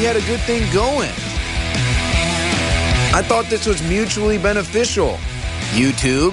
had a good thing going. I thought this was mutually beneficial. YouTube,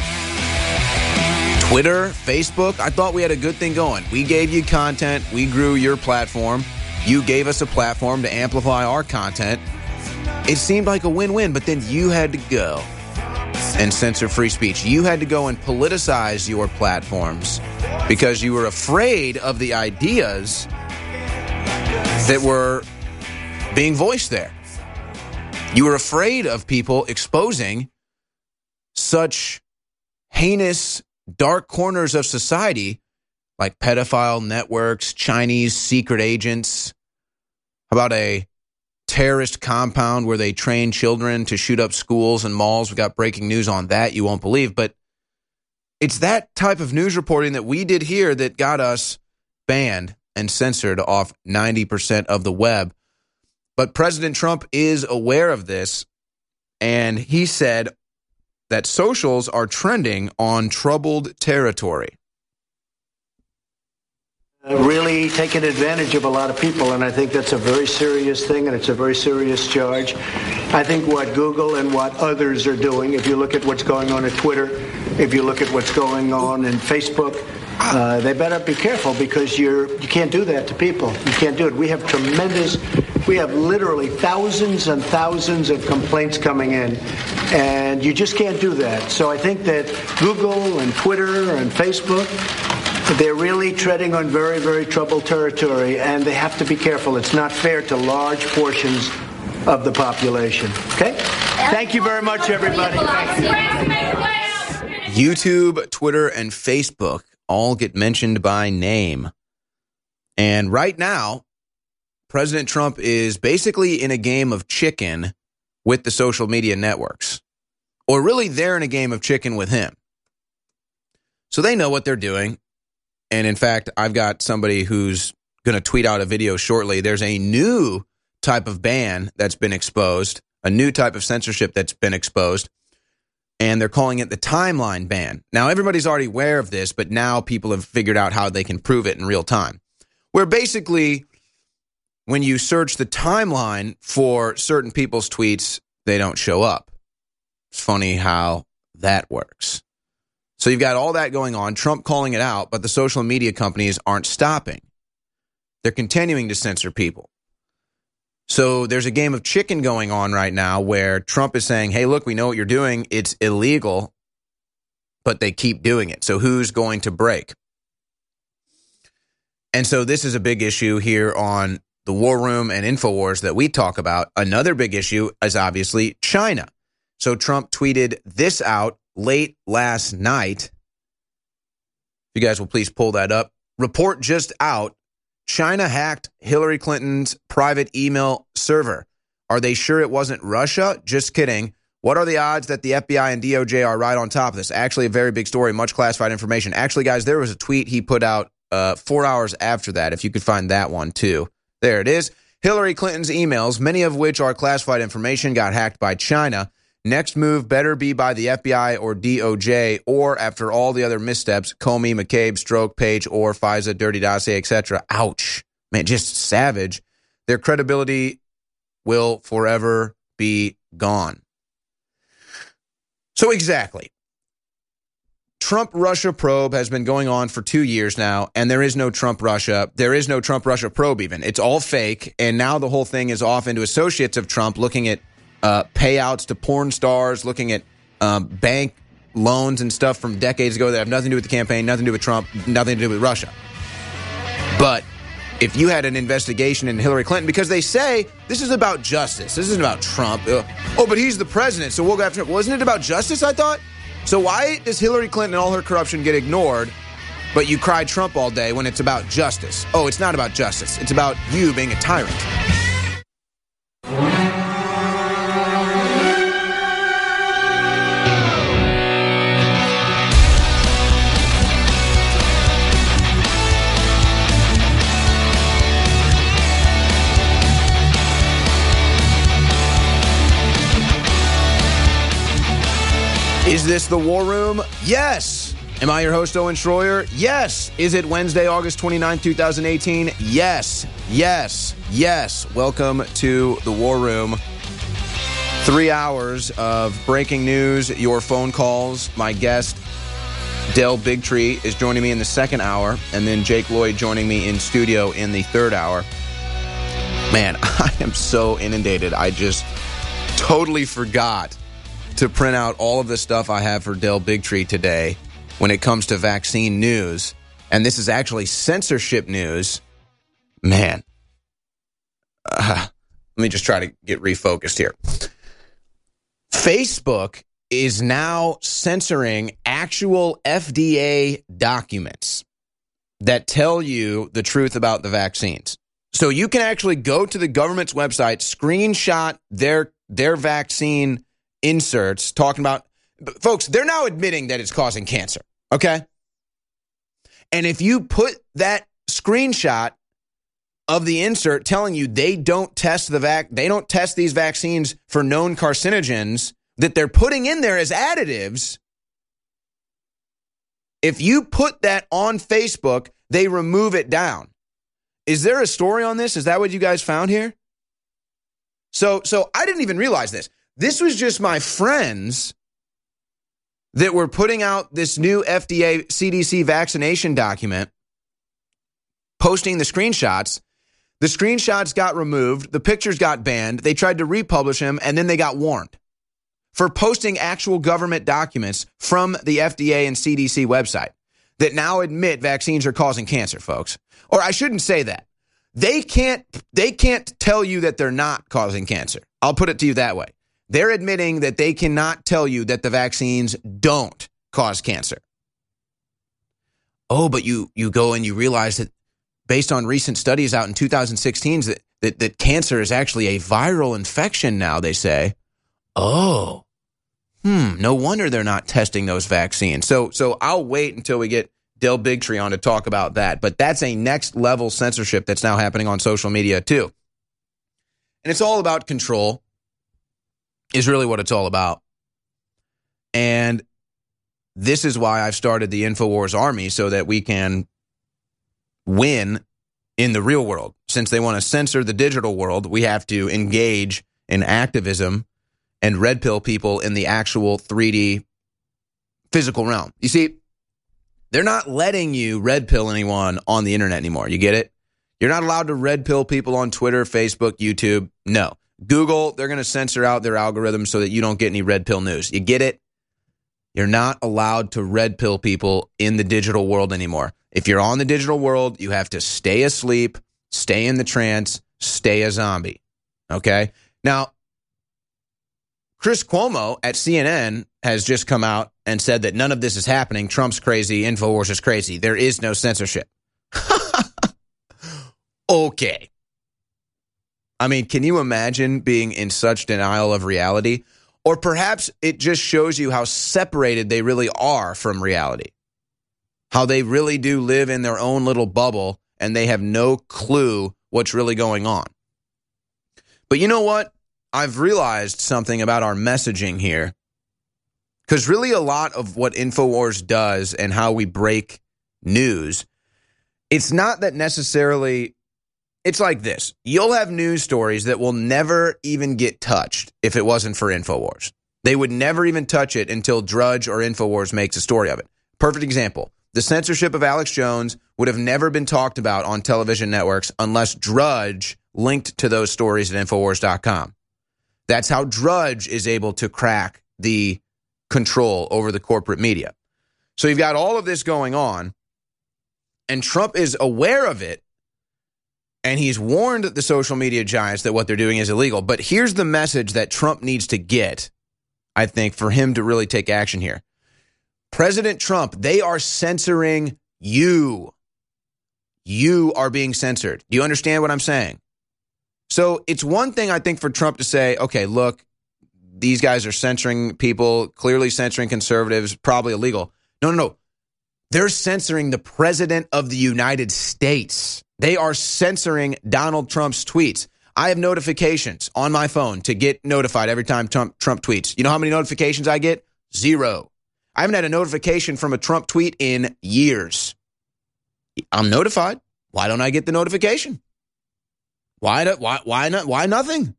Twitter, Facebook, I thought we had a good thing going. We gave you content. We grew your platform. You gave us a platform to amplify our content. It seemed like a win-win, but then you had to go and censor free speech. You had to go and politicize your platforms because you were afraid of the ideas that were being voiced there. You were afraid of people exposing such heinous, dark corners of society like pedophile networks, Chinese secret agents. How about a terrorist compound where they train children to shoot up schools and malls? We got breaking news on that you won't believe. But it's that type of news reporting that we did here that got us banned and censored off 90% of the web. But President Trump is aware of this, and he said that socials are trending on troubled territory. Really taking advantage of a lot of people, and I think that's a very serious thing, and it's a very serious charge. I think what Google and what others are doing, if you look at what's going on at Twitter, if you look at what's going on in Facebook, they better be careful because you can't do that to people. You can't do it. We have literally thousands and thousands of complaints coming in, and you just can't do that. So I think that Google and Twitter and Facebook, they're really treading on very, very troubled territory, and they have to be careful. It's not fair to large portions of the population. Okay? Thank you very much, everybody. YouTube, Twitter, and Facebook all get mentioned by name. And right now, President Trump is basically in a game of chicken with the social media networks. Or really, they're in a game of chicken with him. So they know what they're doing. And in fact, I've got somebody who's going to tweet out a video shortly. There's a new type of ban that's been exposed, a new type of censorship that's been exposed, and they're calling it the timeline ban. Now, everybody's already aware of this, but now people have figured out how they can prove it in real time. Where basically, when you search the timeline for certain people's tweets, they don't show up. It's funny how that works. So you've got all that going on, Trump calling it out, but the social media companies aren't stopping. They're continuing to censor people. So there's a game of chicken going on right now where Trump is saying, hey, look, we know what you're doing. It's illegal, but they keep doing it. So who's going to break? And so this is a big issue here on the War Room and InfoWars that we talk about. Another big issue is obviously China. So Trump tweeted this out late last night. If you guys will please pull that up. Report just out. China hacked Hillary Clinton's private email server. Are they sure it wasn't Russia? Just kidding. What are the odds that the FBI and DOJ are right on top of this? Actually, a very big story, much classified information. Actually, guys, there was a tweet he put out 4 hours after that, if you could find that one too. There it is. Hillary Clinton's emails, many of which are classified information, got hacked by China. Next move better be by the FBI or DOJ, or after all the other missteps, Comey, McCabe, Strzok, Page, or FISA, Dirty Dossier, etc. Ouch. Man, just savage. Their credibility will forever be gone. So exactly. Trump-Russia probe has been going on for 2 years now, and there is no Trump-Russia. There is no Trump-Russia probe even. It's all fake, and now the whole thing is off into associates of Trump looking at payouts to porn stars, looking at bank loans and stuff from decades ago that have nothing to do with the campaign, nothing to do with Trump, nothing to do with Russia. But if you had an investigation into Hillary Clinton, because they say this is about justice, this isn't about Trump. But he's the president, so we'll go after him. Wasn't it about justice, I thought? So why does Hillary Clinton and all her corruption get ignored, but you cry Trump all day when it's about justice? Oh, it's not about justice. It's about you being a tyrant. Is this the War Room? Yes. Am I your host, Owen Schroyer? Yes. Is it Wednesday, August 29th, 2018? Yes. Yes. Yes. Welcome to the War Room. 3 hours of breaking news, your phone calls. My guest, Del Bigtree, is joining me in the second hour, and then Jake Lloyd joining me in studio in the third hour. Man, I am so inundated. I just totally forgot to print out all of the stuff I have for Del Bigtree today when it comes to vaccine news. And this is actually censorship news. Man. Let me just try to get refocused here. Facebook is now censoring actual FDA documents that tell you the truth about the vaccines. So you can actually go to the government's website, screenshot their vaccine inserts talking about, folks, they're now admitting that it's causing cancer, okay? And if you put that screenshot of the insert telling you they don't test these vaccines for known carcinogens that they're putting in there as additives, if you put that on Facebook, they remove it down. Is there a story on this? Is that what you guys found here? So I didn't even realize this. This was just my friends that were putting out this new FDA CDC vaccination document, posting the screenshots. The screenshots got removed. The pictures got banned. They tried to republish them, and then they got warned for posting actual government documents from the FDA and CDC website that now admit vaccines are causing cancer, folks. Or I shouldn't say that. They can't tell you that they're not causing cancer. I'll put it to you that way. They're admitting that they cannot tell you that the vaccines don't cause cancer. Oh, but you go and you realize that based on recent studies out in 2016 that cancer is actually a viral infection now, they say. Oh, no wonder they're not testing those vaccines. So I'll wait until we get Del Bigtree on to talk about that. But that's a next level censorship that's now happening on social media too. And it's all about control. Is really what it's all about. And this is why I've started the InfoWars Army, so that we can win in the real world. Since they want to censor the digital world, we have to engage in activism and red pill people in the actual 3D physical realm. You see, they're not letting you red pill anyone on the internet anymore. You get it? You're not allowed to red pill people on Twitter, Facebook, YouTube. No. Google, they're going to censor out their algorithms so that you don't get any red pill news. You get it? You're not allowed to red pill people in the digital world anymore. If you're on the digital world, you have to stay asleep, stay in the trance, stay a zombie. Okay? Now, Chris Cuomo at CNN has just come out and said that none of this is happening. Trump's crazy. InfoWars is crazy. There is no censorship. Okay. I mean, can you imagine being in such denial of reality? Or perhaps it just shows you how separated they really are from reality. How they really do live in their own little bubble and they have no clue what's really going on. But you know what? I've realized something about our messaging here. Because really a lot of what InfoWars does and how we break news, it's not that necessarily... It's like this. You'll have news stories that will never even get touched if it wasn't for InfoWars. They would never even touch it until Drudge or InfoWars makes a story of it. Perfect example. The censorship of Alex Jones would have never been talked about on television networks unless Drudge linked to those stories at Infowars.com. That's how Drudge is able to crack the control over the corporate media. So you've got all of this going on, and Trump is aware of it. And he's warned the social media giants that what they're doing is illegal. But here's the message that Trump needs to get, I think, for him to really take action here. President Trump, they are censoring you. You are being censored. Do you understand what I'm saying? So it's one thing, I think, for Trump to say, okay, look, these guys are censoring people, clearly censoring conservatives, probably illegal. No. They're censoring the president of the United States. They are censoring Donald Trump's tweets. I have notifications on my phone to get notified every time Trump tweets. You know how many notifications I get? 0. I haven't had a notification from a Trump tweet in years. I'm notified. Why don't I get the notification? Why nothing?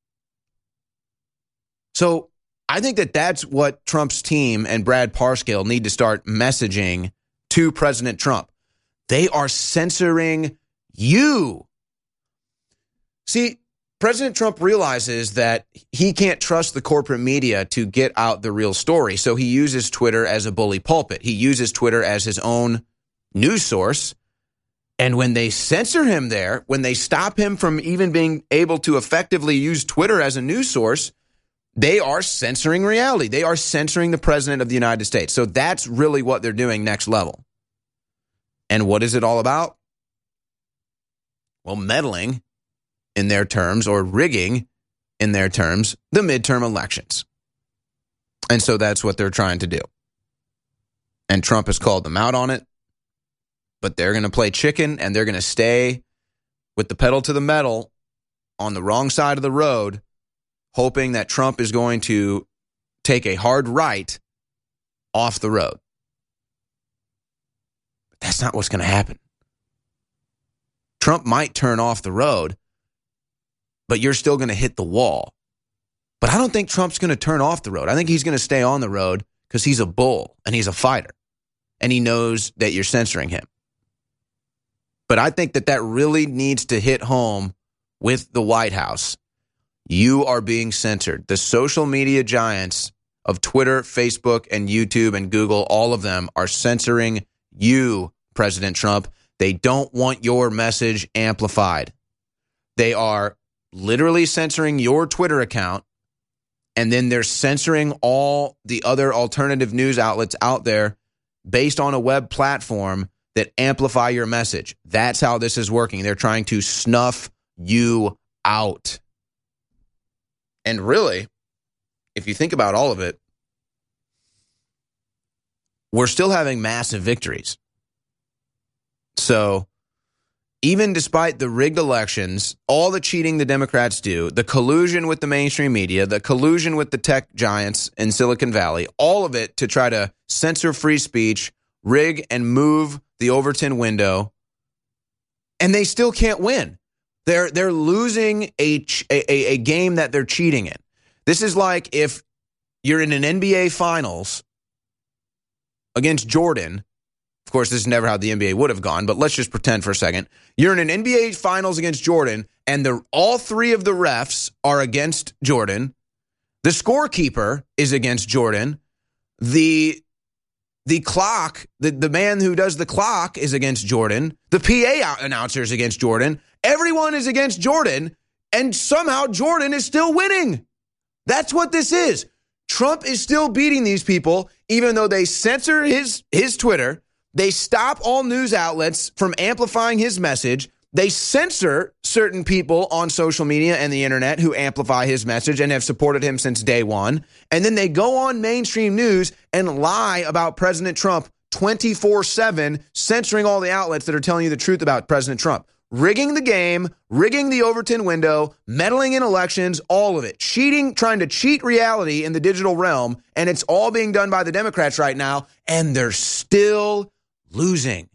So I think that's what Trump's team and Brad Parscale need to start messaging to President Trump. They are censoring you. See, President Trump realizes that he can't trust the corporate media to get out the real story, so he uses Twitter as a bully pulpit. He uses Twitter as his own news source, and when they censor him there, when they stop him from even being able to effectively use Twitter as a news source, they are censoring reality. They are censoring the President of the United States. So that's really what they're doing next level. And what is it all about? Well, meddling, in their terms, or rigging, in their terms, the midterm elections. And so that's what they're trying to do. And Trump has called them out on it, but they're going to play chicken, and they're going to stay with the pedal to the metal on the wrong side of the road, hoping that Trump is going to take a hard right off the road. But that's not what's going to happen. Trump might turn off the road, but you're still going to hit the wall. But I don't think Trump's going to turn off the road. I think he's going to stay on the road because he's a bull and he's a fighter. And he knows that you're censoring him. But I think that really needs to hit home with the White House. You are being censored. The social media giants of Twitter, Facebook, and YouTube and Google, all of them are censoring you, President Trump. They don't want your message amplified. They are literally censoring your Twitter account, and then they're censoring all the other alternative news outlets out there based on a web platform that amplify your message. That's how this is working. They're trying to snuff you out. And really, if you think about all of it, we're still having massive victories. So even despite the rigged elections, all the cheating the Democrats do, the collusion with the mainstream media, the collusion with the tech giants in Silicon Valley, all of it to try to censor free speech, rig and move the Overton window, and they still can't win. They're losing a game that they're cheating in. This is like if you're in an NBA Finals against Jordan. Of course, this is never how the NBA would have gone, but let's just pretend for a second. You're in an NBA Finals against Jordan, and all three of the refs are against Jordan. The scorekeeper is against Jordan. The clock, the man who does the clock is against Jordan. The PA announcer is against Jordan. Everyone is against Jordan, and somehow Jordan is still winning. That's what this is. Trump is still beating these people, even though they censor his Twitter. They stop all news outlets from amplifying his message. They censor certain people on social media and the internet who amplify his message and have supported him since day one. And then they go on mainstream news and lie about President Trump 24/7, censoring all the outlets that are telling you the truth about President Trump. Rigging the game, rigging the Overton window, meddling in elections, all of it. Cheating, trying to cheat reality in the digital realm, and it's all being done by the Democrats right now, and they're still losing.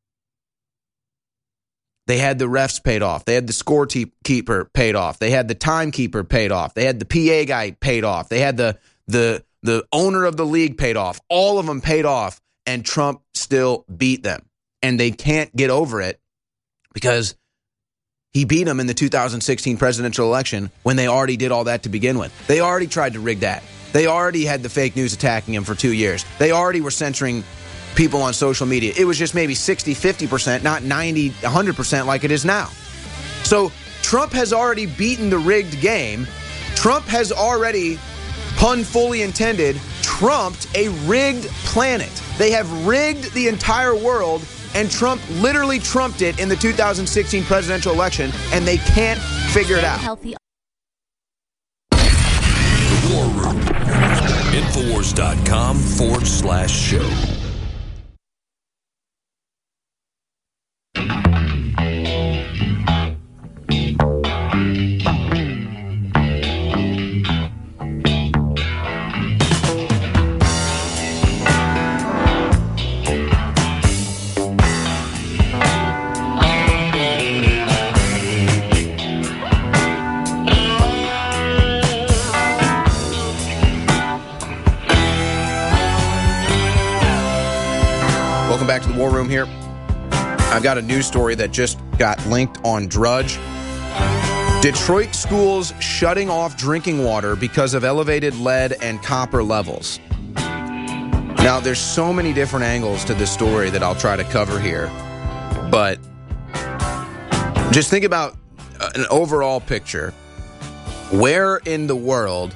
They had the refs paid off. They had the scorekeeper paid off. They had the timekeeper paid off. They had the PA guy paid off. They had the owner of the league paid off. All of them paid off, and Trump still beat them. And they can't get over it because he beat them in the 2016 presidential election when they already did all that to begin with. They already tried to rig that. They already had the fake news attacking him for 2 years. They already were censoring people on social media. It was just maybe 60, 50%, not 90, 100% like it is now. So Trump has already beaten the rigged game. Trump has already, pun fully intended, trumped a rigged planet. They have rigged the entire world, and Trump literally trumped it in the 2016 presidential election, and they can't figure it out. Healthy. The War Room. Infowars.com/show. back to the War Room here. I've got a news story that just got linked on Drudge. Detroit schools shutting off drinking water because of elevated lead and copper levels. Now, there's so many different angles to this story that I'll try to cover here. But just think about an overall picture. Where in the world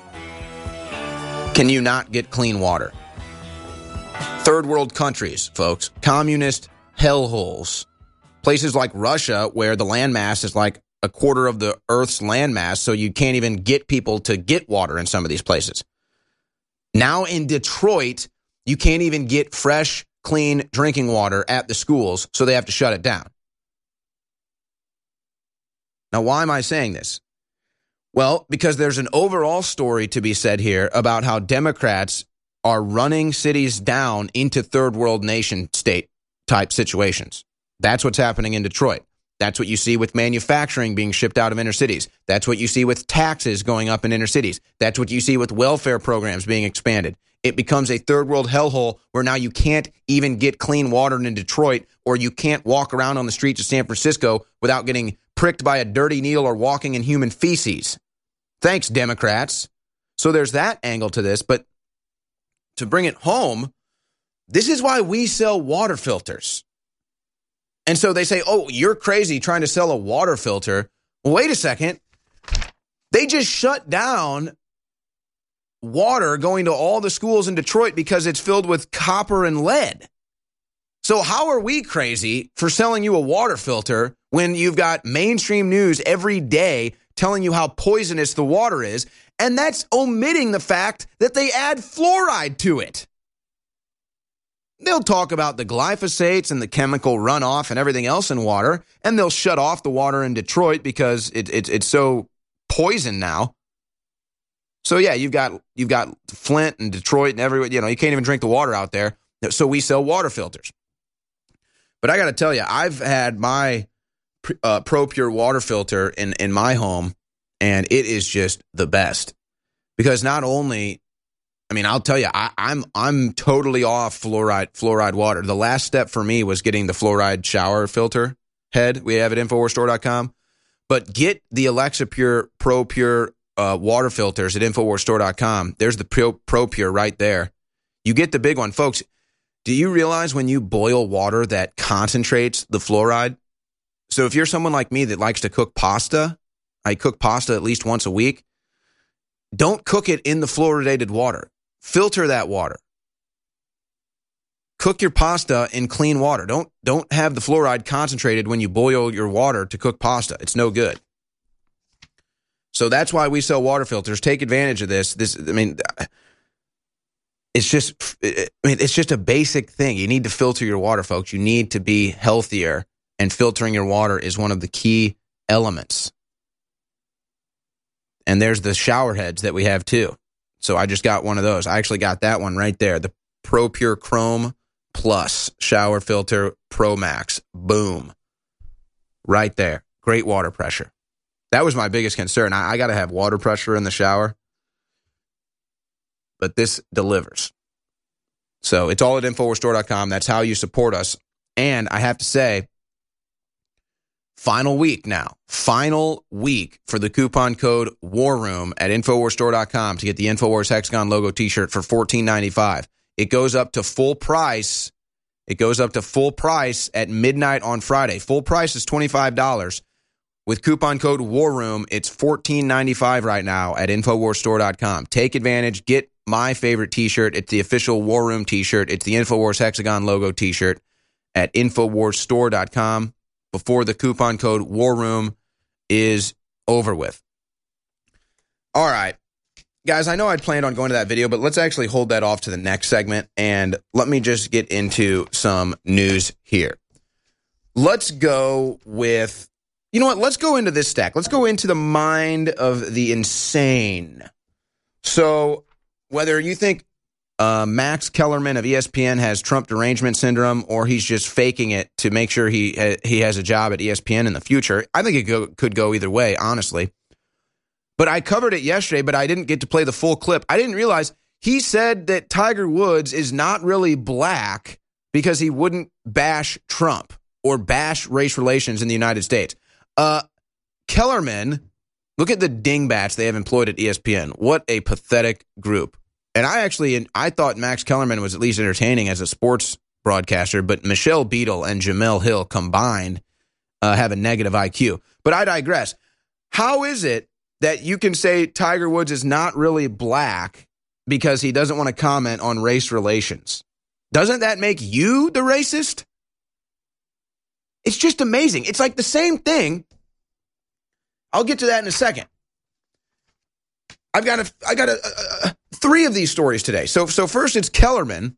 can you not get clean water? Third world countries, folks. Communist hellholes. Places like Russia, where the landmass is like a quarter of the Earth's landmass, so you can't even get people to get water in some of these places. Now in Detroit, you can't even get fresh, clean drinking water at the schools, so they have to shut it down. Now, why am I saying this? Well, because there's an overall story to be said here about how Democrats are running cities down into third world nation state type situations. That's what's happening in Detroit. That's what you see with manufacturing being shipped out of inner cities. That's what you see with taxes going up in inner cities. That's what you see with welfare programs being expanded. It becomes a third world hellhole where now you can't even get clean water in Detroit, or you can't walk around on the streets of San Francisco without getting pricked by a dirty needle or walking in human feces. Thanks, Democrats. So there's that angle to this, but to bring it home, this is why we sell water filters. And so they say, oh, you're crazy trying to sell a water filter. Well, wait a second. They just shut down water going to all the schools in Detroit because it's filled with copper and lead. So how are we crazy for selling you a water filter when you've got mainstream news every day telling you how poisonous the water is? And that's omitting the fact that they add fluoride to it. They'll talk about the glyphosates and the chemical runoff and everything else in water, and they'll shut off the water in Detroit because it's so poisoned now. So yeah, you've got Flint and Detroit and everywhere. You can't even drink the water out there. So we sell water filters. But I got to tell you, I've had my ProPure water filter in my home, and it is just the best because not only. I mean, I'll tell you, I'm totally off fluoride water. The last step for me was getting the fluoride shower filter head. We have it at InfoWarsStore.com. But get the Alexa Pure ProPure water filters at InfoWarsStore.com. There's the ProPure right there. You get the big one. Folks, do you realize when you boil water that concentrates the fluoride? So if you're someone like me that likes to cook pasta, I cook pasta at least once a week, don't cook it in the fluoridated water. Filter that water. Cook your pasta in clean water. Don't have the fluoride concentrated when you boil your water to cook pasta. It's no good. So that's why we sell water filters. Take advantage of this. It's just a basic thing. You need to filter your water, folks. You need to be healthier, and filtering your water is one of the key elements. And there's the shower heads that we have too. So I just got one of those. I actually got that one right there. The ProPure Chrome Plus Shower Filter Pro Max. Boom. Right there. Great water pressure. That was my biggest concern. I got to have water pressure in the shower. But this delivers. So it's all at InfoWarsStore.com. That's how you support us. And I have to say, final week now. Final week for the coupon code WARROOM at InfoWarsStore.com to get the InfoWars Hexagon logo t-shirt for $14.95. It goes up to full price. It goes up to full price at midnight on Friday. Full price is $25. With coupon code WARROOM, it's $14.95 right now at InfoWarsStore.com. Take advantage. Get my favorite t-shirt. It's the official War Room t-shirt. It's the InfoWars Hexagon logo t-shirt at InfoWarsStore.com before the coupon code WARROOM is over with. All right. Guys, I know I'd planned on going to that video, but let's actually hold that off to the next segment, and let me just get into some news here. Let's go with, you know what, let's go into this stack. Let's go into the mind of the insane. So whether you think Max Kellerman of ESPN has Trump derangement syndrome, or he's just faking it to make sure he has a job at ESPN in the future, I think it could go either way, honestly. But I covered it yesterday, but I didn't get to play the full clip. I didn't realize he said that Tiger Woods is not really black, because he wouldn't bash Trump or bash race relations in the United States. Kellerman, look at the dingbats they have employed at ESPN. What a pathetic group. And I thought Max Kellerman was at least entertaining as a sports broadcaster, but Michelle Beadle and Jamel Hill combined have a negative IQ. But I digress. How is it that you can say Tiger Woods is not really black because he doesn't want to comment on race relations? Doesn't that make you the racist? It's just amazing. It's like the same thing. I'll get to that in a second. I got three of these stories today. So first it's Kellerman.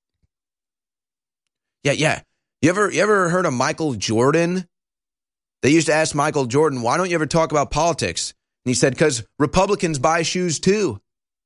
Yeah. You ever heard of Michael Jordan? They used to ask Michael Jordan, why don't you ever talk about politics? And he said, because Republicans buy shoes too.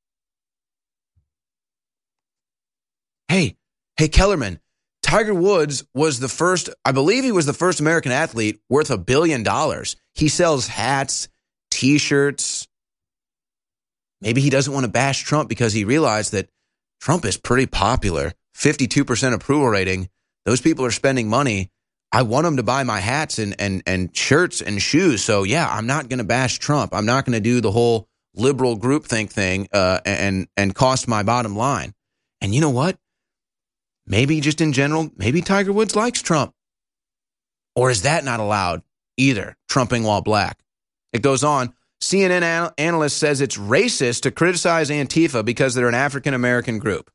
Hey, Kellerman, Tiger Woods was the first, I believe he was the first American athlete worth $1 billion. He sells hats, T-shirts. Maybe he doesn't want to bash Trump because he realized that Trump is pretty popular. 52% approval rating. Those people are spending money. I want them to buy my hats and shirts and shoes. So, yeah, I'm not going to bash Trump. I'm not going to do the whole liberal groupthink thing and cost my bottom line. And you know what? Maybe just in general, maybe Tiger Woods likes Trump. Or is that not allowed either, Trumping while black? It goes on. CNN analyst says it's racist to criticize Antifa because they're an African-American group.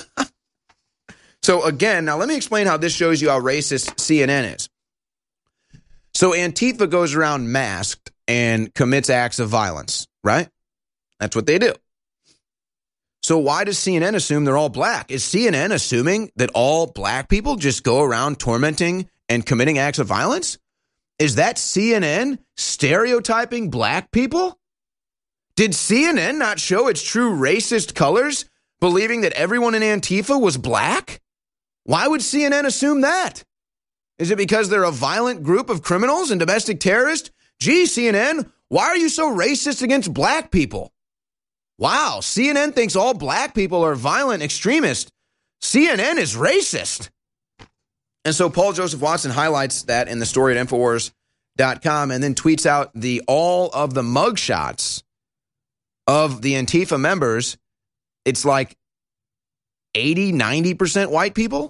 So again, now let me explain how this shows you how racist CNN is. So Antifa goes around masked and commits acts of violence, right? That's what they do. So why does CNN assume they're all black? Is CNN assuming that all black people just go around tormenting and committing acts of violence? Is that CNN stereotyping black people? Did CNN not show its true racist colors, believing that everyone in Antifa was black? Why would CNN assume that? Is it because they're a violent group of criminals and domestic terrorists? Gee, CNN, why are you so racist against black people? Wow, CNN thinks all black people are violent extremists. CNN is racist. And so Paul Joseph Watson highlights that in the story at Infowars.com and then tweets out all of the mugshots of the Antifa members. It's like 80, 90% white people.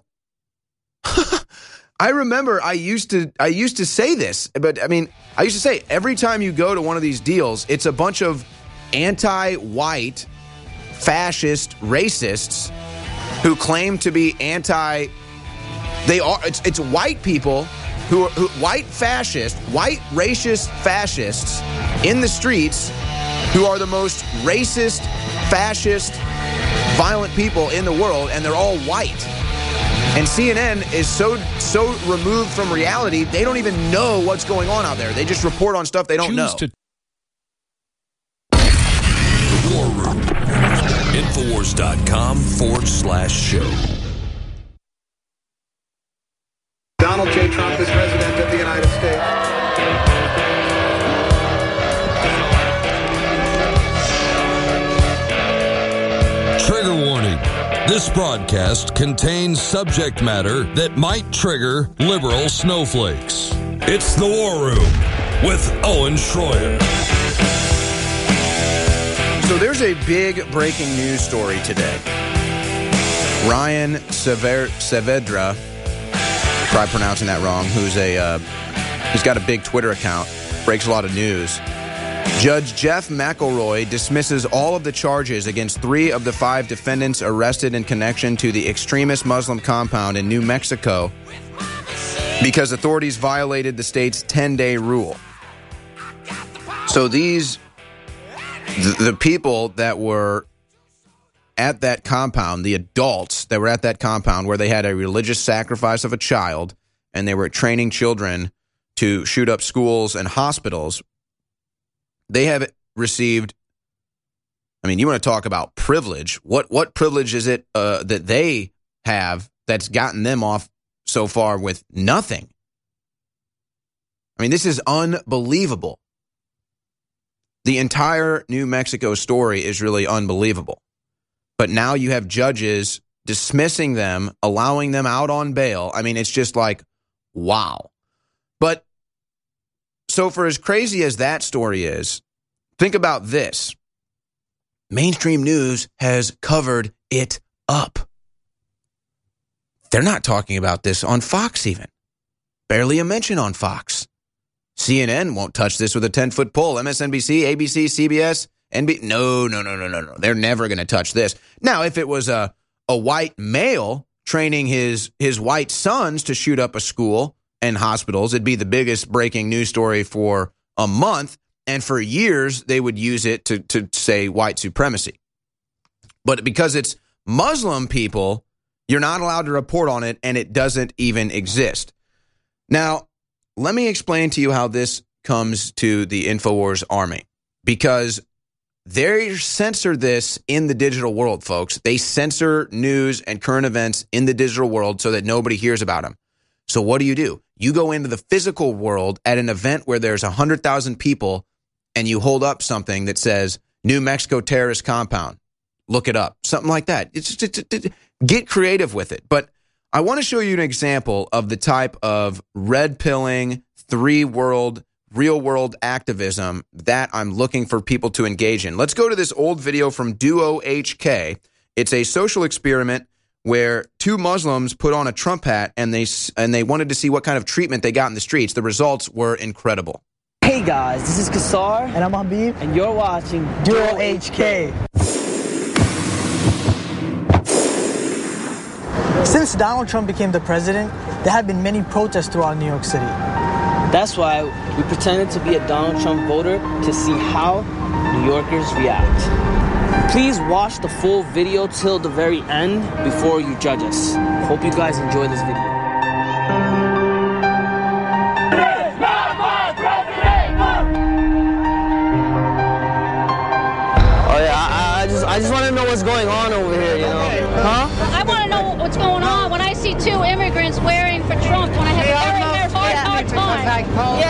I remember I used to say this, but I mean, I used to say every time you go to one of these deals, it's a bunch of anti-white, fascist racists who claim to be anti. They are. It's white people who white fascists, white racist fascists in the streets who are the most racist, fascist, violent people in the world, and they're all white. And CNN is so removed from reality, they don't even know what's going on out there. They just report on stuff they don't know. The War Room. Infowars.com/show. Donald J. Trump is president of the United States. Trigger warning. This broadcast contains subject matter that might trigger liberal snowflakes. It's the War Room with Owen Schroyer. So there's a big breaking news story today. Ryan Saavedra, try pronouncing that wrong, he's got a big Twitter account, breaks a lot of news. Judge Jeff McElroy dismisses all of the charges against 3 of the 5 defendants arrested in connection to the extremist Muslim compound in New Mexico because authorities violated the state's 10-day rule. So the people that were at that compound, the adults that were at that compound where they had a religious sacrifice of a child and they were training children to shoot up schools and hospitals, they have received, I mean, you want to talk about privilege. What privilege is it that they have that's gotten them off so far with nothing? I mean, this is unbelievable. The entire New Mexico story is really unbelievable. But now you have judges dismissing them, allowing them out on bail. I mean, it's just like, wow. But so for as crazy as that story is, think about this. Mainstream news has covered it up. They're not talking about this on Fox even. Barely a mention on Fox. CNN won't touch this with a 10-foot pole. MSNBC, ABC, CBS, NBC. No. They're never going to touch this. Now, if it was a white male training his white sons to shoot up a school and hospitals, it'd be the biggest breaking news story for a month. And for years, they would use it to say white supremacy. But because it's Muslim people, you're not allowed to report on it, and it doesn't even exist. Now, let me explain to you how this comes to the InfoWars army, because they censor this in the digital world, folks. They censor news and current events in the digital world so that nobody hears about them. So what do? You go into the physical world at an event where there's 100,000 people, and you hold up something that says New Mexico terrorist compound. Look it up. Something like that. Get creative with it. But I want to show you an example of the type of red-pilling, real-world activism that I'm looking for people to engage in. Let's go to this old video from Duo HK. It's a social experiment where two Muslims put on a Trump hat and they wanted to see what kind of treatment they got in the streets. The results were incredible. Hey guys, this is Kassar. And I'm Habib. And you're watching Duo HK. Since Donald Trump became the president, there have been many protests throughout New York City. That's why we pretended to be a Donald Trump voter to see how New Yorkers react. Please watch the full video till the very end before you judge us. Hope you guys enjoy this video. I just want to know what's going on over here, you know? Huh? I want to know what's going on when I see two immigrants wearing for Trump when I have a very hard time.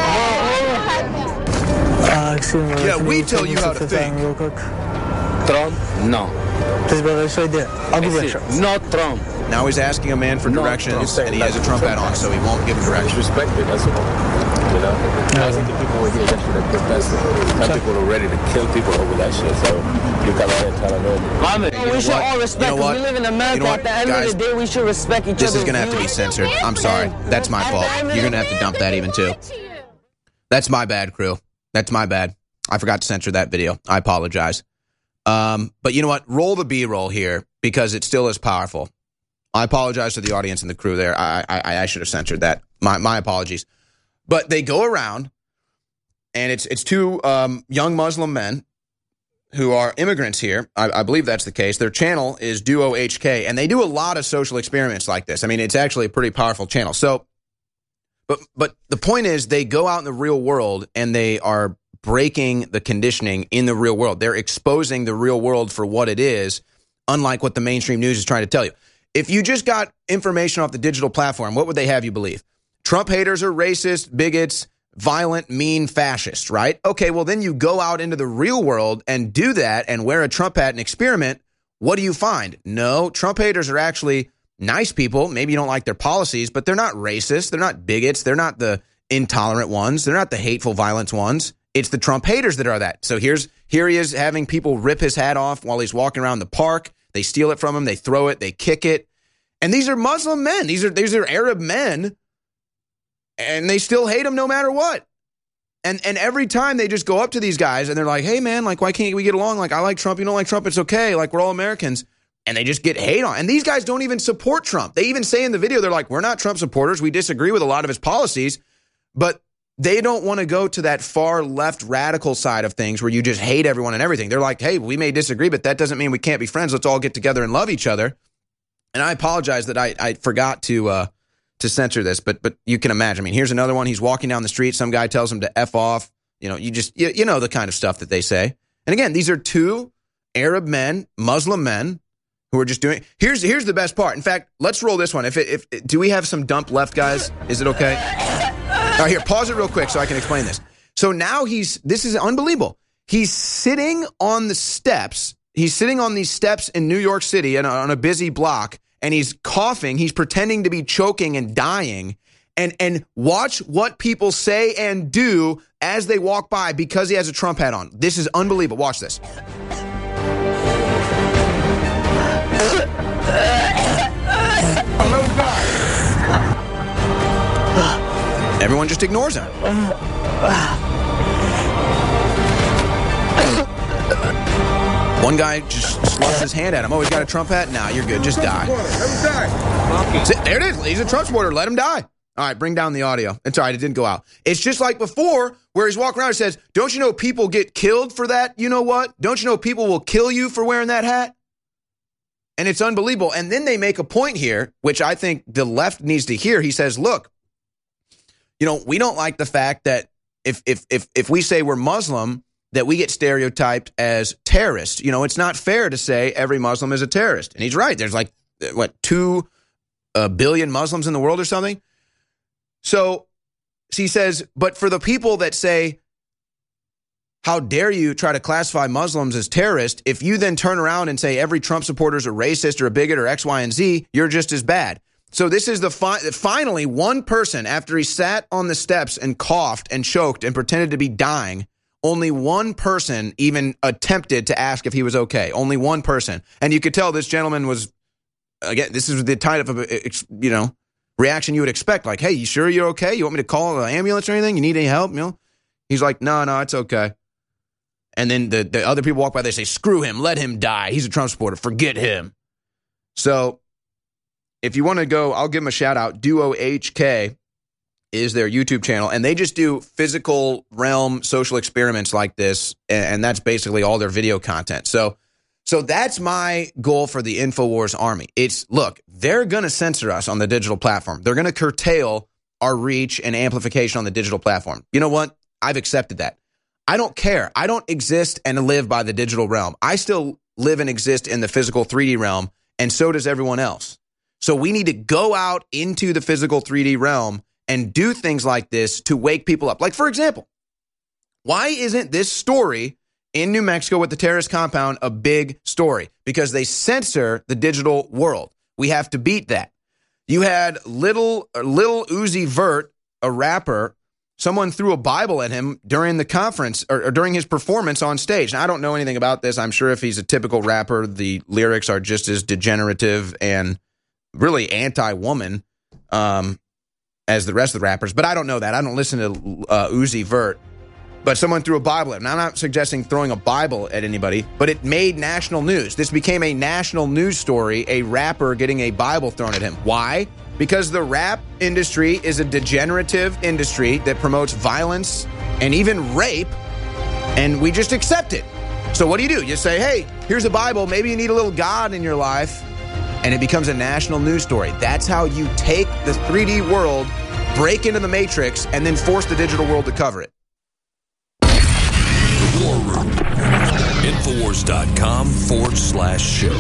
Excuse me. Yeah, we tell you how to think. Real quick. Trump? No. Please, brother, it's right there. I'll give you a shot. Not Trump. Now he's asking a man for directions, and he has a Trump hat on, so he won't give him directions. Respected, that's all. You know? I think the people were here yesterday protesting. Some people are ready to kill people over that shit, so you come out here and tell them, we should all respect, because we live in America. At the end of the day, we should respect each other. This is going to have to be censored. I'm sorry. That's my fault. You're going to have to dump that even too. That's my bad, crew. That's my bad. I forgot to censor that video. I apologize. But you know what? Roll the B-roll here, because it still is powerful. I apologize to the audience and the crew there. I should have censored that. My apologies. But they go around, and it's two young Muslim men who are immigrants here. I believe that's the case. Their channel is Duo HK, and they do a lot of social experiments like this. I mean, it's actually a pretty powerful channel. So, but the point is, they go out in the real world, and they are breaking the conditioning in the real world. They're exposing the real world for what it is, unlike what the mainstream news is trying to tell you. If you just got information off the digital platform, what would they have you believe? Trump haters are racist, bigots, violent, mean fascists, right? Okay, well, then you go out into the real world and do that and wear a Trump hat and experiment. What do you find? No, Trump haters are actually nice people. Maybe you don't like their policies, but they're not racist. They're not bigots. They're not the intolerant ones. They're not the hateful, violent ones. It's the Trump haters that are that. So here he is having people rip his hat off while he's walking around the park. They steal it from him. They throw it. They kick it. And these are Muslim men. These are Arab men. And they still hate him no matter what. And every time they just go up to these guys and they're like, hey, man, like, why can't we get along? Like, I like Trump. You don't like Trump. It's okay. Like, we're all Americans. And they just get hate on. And these guys don't even support Trump. They even say in the video, they're like, we're not Trump supporters. We disagree with a lot of his policies. But they don't want to go to that far left radical side of things where you just hate everyone and everything. They're like, hey, we may disagree, but that doesn't mean we can't be friends. Let's all get together and love each other. And I apologize that I forgot to censor this, but you can imagine. I mean, here's another one. He's walking down the street. Some guy tells him to F off. You know, you know the kind of stuff that they say. And again, these are two Arab men, Muslim men, who are just doing. Here's the best part. In fact, let's roll this one. If do we have some dump left, guys? Is it okay? All right, here, pause it real quick so I can explain this. So now this is unbelievable. He's sitting on the steps. He's sitting on these steps in New York City and on a busy block, and he's coughing. He's pretending to be choking and dying. And watch what people say and do as they walk by because he has a Trump hat on. This is unbelievable. Watch this. Everyone just ignores him. One guy just slams his hand at him. Oh, he's got a Trump hat? Nah, you're good. Just die. There it is. He's a Trump supporter. Let him die. All right, bring down the audio. It's all right. It didn't go out. It's just like before where he's walking around and says, don't you know people get killed for that? You know what? Don't you know people will kill you for wearing that hat? And it's unbelievable. And then they make a point here, which I think the left needs to hear. He says, look, we don't like the fact that if we say we're Muslim, that we get stereotyped as terrorists. It's not fair to say every Muslim is a terrorist. And he's right. There's 2 billion Muslims in the world or something. So he says, but for the people that say, how dare you try to classify Muslims as terrorists, if you then turn around and say every Trump supporter is a racist or a bigot or X, Y, and Z, you're just as bad. So this is finally one person, after he sat on the steps and coughed and choked and pretended to be dying, only one person even attempted to ask if he was okay. Only one person. And you could tell this gentleman was, again, this is the type of, reaction you would expect. Like, hey, you sure you're okay? You want me to call an ambulance or anything? You need any help? He's like, no, it's okay. And then the other people walk by, they say, screw him, let him die. He's a Trump supporter. Forget him. So if you want to go, I'll give him a shout out. Duo HK is their YouTube channel, and they just do physical realm social experiments like this, and that's basically all their video content. So that's my goal for the InfoWars army. Look, they're going to censor us on the digital platform. They're going to curtail our reach and amplification on the digital platform. You know what? I've accepted that. I don't care. I don't exist and live by the digital realm. I still live and exist in the physical 3D realm, and so does everyone else. So we need to go out into the physical 3D realm and do things like this to wake people up. Like, for example, why isn't this story in New Mexico with the terrorist compound a big story? Because they censor the digital world. We have to beat that. You had Lil Uzi Vert, a rapper. Someone threw a Bible at him during the conference or during his performance on stage. Now, I don't know anything about this. I'm sure if he's a typical rapper, the lyrics are just as degenerative and really anti-woman as the rest of the rappers. But I don't know that. I don't listen to Uzi Vert. But someone threw a Bible at him. Now, I'm not suggesting throwing a Bible at anybody, but it made national news. This became a national news story, a rapper getting a Bible thrown at him. Why? Because the rap industry is a degenerative industry that promotes violence and even rape, and we just accept it. So what do? You say, hey, here's a Bible. Maybe you need a little God in your life, and it becomes a national news story. That's how you take the 3D world, break into the Matrix, and then force the digital world to cover it. War Room. Infowars.com/show.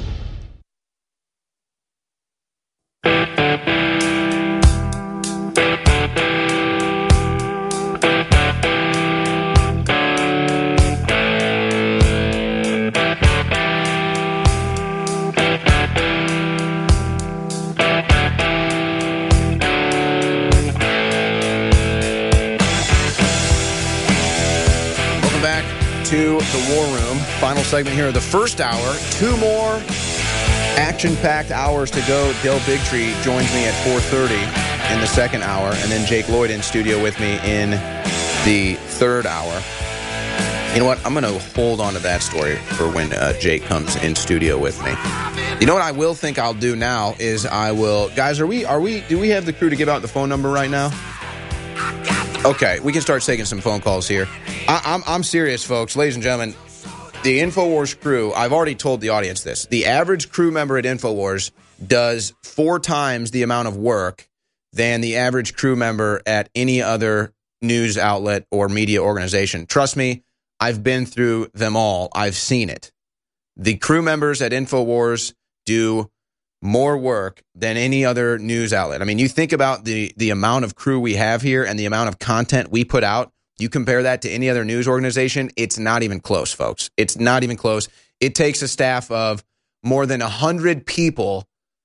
To the War Room. Final segment here of the first hour. 2 more action-packed hours to go. Dale Bigtree joins me at 4:30 in the second hour, and then Jake Lloyd in studio with me in the third hour. You know what? I'm going to hold on to that story for when Jake comes in studio with me. You know what I will think I'll do now is I will... Guys, do we have the crew to give out the phone number right now? Okay, we can start taking some phone calls here. I'm serious, folks. Ladies and gentlemen, the InfoWars crew, I've already told the audience this. The average crew member at InfoWars does 4 times the amount of work than the average crew member at any other news outlet or media organization. Trust me, I've been through them all. I've seen it. The crew members at InfoWars do more work than any other news outlet. I mean, you think about the amount of crew we have here and the amount of content we put out. You compare that to any other news organization, it's not even close, folks. It's not even close. It takes a staff of more than 100 people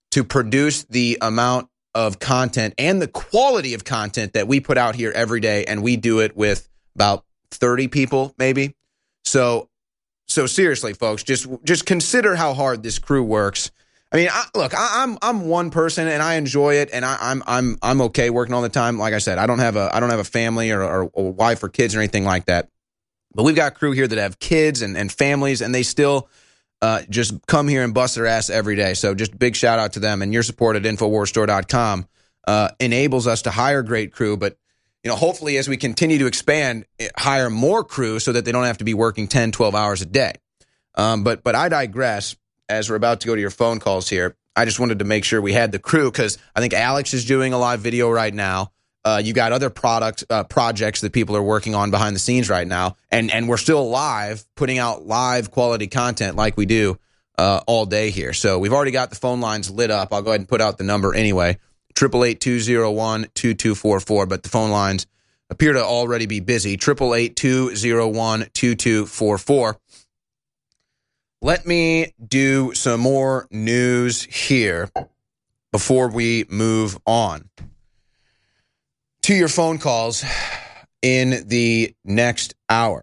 to produce the amount of content and the quality of content that we put out here every day, and we do it with about 30 people, maybe. So seriously, folks, just consider how hard this crew works. I mean, I'm one person, and I enjoy it, and I'm okay working all the time. Like I said, I don't have a family or a wife or kids or anything like that. But we've got crew here that have kids and families, and they still just come here and bust their ass every day. So just big shout out to them. And your support at InfoWarsStore.com enables us to hire great crew. But, hopefully as we continue to expand, hire more crew so that they don't have to be working 10, 12 hours a day. But I digress. As we're about to go to your phone calls here, I just wanted to make sure we had the crew because I think Alex is doing a live video right now. You got other projects that people are working on behind the scenes right now, and we're still live, putting out live quality content like we do all day here. So we've already got the phone lines lit up. I'll go ahead and put out the number anyway, 888-201-2244, but the phone lines appear to already be busy, 888-201-2244. Let me do some more news here before we move on to your phone calls in the next hour.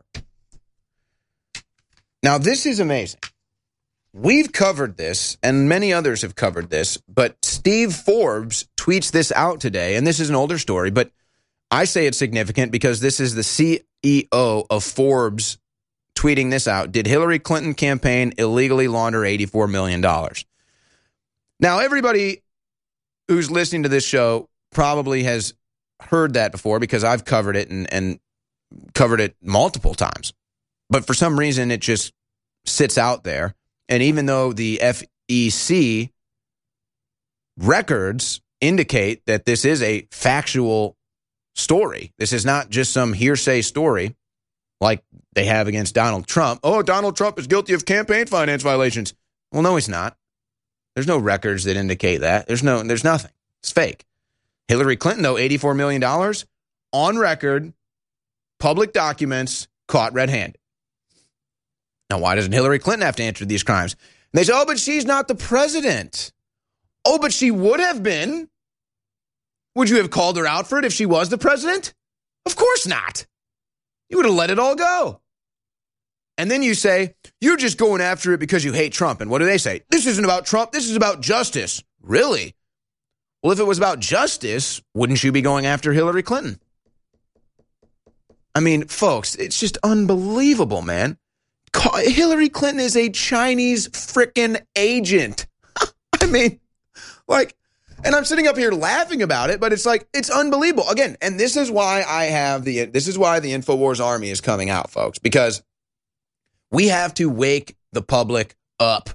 Now, this is amazing. We've covered this, and many others have covered this, but Steve Forbes tweets this out today, and this is an older story, but I say it's significant because this is the CEO of Forbes tweeting this out. Did Hillary Clinton campaign illegally launder $84 million? Now, everybody who's listening to this show probably has heard that before because I've covered it and covered it multiple times. But for some reason, it just sits out there. And even though the FEC records indicate that this is a factual story, this is not just some hearsay story like they have against Donald Trump. Oh, Donald Trump is guilty of campaign finance violations. Well, no, he's not. There's no records that indicate that. There's nothing. It's fake. Hillary Clinton, though, $84 million on record, public documents, caught red-handed. Now, why doesn't Hillary Clinton have to answer these crimes? And they say, oh, but she's not the president. Oh, but she would have been. Would you have called her out for it if she was the president? Of course not. You would have let it all go. And then you say, you're just going after it because you hate Trump. And what do they say? This isn't about Trump. This is about justice. Really? Well, if it was about justice, wouldn't you be going after Hillary Clinton? I mean, folks, it's just unbelievable, man. Hillary Clinton is a Chinese frickin' agent. I mean, and I'm sitting up here laughing about it, but it's unbelievable. Again, and this is why the InfoWars Army is coming out, folks, because we have to wake the public up.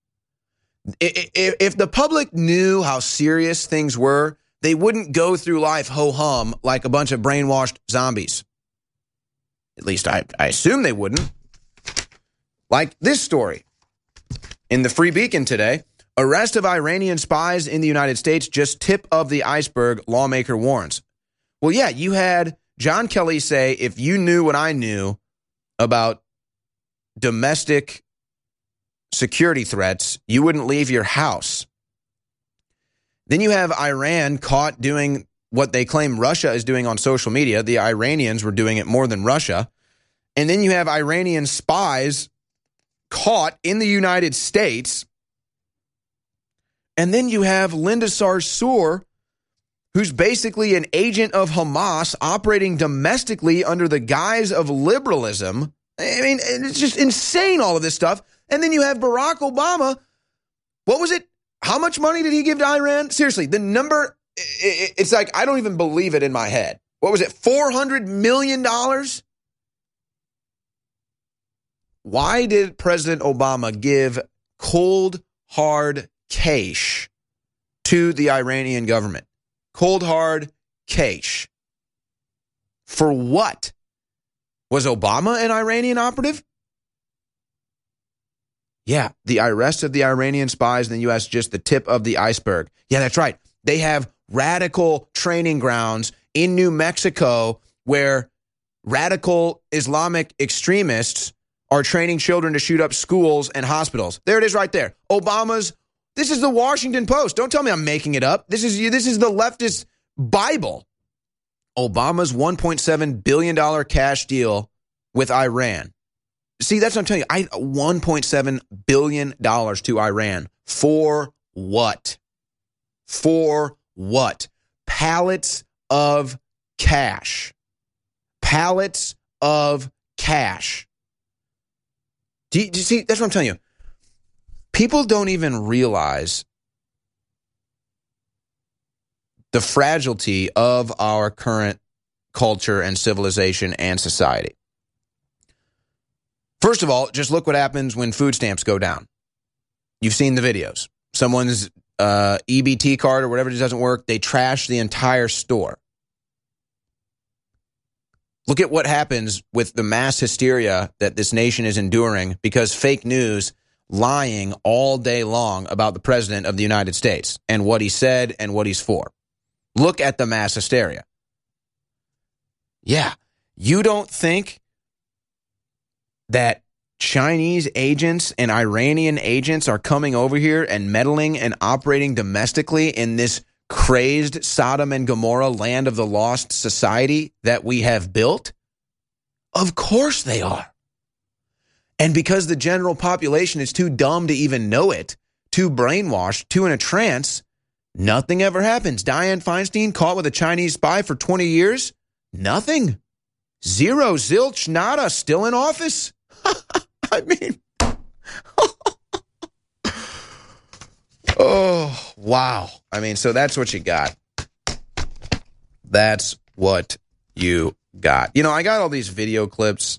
If the public knew how serious things were, they wouldn't go through life ho-hum like a bunch of brainwashed zombies. At least I assume they wouldn't. Like this story in the Free Beacon today. Arrest of Iranian spies in the United States, just tip of the iceberg, lawmaker warns. Well, yeah, you had John Kelly say, if you knew what I knew about domestic security threats, you wouldn't leave your house. Then you have Iran caught doing what they claim Russia is doing on social media. The Iranians were doing it more than Russia. And then you have Iranian spies caught in the United States. And then you have Linda Sarsour, who's basically an agent of Hamas operating domestically under the guise of liberalism. I mean, it's just insane, all of this stuff. And then you have Barack Obama. What was it? How much money did he give to Iran? Seriously, the number, it's like, I don't even believe it in my head. What was it? $400 million? Why did President Obama give cold, hard cash to the Iranian government? Cold, hard cash. For what? Was Obama an Iranian operative? Yeah, the arrest of the Iranian spies in the U.S. just the tip of the iceberg. Yeah, that's right. They have radical training grounds in New Mexico where radical Islamic extremists are training children to shoot up schools and hospitals. There it is right there. Obama's This is the Washington Post. Don't tell me I'm making it up. This is the leftist Bible. Obama's $1.7 billion cash deal with Iran. See, that's what I'm telling you. $1.7 billion to Iran. For what? For what? Pallets of cash. Pallets of cash. Do you see? That's what I'm telling you. People don't even realize the fragility of our current culture and civilization and society. First of all, just look what happens when food stamps go down. You've seen the videos. Someone's EBT card or whatever it doesn't work, they trash the entire store. Look at what happens with the mass hysteria that this nation is enduring because fake news lying all day long about the president of the United States and what he said and what he's for. Look at the mass hysteria. Yeah, you don't think that Chinese agents and Iranian agents are coming over here and meddling and operating domestically in this crazed Sodom and Gomorrah land of the lost society that we have built? Of course they are. And because the general population is too dumb to even know it, too brainwashed, too in a trance, nothing ever happens. Dianne Feinstein caught with a Chinese spy for 20 years? Nothing. Zero, zilch, nada, still in office. I mean, oh, wow. I mean, so that's what you got. That's what you got. You know, I got all these video clips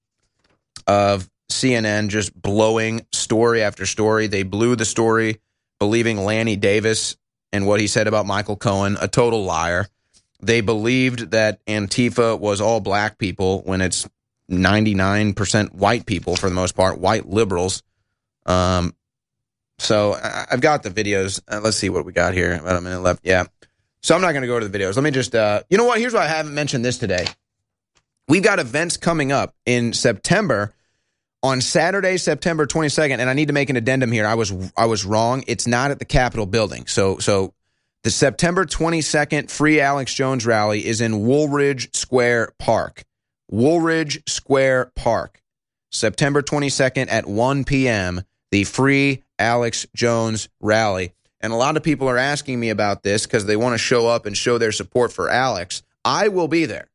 of CNN just blowing story after story. They blew the story, believing Lanny Davis and what he said about Michael Cohen, a total liar. They believed that Antifa was all black people when it's 99% white people for the most part, white liberals. So I've got the videos. Let's see what we got here. About a minute left. Yeah. So I'm not going to go to the videos. Let me just, you know what? Here's why I haven't mentioned this today. We've got events coming up in September. On Saturday, September 22nd, and I need to make an addendum here. I was wrong. It's not at the Capitol building. So the September 22nd Free Alex Jones rally is in Woolridge Square Park. Woolridge Square Park. September 22nd at 1 p.m., the Free Alex Jones rally. And a lot of people are asking me about this because they want to show up and show their support for Alex. I will be there.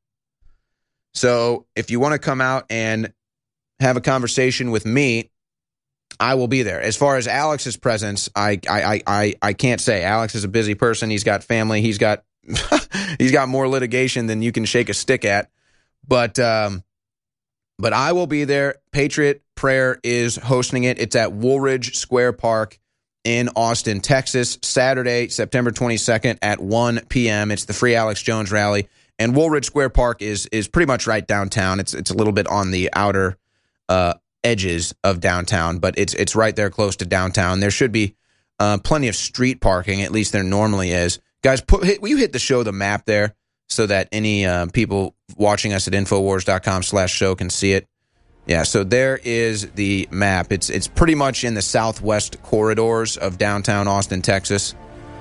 So if you want to come out and have a conversation with me, I will be there. As far as Alex's presence, I can't say. Alex is a busy person. He's got family. He's got more litigation than you can shake a stick at. But I will be there. Patriot Prayer is hosting it. It's at Woolridge Square Park in Austin, Texas, Saturday, September 22nd at 1 p.m. It's the Free Alex Jones rally. And Woolridge Square Park is pretty much right downtown. It's a little bit on the outer edges of downtown, but it's right there close to downtown. There should be plenty of street parking, at least there normally is. Guys, will you hit the map there so that any people watching us at Infowars.com/show can see it? Yeah, so there is the map. It's pretty much in the southwest corridors of downtown Austin, Texas.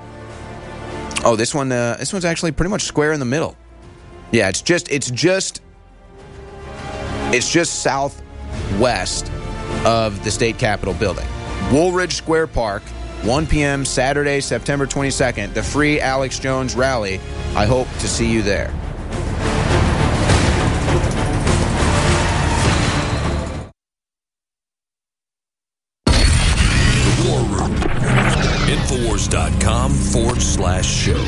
Oh, this one's actually pretty much square in the middle. Yeah, it's just southwest of the state capitol building. Woolridge Square Park, 1 p.m. Saturday, September 22nd, the Free Alex Jones rally. I hope to see you there. The War Room. Infowars.com/show.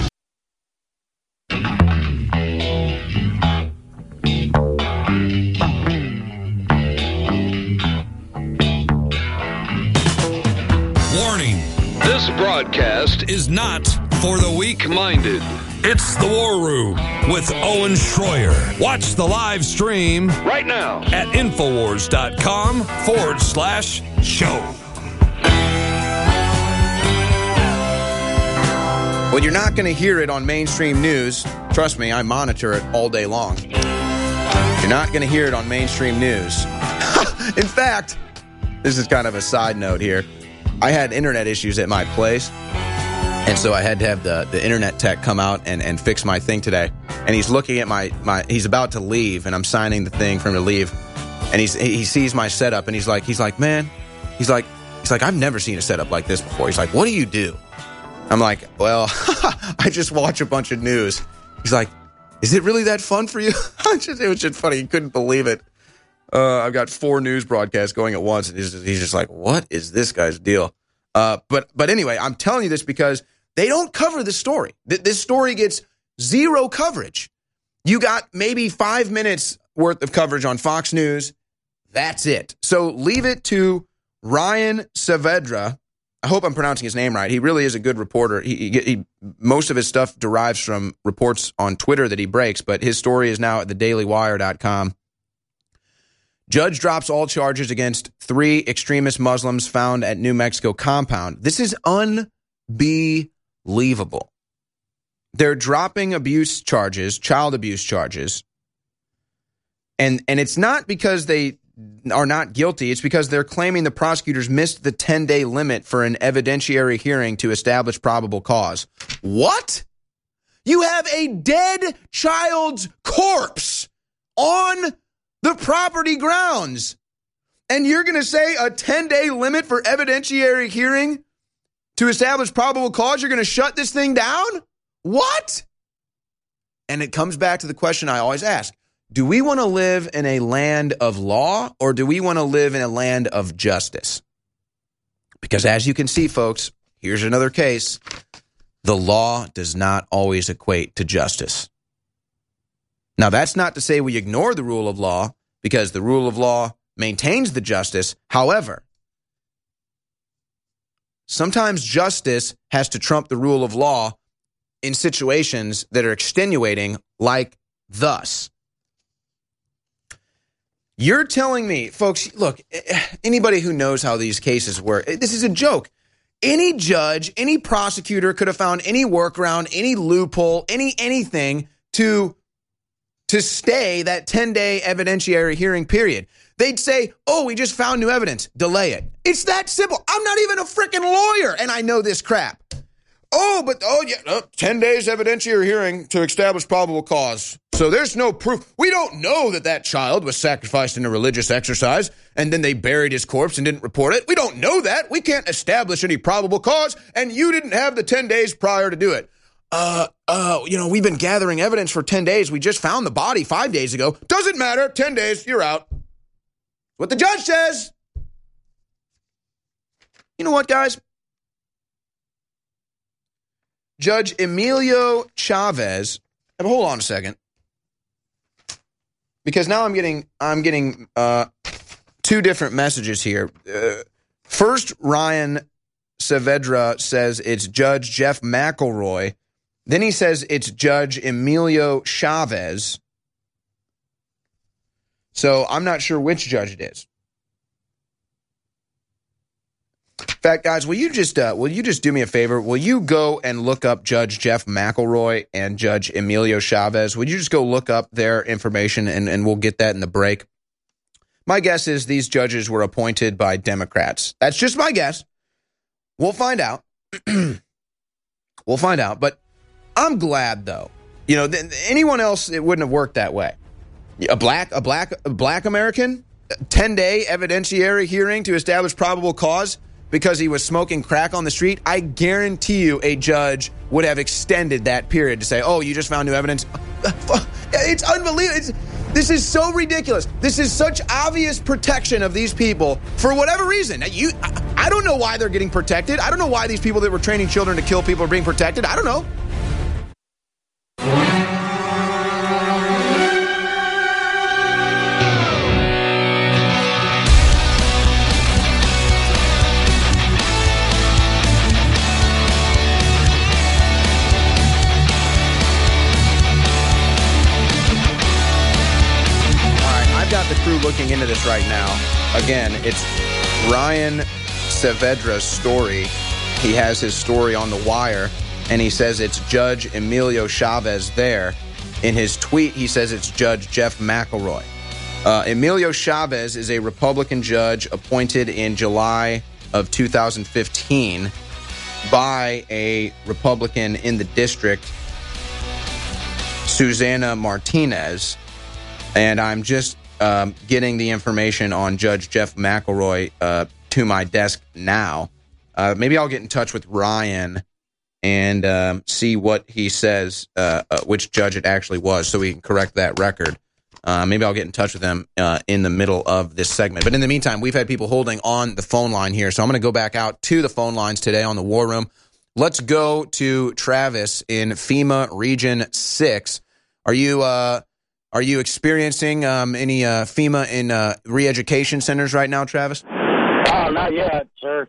Warning, this broadcast is not for the weak-minded. It's The War Room with Owen Schroyer. Watch the live stream right now at Infowars.com/show. Well, you're not going to hear it on mainstream news. Trust me, I monitor it all day long. You're not going to hear it on mainstream news. In fact, this is kind of a side note here. I had internet issues at my place, and so I had to have the internet tech come out and fix my thing today. And he's looking at my he's about to leave, and I'm signing the thing for him to leave. And he sees my setup, and he's like, man, he's like, I've never seen a setup like this before. He's like, what do you do? I'm like, well, I just watch a bunch of news. He's like, is it really that fun for you? It was just funny. He couldn't believe it. I've got 4 news broadcasts going at once, and he's just like, what is this guy's deal? But anyway, I'm telling you this because they don't cover the story. This story gets zero coverage. You got maybe 5 minutes worth of coverage on Fox News. That's it. So leave it to Ryan Saavedra. I hope I'm pronouncing his name right. He really is a good reporter. He most of his stuff derives from reports on Twitter that he breaks, but his story is now at thedailywire.com. Judge drops all charges against 3 extremist Muslims found at New Mexico compound. This is unbelievable. They're dropping abuse charges, child abuse charges. And it's not because they are not guilty. It's because they're claiming the prosecutors missed the 10-day limit for an evidentiary hearing to establish probable cause. What? You have a dead child's corpse on the property grounds, and you're going to say a 10-day limit for evidentiary hearing to establish probable cause? You're going to shut this thing down? What? And it comes back to the question I always ask. Do we want to live in a land of law, or do we want to live in a land of justice? Because as you can see, folks, here's another case. The law does not always equate to justice. Now, that's not to say we ignore the rule of law, because the rule of law maintains the justice. However, sometimes justice has to trump the rule of law in situations that are extenuating, like thus. You're telling me, folks, look, anybody who knows how these cases work, this is a joke. Any judge, any prosecutor could have found any workaround, any loophole, anything to stay that 10-day evidentiary hearing period. They'd say, oh, we just found new evidence. Delay it. It's that simple. I'm not even a freaking lawyer, and I know this crap. 10 days evidentiary hearing to establish probable cause. So there's no proof. We don't know that child was sacrificed in a religious exercise, and then they buried his corpse and didn't report it. We don't know that. We can't establish any probable cause, and you didn't have the 10 days prior to do it. We've been gathering evidence for 10 days. We just found the body 5 days ago. Doesn't matter. 10 days, you're out. What the judge says. You know what, guys? Judge Emilio Chavez. Hold on a second, because now I'm getting 2 different messages here. First, Ryan Saavedra says it's Judge Jeff McElroy. Then he says it's Judge Emilio Chavez. So I'm not sure which judge it is. In fact, guys, will you just do me a favor? Will you go and look up Judge Jeff McElroy and Judge Emilio Chavez? Would you just go look up their information, and we'll get that in the break? My guess is these judges were appointed by Democrats. That's just my guess. We'll find out. We'll find out. But I'm glad, though. You know, anyone else, it wouldn't have worked that way. A black American, 10-day evidentiary hearing to establish probable cause because he was smoking crack on the street. I guarantee you a judge would have extended that period to say, oh, you just found new evidence. It's unbelievable. This is so ridiculous. This is such obvious protection of these people for whatever reason. I don't know why they're getting protected. I don't know why these people that were training children to kill people are being protected. I don't know. The crew looking into this right now. Again, it's Ryan Saavedra's story. He has his story on the wire, and he says it's Judge Emilio Chavez there. In his tweet, he says it's Judge Jeff McElroy. Emilio Chavez is a Republican judge appointed in July of 2015 by a Republican in the district, Susana Martinez. And I'm just getting the information on Judge Jeff McElroy to my desk now. Maybe I'll get in touch with Ryan and see what he says, which judge it actually was, so we can correct that record. Maybe I'll get in touch with them in the middle of this segment. But in the meantime, we've had people holding on the phone line here, so I'm going to go back out to the phone lines today on the War Room. Let's go to Travis in FEMA Region 6. Are you experiencing any FEMA in re-education centers right now, Travis? Oh, not yet, sir.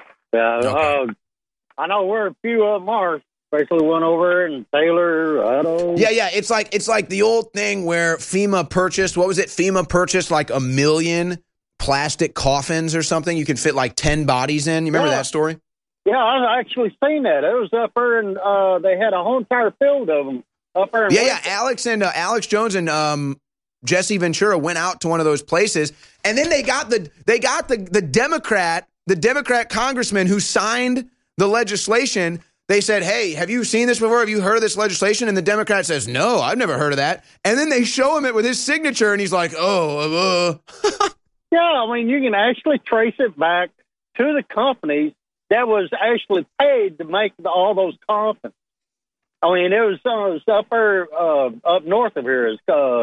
Okay. I know where a few of them are, especially one over in Taylor, Idaho. Yeah. It's like the old thing where FEMA purchased, what was it? FEMA purchased like 1 million plastic coffins or something. You could fit like 10 bodies in. You remember that story? Yeah, I've actually seen that. It was up there, and they had a whole entire field of them up there. Yeah. Alex Jones and Jesse Ventura went out to one of those places, and then they got the Democrat congressman who signed the legislation. They said, "Hey, have you seen this before? Have you heard of this legislation?" And the Democrat says, "No, I've never heard of that." And then they show him it with his signature, and he's like, "Oh." Yeah, I mean, you can actually trace it back to the companies that was actually paid to make all those coffins. I mean, it was up there, up north of here.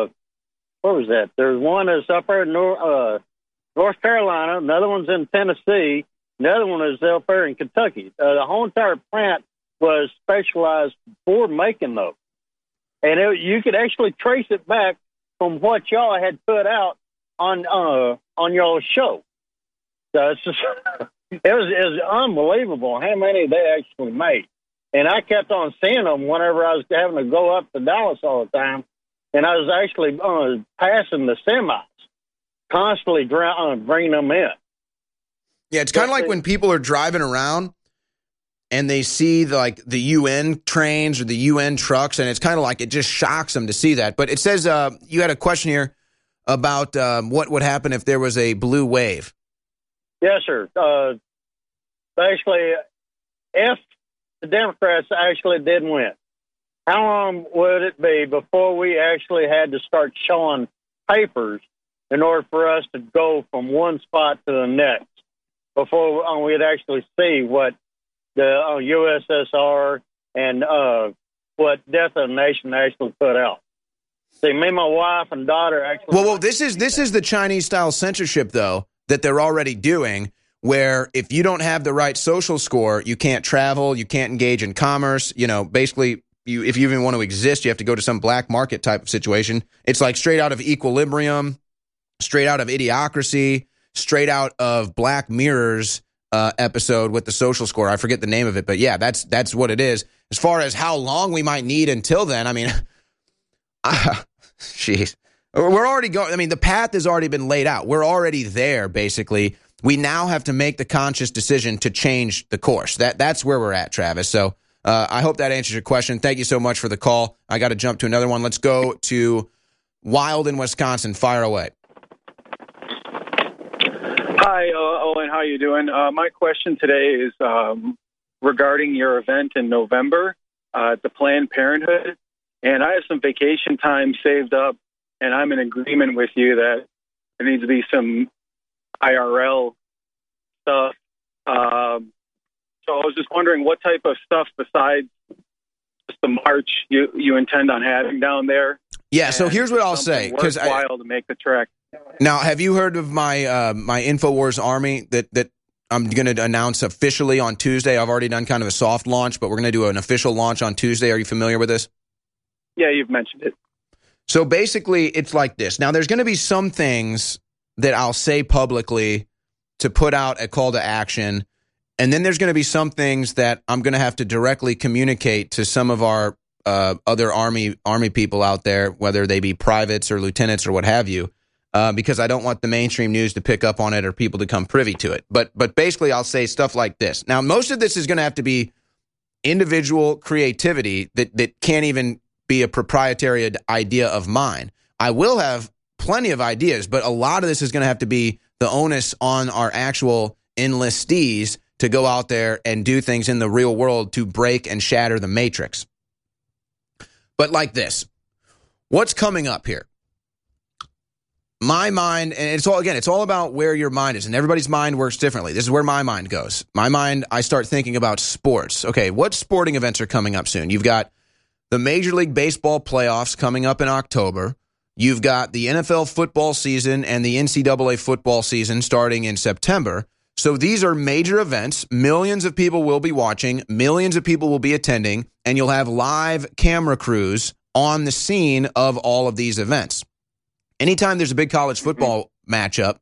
What was that? There's one that's up there in North Carolina. Another one's in Tennessee. Another one is up there in Kentucky. The whole entire plant was specialized for making those. And you could actually trace it back from what y'all had put out on y'all's show. So it's just, it was unbelievable how many they actually made. And I kept on seeing them whenever I was having to go up to Dallas all the time. And I was actually passing the semis, constantly bringing them in. Yeah, it's kind of like when people are driving around and they see the UN trains or the UN trucks, and it's kind of like it just shocks them to see that. But it says you had a question here about what would happen if there was a blue wave. Yes, sir. Basically, if the Democrats actually did win, how long would it be before we actually had to start showing papers in order for us to go from one spot to the next before we'd actually see what the USSR and what Death of a Nation actually put out? See, me, my wife, and daughter actually... Well, this is the Chinese-style censorship, though, that they're already doing, where if you don't have the right social score, you can't travel, you can't engage in commerce. You know, basically, if you even want to exist, you have to go to some black market type of situation. It's like straight out of Equilibrium, straight out of Idiocracy, straight out of Black Mirror's episode with the social score. I forget the name of it, but yeah, that's what it is. As far as how long we might need until then, I mean, jeez. We're already going. I mean, the path has already been laid out. We're already there, basically. We now have to make the conscious decision to change the course. That's where we're at, Travis. So I hope that answers your question. Thank you so much for the call. I got to jump to another one. Let's go to Wild in Wisconsin. Fire away. Hi, Owen. How are you doing? My question today is regarding your event in November at the Planned Parenthood. And I have some vacation time saved up, and I'm in agreement with you that there needs to be some IRL stuff. So I was just wondering what type of stuff besides just the march you intend on having down there. Yeah, so here's what I'll say. Worthwhile to make the trek. Now, have you heard of my my InfoWars Army that I'm going to announce officially on Tuesday? I've already done kind of a soft launch, but we're going to do an official launch on Tuesday. Are you familiar with this? Yeah, you've mentioned it. So basically, it's like this. Now, there's going to be some things that I'll say publicly to put out a call to action, and then there's going to be some things that I'm going to have to directly communicate to some of our other Army people out there, whether they be privates or lieutenants or what have you, because I don't want the mainstream news to pick up on it or people to come privy to it. But basically, I'll say stuff like this. Now, most of this is going to have to be individual creativity that can't even be a proprietary idea of mine. I will have plenty of ideas, but a lot of this is going to have to be the onus on our actual enlistees to go out there and do things in the real world to break and shatter the matrix. But like this, what's coming up here? My mind, and it's all about where your mind is, and everybody's mind works differently. This is where my mind goes. My mind, I start thinking about sports. Okay, what sporting events are coming up soon? You've got the Major League Baseball playoffs coming up in October. You've got the NFL football season and the NCAA football season starting in September. So these are major events. Millions of people will be watching. Millions of people will be attending. And you'll have live camera crews on the scene of all of these events. Anytime there's a big college football matchup,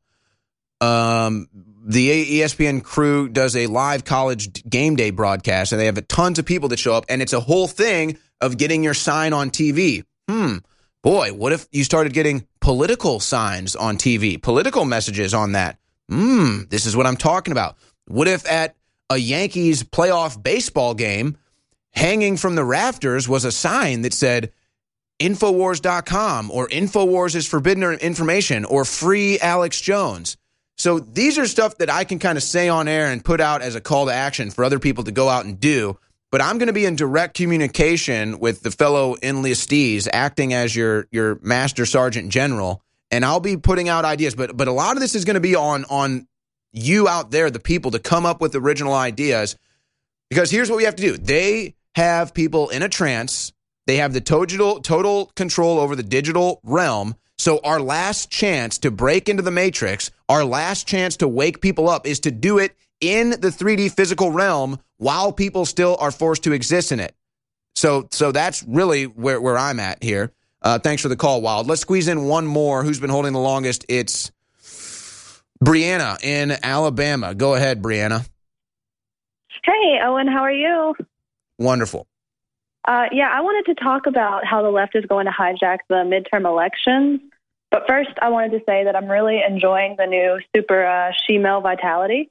the ESPN crew does a live college game day broadcast, and they have tons of people that show up, and it's a whole thing of getting your sign on TV. Boy, what if you started getting political signs on TV, political messages on that? This is what I'm talking about. What if at a Yankees playoff baseball game, hanging from the rafters was a sign that said, Infowars.com, or Infowars is forbidden information, or free Alex Jones. So these are stuff that I can kind of say on air and put out as a call to action for other people to go out and do. But I'm going to be in direct communication with the fellow enlistees, acting as your Master Sergeant General, and I'll be putting out ideas. But a lot of this is going to be on you out there, the people, to come up with original ideas. Because here's what we have to do. They have people in a trance. They have the total control over the digital realm. So our last chance to break into the matrix, our last chance to wake people up, is to do it in the 3D physical realm while people still are forced to exist in it. So that's really where I'm at here. Thanks for the call, Wild. Let's squeeze in one more. Who's been holding the longest? It's Brianna in Alabama. Go ahead, Brianna. Hey, Owen, how are you? Wonderful. I wanted to talk about how the left is going to hijack the midterm elections. But first, I wanted to say that I'm really enjoying the new Super She-Male Vitality.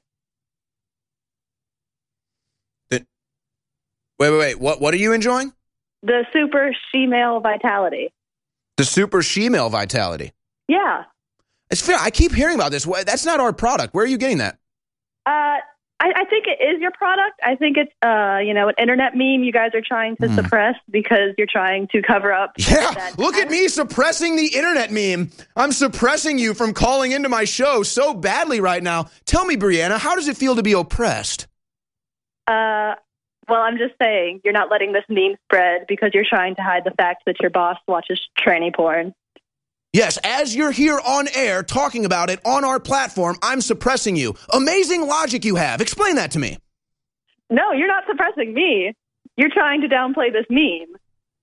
Wait. What are you enjoying? The Super She-Male Vitality. The Super She-Male Vitality? Yeah. It's fair. I keep hearing about this. That's not our product. Where are you getting that? I think it is your product. I think it's, an internet meme you guys are trying to suppress because you're trying to cover up. Yeah, look at me suppressing the internet meme. I'm suppressing you from calling into my show so badly right now. Tell me, Brianna, how does it feel to be oppressed? Well, I'm just saying you're not letting this meme spread because you're trying to hide the fact that your boss watches tranny porn. Yes, as you're here on air talking about it on our platform, I'm suppressing you. Amazing logic you have. Explain that to me. No, you're not suppressing me. You're trying to downplay this meme.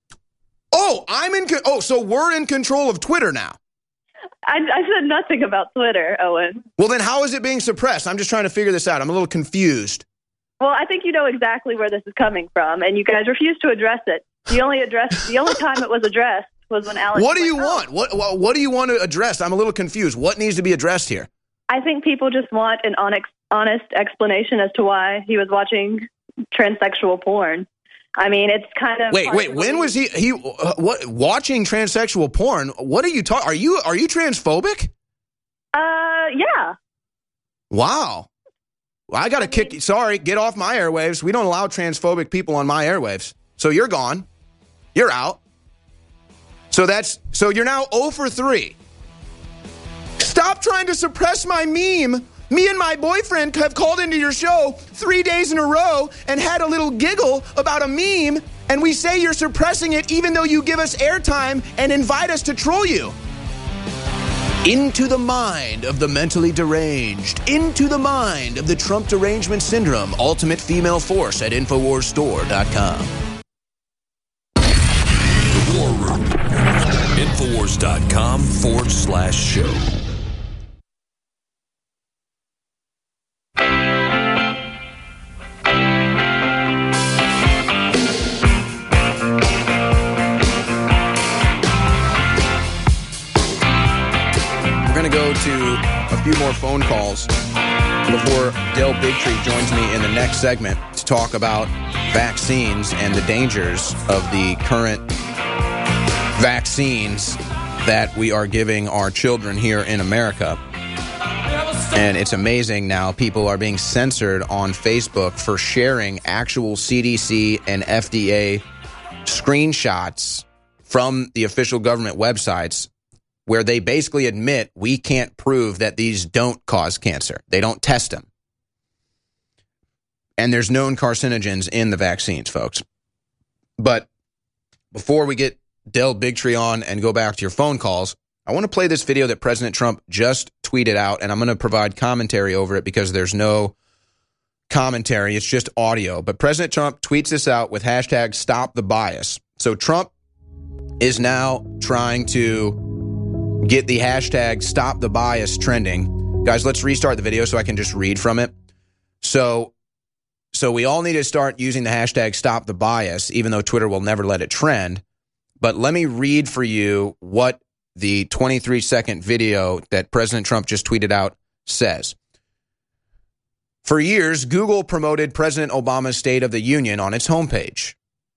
So we're in control of Twitter now. I said nothing about Twitter, Owen. Well, then how is it being suppressed? I'm just trying to figure this out. I'm a little confused. Well, I think you know exactly where this is coming from, and you guys refuse to address it. The only time it was addressed was when Alex. What do you want? What do you want to address? I'm a little confused. What needs to be addressed here? I think people just want an honest explanation as to why he was watching transsexual porn. I mean, it's kind of wait. When was he watching transsexual porn? What are you talking? Are you transphobic? Yeah. Wow. Well, I got to kick you. Sorry, get off my airwaves. We don't allow transphobic people on my airwaves. So you're gone. You're out. So you're now 0 for 3. Stop trying to suppress my meme. Me and my boyfriend have called into your show 3 days in a row and had a little giggle about a meme, and we say you're suppressing it even though you give us airtime and invite us to troll you. Into the mind of the mentally deranged. Into the mind of the Trump derangement syndrome. Ultimate female force at InfoWarsStore.com. The War Room. Infowars.com/show. We're going to go to a few more phone calls before Del Bigtree joins me in the next segment to talk about vaccines and the dangers of the current vaccines that we are giving our children here in America. And it's amazing now people are being censored on Facebook for sharing actual CDC and FDA screenshots from the official government websites where they basically admit we can't prove that these don't cause cancer. They don't test them. And there's known carcinogens in the vaccines, folks. But before we get Del Bigtree on and go back to your phone calls, I want to play this video that President Trump just tweeted out, and I'm going to provide commentary over it because there's no commentary. It's just audio. But President Trump tweets this out with hashtag Stop the Bias. So Trump is now trying to get the hashtag Stop the Bias trending. Guys, let's restart the video so I can just read from it. So we all need to start using the hashtag Stop the Bias, even though Twitter will never let it trend. But let me read for you what the 23-second video that President Trump just tweeted out says. For years, Google promoted President Obama's State of the Union on its homepage.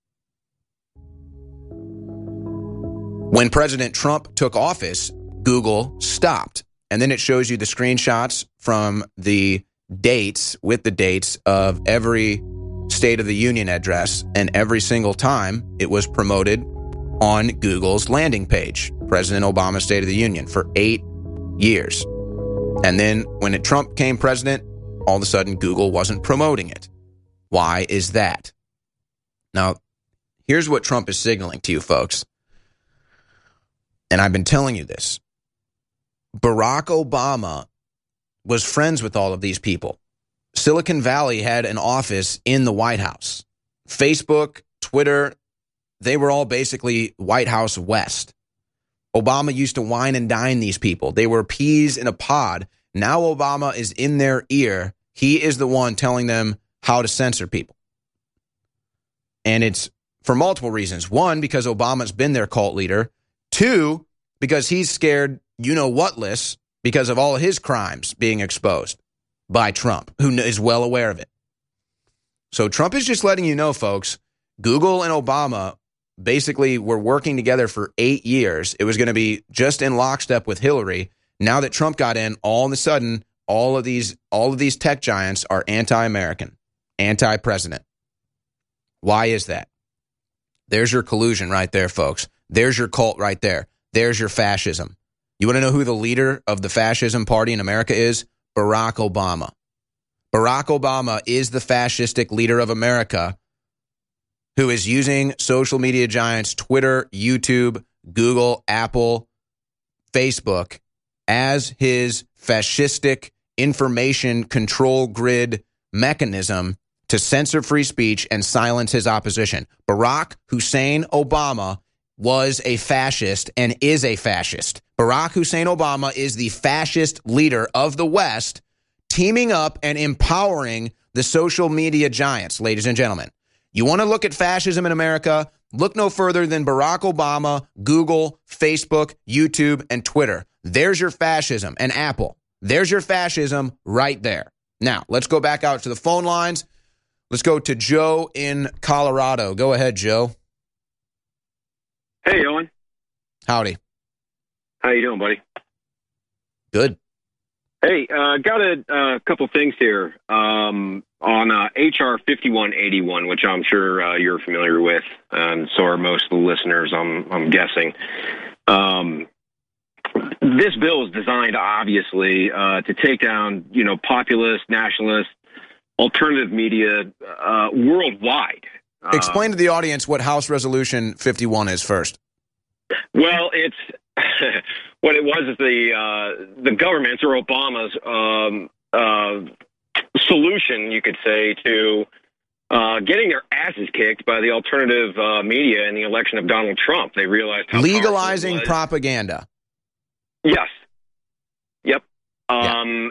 When President Trump took office, Google stopped. And then it shows you the screenshots from the dates, with the dates of every State of the Union address, and every single time it was promoted on Google's landing page, President Obama's State of the Union, for 8 years. And then when Trump became president, all of a sudden Google wasn't promoting it. Why is that? Now, here's what Trump is signaling to you folks. And I've been telling you this. Barack Obama was friends with all of these people. Silicon Valley had an office in the White House. Facebook, Twitter, they were all basically White House West. Obama used to wine and dine these people. They were peas in a pod. Now Obama is in their ear. He is the one telling them how to censor people. And it's for multiple reasons. One, because Obama's been their cult leader. Two, because he's scared you-know-what-less because of all of his crimes being exposed by Trump, who is well aware of it. So Trump is just letting you know, folks, Google and Obama basically were working together for 8 years. It was going to be just in lockstep with Hillary. Now that Trump got in, all of a sudden, all of these tech giants are anti-American, anti-president. Why is that? There's your collusion right there, folks. There's your cult right there. There's your fascism. You want to know who the leader of the fascism party in America is? Barack Obama. Barack Obama is the fascistic leader of America who is using social media giants, Twitter, YouTube, Google, Apple, Facebook, as his fascistic information control grid mechanism to censor free speech and silence his opposition. Barack Hussein Obama was a fascist and is a fascist. Barack Hussein Obama is the fascist leader of the West, teaming up and empowering the social media giants, ladies and gentlemen. You want to look at fascism in America? Look no further than Barack Obama, Google, Facebook, YouTube, and Twitter. There's your fascism. And Apple. There's your fascism right there. Now, let's go back out to the phone lines. Let's go to Joe in Colorado. Go ahead, Joe. Hey, Owen. Howdy. How you doing, buddy? Good. Hey, got a couple things here on HR 5181, which I'm sure you're familiar with, and so are most of the listeners, I'm guessing. This bill is designed, obviously, to take down, populist, nationalist, alternative media worldwide. Explain to the audience what House Resolution 51 is first. Well, it's what it was is the government's or Obama's solution, you could say, to getting their asses kicked by the alternative media in the election of Donald Trump. They realized how legalizing propaganda. Yes. Yep. And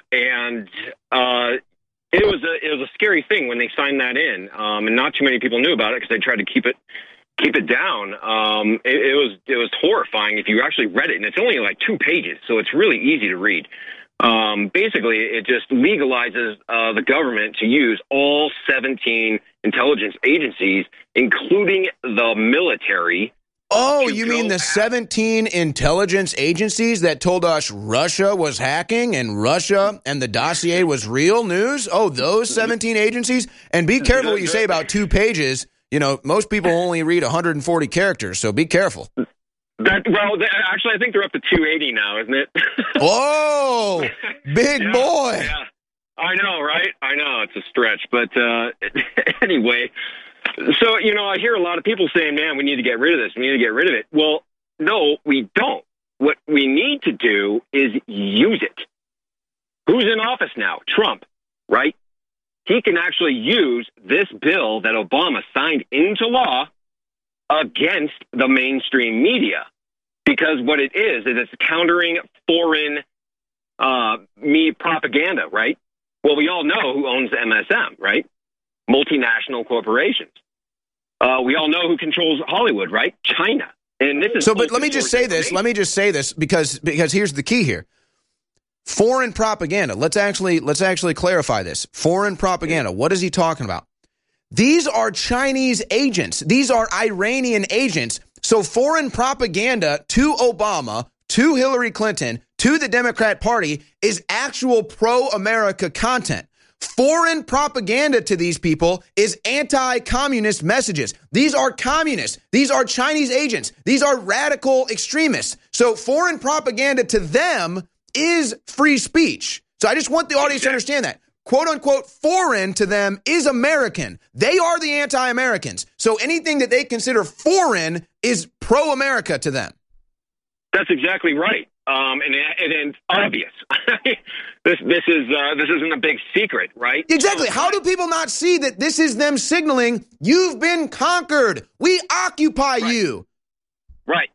it was a scary thing when they signed that in, and not too many people knew about it because they tried to keep it down. It was horrifying if you actually read it, and it's only like 2 pages, so it's really easy to read. Basically, it just legalizes the government to use all 17 intelligence agencies, including the military, Oh, you mean the 17 intelligence agencies that told us Russia was hacking and Russia and the dossier was real news? Oh, those 17 agencies? And be careful what you say about 2 pages. You know, most people only read 140 characters, so be careful. Actually, I think they're up to 280 now, isn't it? Whoa, big boy. Yeah. I know, right? I know, it's a stretch. But anyway, so, you know, I hear a lot of people saying, man, we need to get rid of this. We need to get rid of it. Well, no, we don't. What we need to do is use it. Who's in office now? Trump, right? He can actually use this bill that Obama signed into law against the mainstream media. Because what it is it's countering foreign propaganda, right? Well, we all know who owns MSM, right? Multinational corporations. We all know who controls Hollywood, right? China. And this is but let me just say this. Let me just say this because here's the key here. Foreign propaganda. Let's actually clarify this. Foreign propaganda. What is he talking about? These are Chinese agents. These are Iranian agents. So foreign propaganda to Obama, to Hillary Clinton, to the Democrat Party is actual pro-America content. Foreign propaganda to these people is anti-communist messages. These are communists. These are Chinese agents. These are radical extremists. So foreign propaganda to them is free speech. So I just want the audience to understand that. Quote unquote, foreign to them is American. They are the anti-Americans. So anything that they consider foreign is pro-America to them. That's exactly right. And it's obvious. This isn't a big secret, right? Exactly. How do people not see that this is them signaling you've been conquered? We occupy you. Right.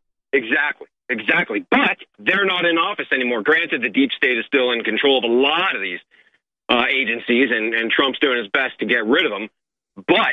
Exactly. But they're not in office anymore. Granted, the deep state is still in control of a lot of these agencies, and Trump's doing his best to get rid of them. But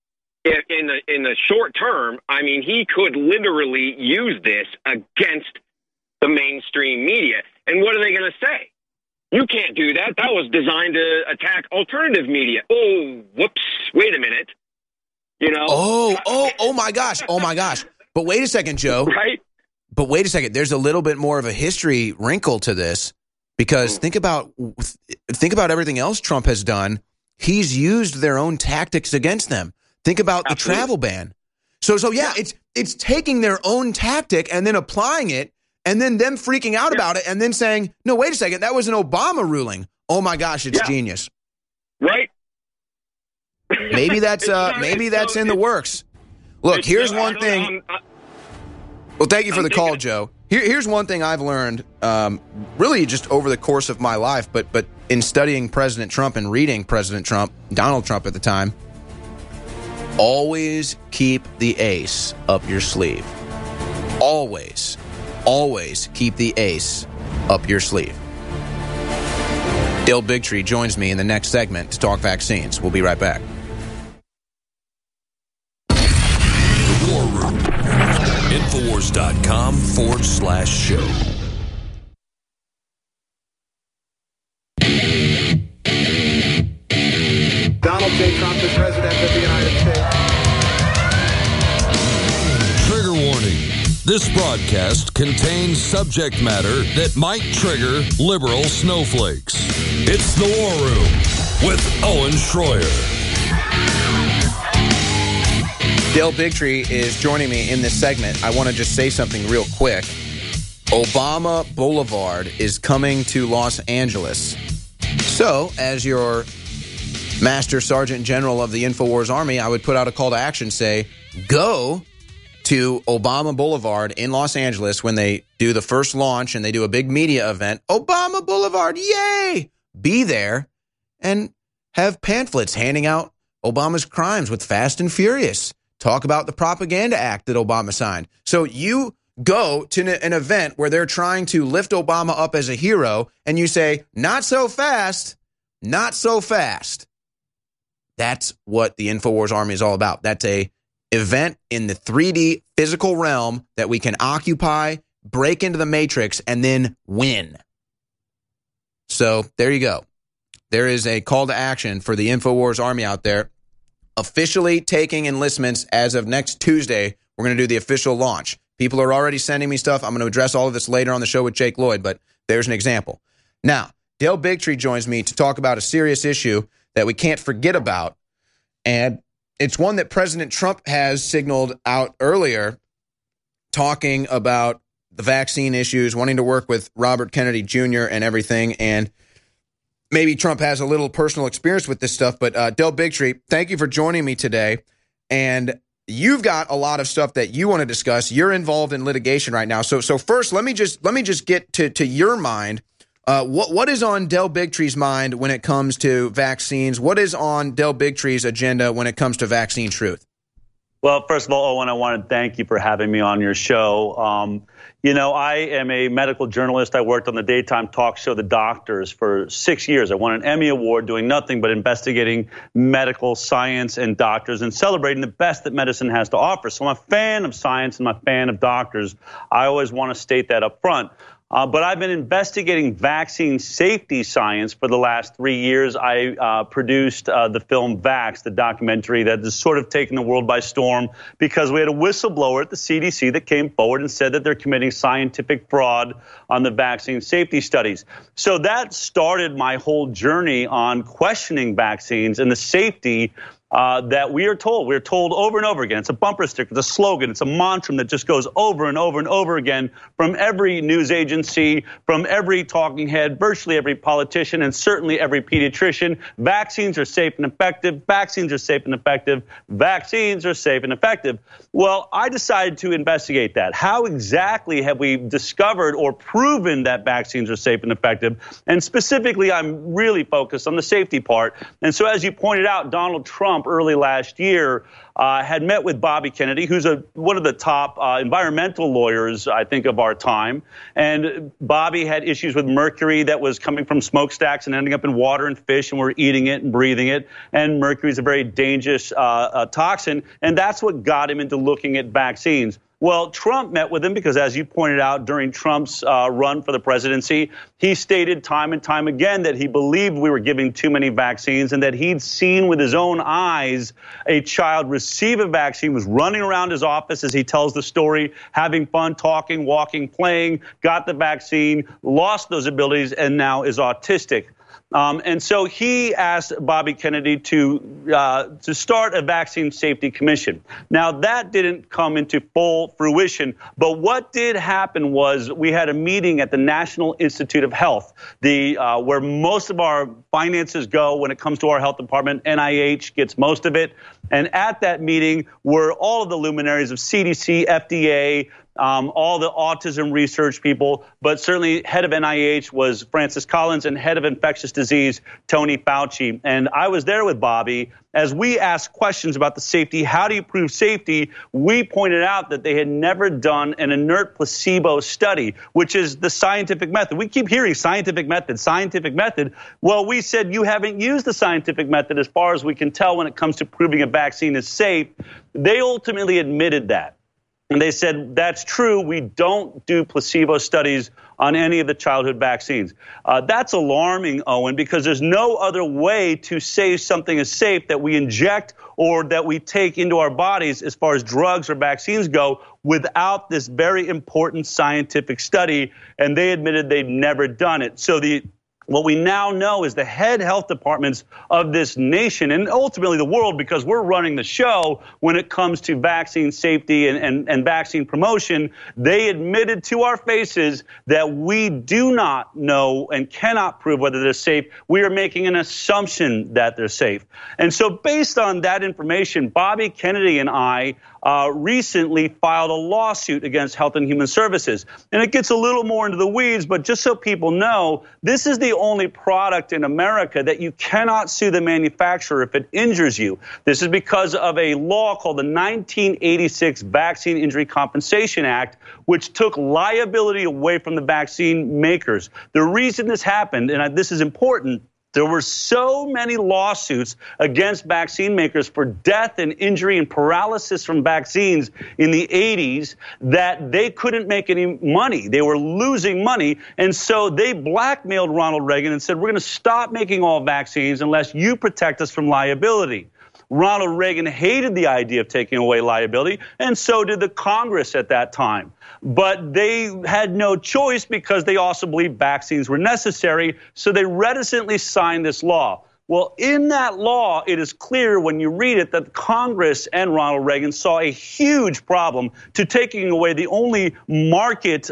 in the short term, I mean, he could literally use this against the mainstream media. And what are they going to say? You can't do that. That was designed to attack alternative media. Oh, whoops. Wait a minute. You know? Oh my gosh. But wait a second, Joe. Right? But wait a second. There's a little bit more of a history wrinkle to this. Because think about everything else Trump has done. He's used their own tactics against them. Think about the travel ban. So yeah, it's taking their own tactic and then applying it, and then them freaking out about it, and then saying, "No, wait a second, that was an Obama ruling." Oh my gosh, it's genius. Right? Maybe that's in the works. Look, here's one thing. Well, thank you for the call, Joe. Here's one thing I've learned, really just over the course of my life, but in studying President Trump and reading President Trump, Donald Trump at the time. Always keep the ace up your sleeve. Always keep the ace up your sleeve. Dale Bigtree joins me in the next segment to talk vaccines. We'll be right back. The War Room. Infowars.com/show. Donald J. Trump is President of the United States. Trigger warning. This broadcast contains subject matter that might trigger liberal snowflakes. It's the War Room with Owen Schroyer. Dale Bigtree is joining me in this segment. I want to just say something real quick. Obama Boulevard is coming to Los Angeles. So, as your Master Sergeant General of the InfoWars Army, I would put out a call to action, say, go to Obama Boulevard in Los Angeles when they do the first launch and they do a big media event. Obama Boulevard, yay! Be there and have pamphlets handing out Obama's crimes with Fast and Furious. Talk about the Propaganda Act that Obama signed. So you go to an event where they're trying to lift Obama up as a hero and you say, not so fast, not so fast. That's what the InfoWars Army is all about. That's a event in the 3D physical realm that we can occupy, break into the matrix, and then win. So there you go. There is a call to action for the InfoWars Army out there, officially taking enlistments as of next Tuesday We're going to do the official launch. People are already sending me stuff. I'm going to address all of this later on the show with Jake Lloyd, but there's an example. Now, Dale Bigtree joins me to talk about a serious issue that we can't forget about, and it's one that President Trump has signaled out earlier, talking about the vaccine issues, wanting to work with Robert Kennedy Jr. and everything, and maybe Trump has a little personal experience with this stuff, but Dale Bigtree, thank you for joining me today, and you've got a lot of stuff that you want to discuss. You're involved in litigation right now, so first, let me just get to your mind. What is on Dale Bigtree's mind when it comes to vaccines? What is on Dale Bigtree's agenda when it comes to vaccine truth? Well, first of all, Owen, I want to thank you for having me on your show. I am a medical journalist. I worked on the daytime talk show The Doctors for 6 years. I won an Emmy Award doing nothing but investigating medical science and doctors and celebrating the best that medicine has to offer. So I'm a fan of science and I'm a fan of doctors. I always want to state that up front. But I've been investigating vaccine safety science for the last 3 years. I produced the film Vax, the documentary that has sort of taken the world by storm because we had a whistleblower at the CDC that came forward and said that they're committing scientific fraud on the vaccine safety studies. So that started my whole journey on questioning vaccines and the safety that we are told. We're told over and over again. It's a bumper sticker. It's a slogan. It's a mantra that just goes over and over and over again from every news agency, from every talking head, virtually every politician, and certainly every pediatrician. Vaccines are safe and effective. Vaccines are safe and effective. Vaccines are safe and effective. Well, I decided to investigate that. How exactly have we discovered or proven that vaccines are safe and effective? And specifically, I'm really focused on the safety part. And so as you pointed out, Donald Trump early last year had met with Bobby Kennedy, who's one of the top environmental lawyers, I think, of our time. And Bobby had issues with mercury that was coming from smokestacks and ending up in water and fish, and we're eating it and breathing it. And mercury is a very dangerous toxin, and that's what got him into looking at vaccines. Well, Trump met with him because, as you pointed out, during Trump's run for the presidency, he stated time and time again that he believed we were giving too many vaccines and that he'd seen with his own eyes a child receive a vaccine, was running around his office, as he tells the story, having fun, talking, walking, playing, got the vaccine, lost those abilities, and now is autistic. And so he asked Bobby Kennedy to start a vaccine safety commission. Now, that didn't come into full fruition, but what did happen was we had a meeting at the National Institute of Health, where most of our finances go when it comes to our health department. NIH gets most of it. And at that meeting were all of the luminaries of CDC, FDA, all the autism research people, but certainly head of NIH was Francis Collins and head of infectious disease, Tony Fauci. And I was there with Bobby. As we asked questions about the safety, how do you prove safety? We pointed out that they had never done an inert placebo study, which is the scientific method. We keep hearing scientific method, scientific method. Well, we said you haven't used the scientific method as far as we can tell when it comes to proving a vaccine is safe. They ultimately admitted that. And they said, that's true. We don't do placebo studies on any of the childhood vaccines. That's alarming, Owen, because there's no other way to say something is safe that we inject or that we take into our bodies as far as drugs or vaccines go without this very important scientific study. And they admitted they'd never done it. So what we now know is the head health departments of this nation and ultimately the world, because we're running the show when it comes to vaccine safety and vaccine promotion, they admitted to our faces that we do not know and cannot prove whether they're safe. We are making an assumption that they're safe. And so based on that information, Bobby Kennedy and I recently filed a lawsuit against Health and Human Services. And it gets a little more into the weeds, but just so people know, this is the only product in America that you cannot sue the manufacturer if it injures you. This is because of a law called the 1986 Vaccine Injury Compensation Act, which took liability away from the vaccine makers. The reason this happened, and this is important, there were so many lawsuits against vaccine makers for death and injury and paralysis from vaccines in the 80s that they couldn't make any money. They were losing money. And so they blackmailed Ronald Reagan and said, we're going to stop making all vaccines unless you protect us from liability. Ronald Reagan hated the idea of taking away liability, and so did the Congress at that time. But they had no choice because they also believed vaccines were necessary, so they reticently signed this law. Well, in that law, it is clear when you read it that Congress and Ronald Reagan saw a huge problem to taking away the only market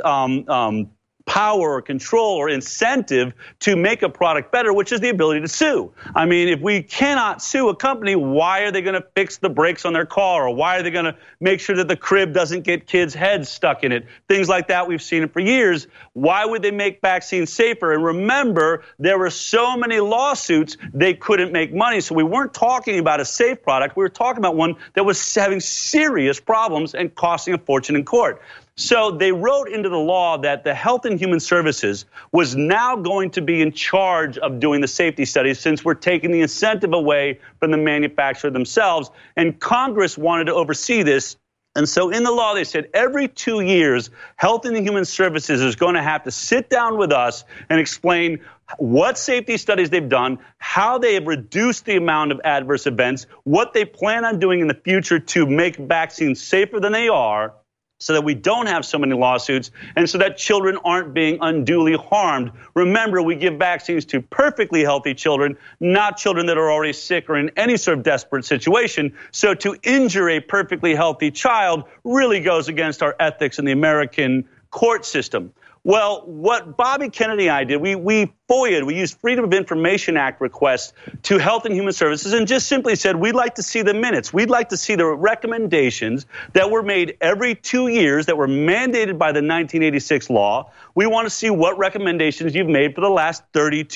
power or control or incentive to make a product better, which is the ability to sue. I mean, if we cannot sue a company, why are they going to fix the brakes on their car? Or why are they going to make sure that the crib doesn't get kids' heads stuck in it? Things like that, we've seen it for years. Why would they make vaccines safer? And remember, there were so many lawsuits, they couldn't make money. So we weren't talking about a safe product. We were talking about one that was having serious problems and costing a fortune in court. So they wrote into the law that the Health and Human Services was now going to be in charge of doing the safety studies since we're taking the incentive away from the manufacturer themselves. And Congress wanted to oversee this. And so in the law, they said every 2 years, Health and Human Services is going to have to sit down with us and explain what safety studies they've done, how they have reduced the amount of adverse events, what they plan on doing in the future to make vaccines safer than they are, so that we don't have so many lawsuits and so that children aren't being unduly harmed. Remember, we give vaccines to perfectly healthy children, not children that are already sick or in any sort of desperate situation. So to injure a perfectly healthy child really goes against our ethics in the American court system. Well, what Bobby Kennedy and I did, we FOIA'd, we used Freedom of Information Act requests to Health and Human Services and just simply said, we'd like to see the minutes. We'd like to see the recommendations that were made every 2 years that were mandated by the 1986 law. We want to see what recommendations you've made for the last 30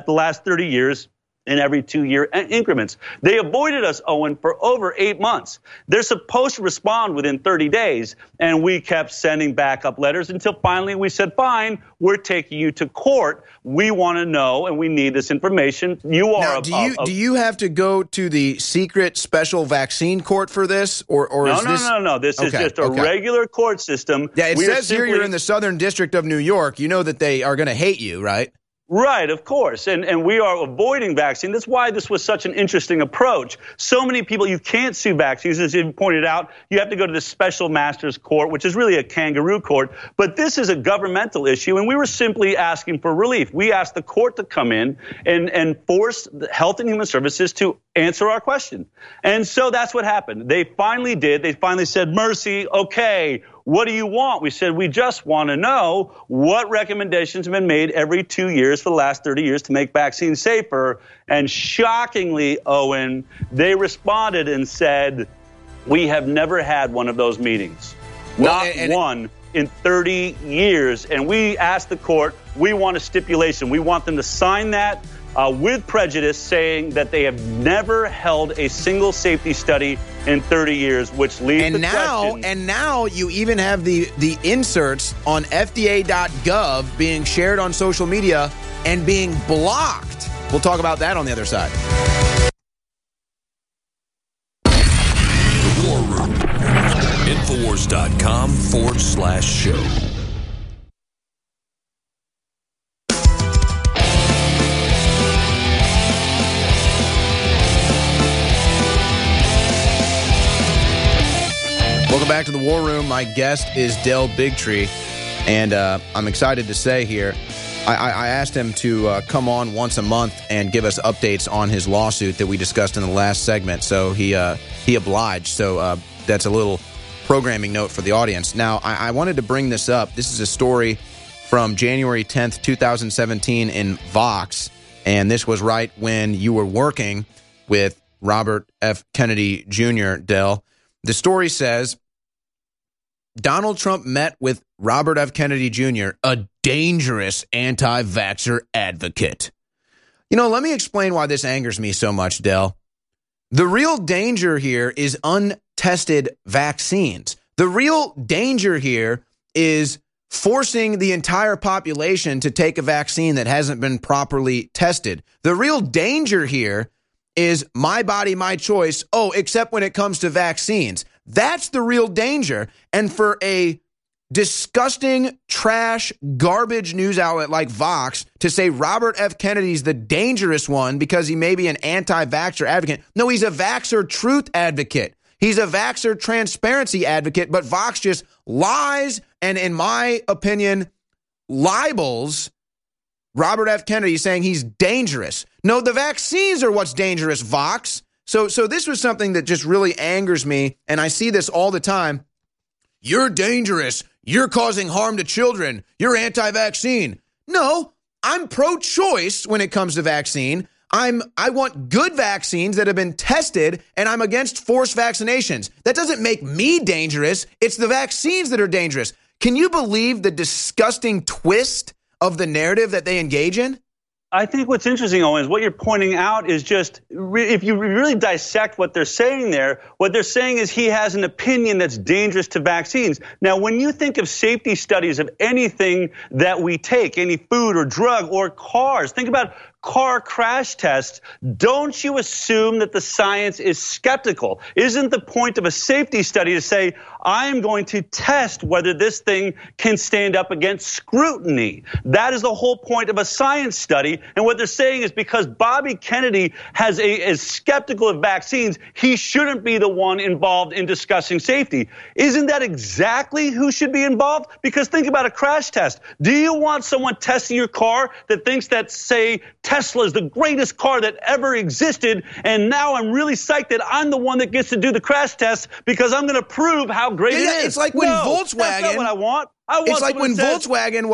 years in every 2 year increments. They avoided us, Owen, for over 8 months. They're supposed to respond within 30 days, and we kept sending backup letters until finally we said, fine, we're taking you to court. We want to know, and we need this information. You are. Now, do you have to go to the secret special vaccine court for this, or no, is this? No. This is just a regular court system. Yeah, it says here you're in the Southern District of New York. You know that they are going to hate you, right? Right, of course. And we are avoiding vaccine. That's why this was such an interesting approach. So many people, you can't sue vaccines. As you pointed out, you have to go to the special master's court, which is really a kangaroo court. But this is a governmental issue, and we were simply asking for relief. We asked the court to come in and force the Health and Human Services to answer our question. And so that's what happened. They finally did. They finally said, mercy, okay, what do you want? We said, we just want to know what recommendations have been made every 2 years for the last 30 years to make vaccines safer. And shockingly, Owen, they responded and said, we have never had one of those meetings. Not one in 30 years. And we asked the court, we want a stipulation. We want them to sign that with prejudice, saying that they have never held a single safety study in 30 years, which leaves question. And now you even have the inserts on FDA.gov being shared on social media and being blocked. We'll talk about that on the other side. The War Room. Infowars.com/show. Welcome back to the War Room. My guest is Del Bigtree, and I'm excited to say here, I asked him to come on once a month and give us updates on his lawsuit that we discussed in the last segment, so he obliged. So that's a little programming note for the audience. Now, I wanted to bring this up. This is a story from January 10th, 2017 in Vox, and this was right when you were working with Robert F. Kennedy Jr., Del. The story says, Donald Trump met with Robert F. Kennedy Jr., a dangerous anti-vaxxer advocate. You know, let me explain why this angers me so much, Del. The real danger here is untested vaccines. The real danger here is forcing the entire population to take a vaccine that hasn't been properly tested. The real danger here is my body, my choice. Oh, except when it comes to vaccines. That's the real danger. And for a disgusting, trash, garbage news outlet like Vox to say Robert F. Kennedy's the dangerous one because he may be an anti-vaxxer advocate. No, he's a vaxxer truth advocate. He's a vaxxer transparency advocate, but Vox just lies and, in my opinion, libels Robert F. Kennedy, saying he's dangerous. No, the vaccines are what's dangerous, Vox. So this was something that just really angers me, and I see this all the time. You're dangerous. You're causing harm to children. You're anti-vaccine. No, I'm pro-choice when it comes to vaccine. I want good vaccines that have been tested, and I'm against forced vaccinations. That doesn't make me dangerous. It's the vaccines that are dangerous. Can you believe the disgusting twist of the narrative that they engage in? I think what's interesting, Owen, is what you're pointing out is just, if you really dissect what they're saying there, what they're saying is he has an opinion that's dangerous to vaccines. Now, when you think of safety studies of anything that we take, any food or drug or cars, think about car crash tests. Don't you assume that the science is skeptical? Isn't the point of a safety study to say, I'm going to test whether this thing can stand up against scrutiny? That is the whole point of a science study. And what they're saying is because Bobby Kennedy is skeptical of vaccines, he shouldn't be the one involved in discussing safety. Isn't that exactly who should be involved? Because think about a crash test. Do you want someone testing your car that thinks that, say, Tesla is the greatest car that ever existed, and now I'm really psyched that I'm the one that gets to do the crash test because I'm going to prove how great it is? It's like when Volkswagen. That's not what I want. It's like when Volkswagen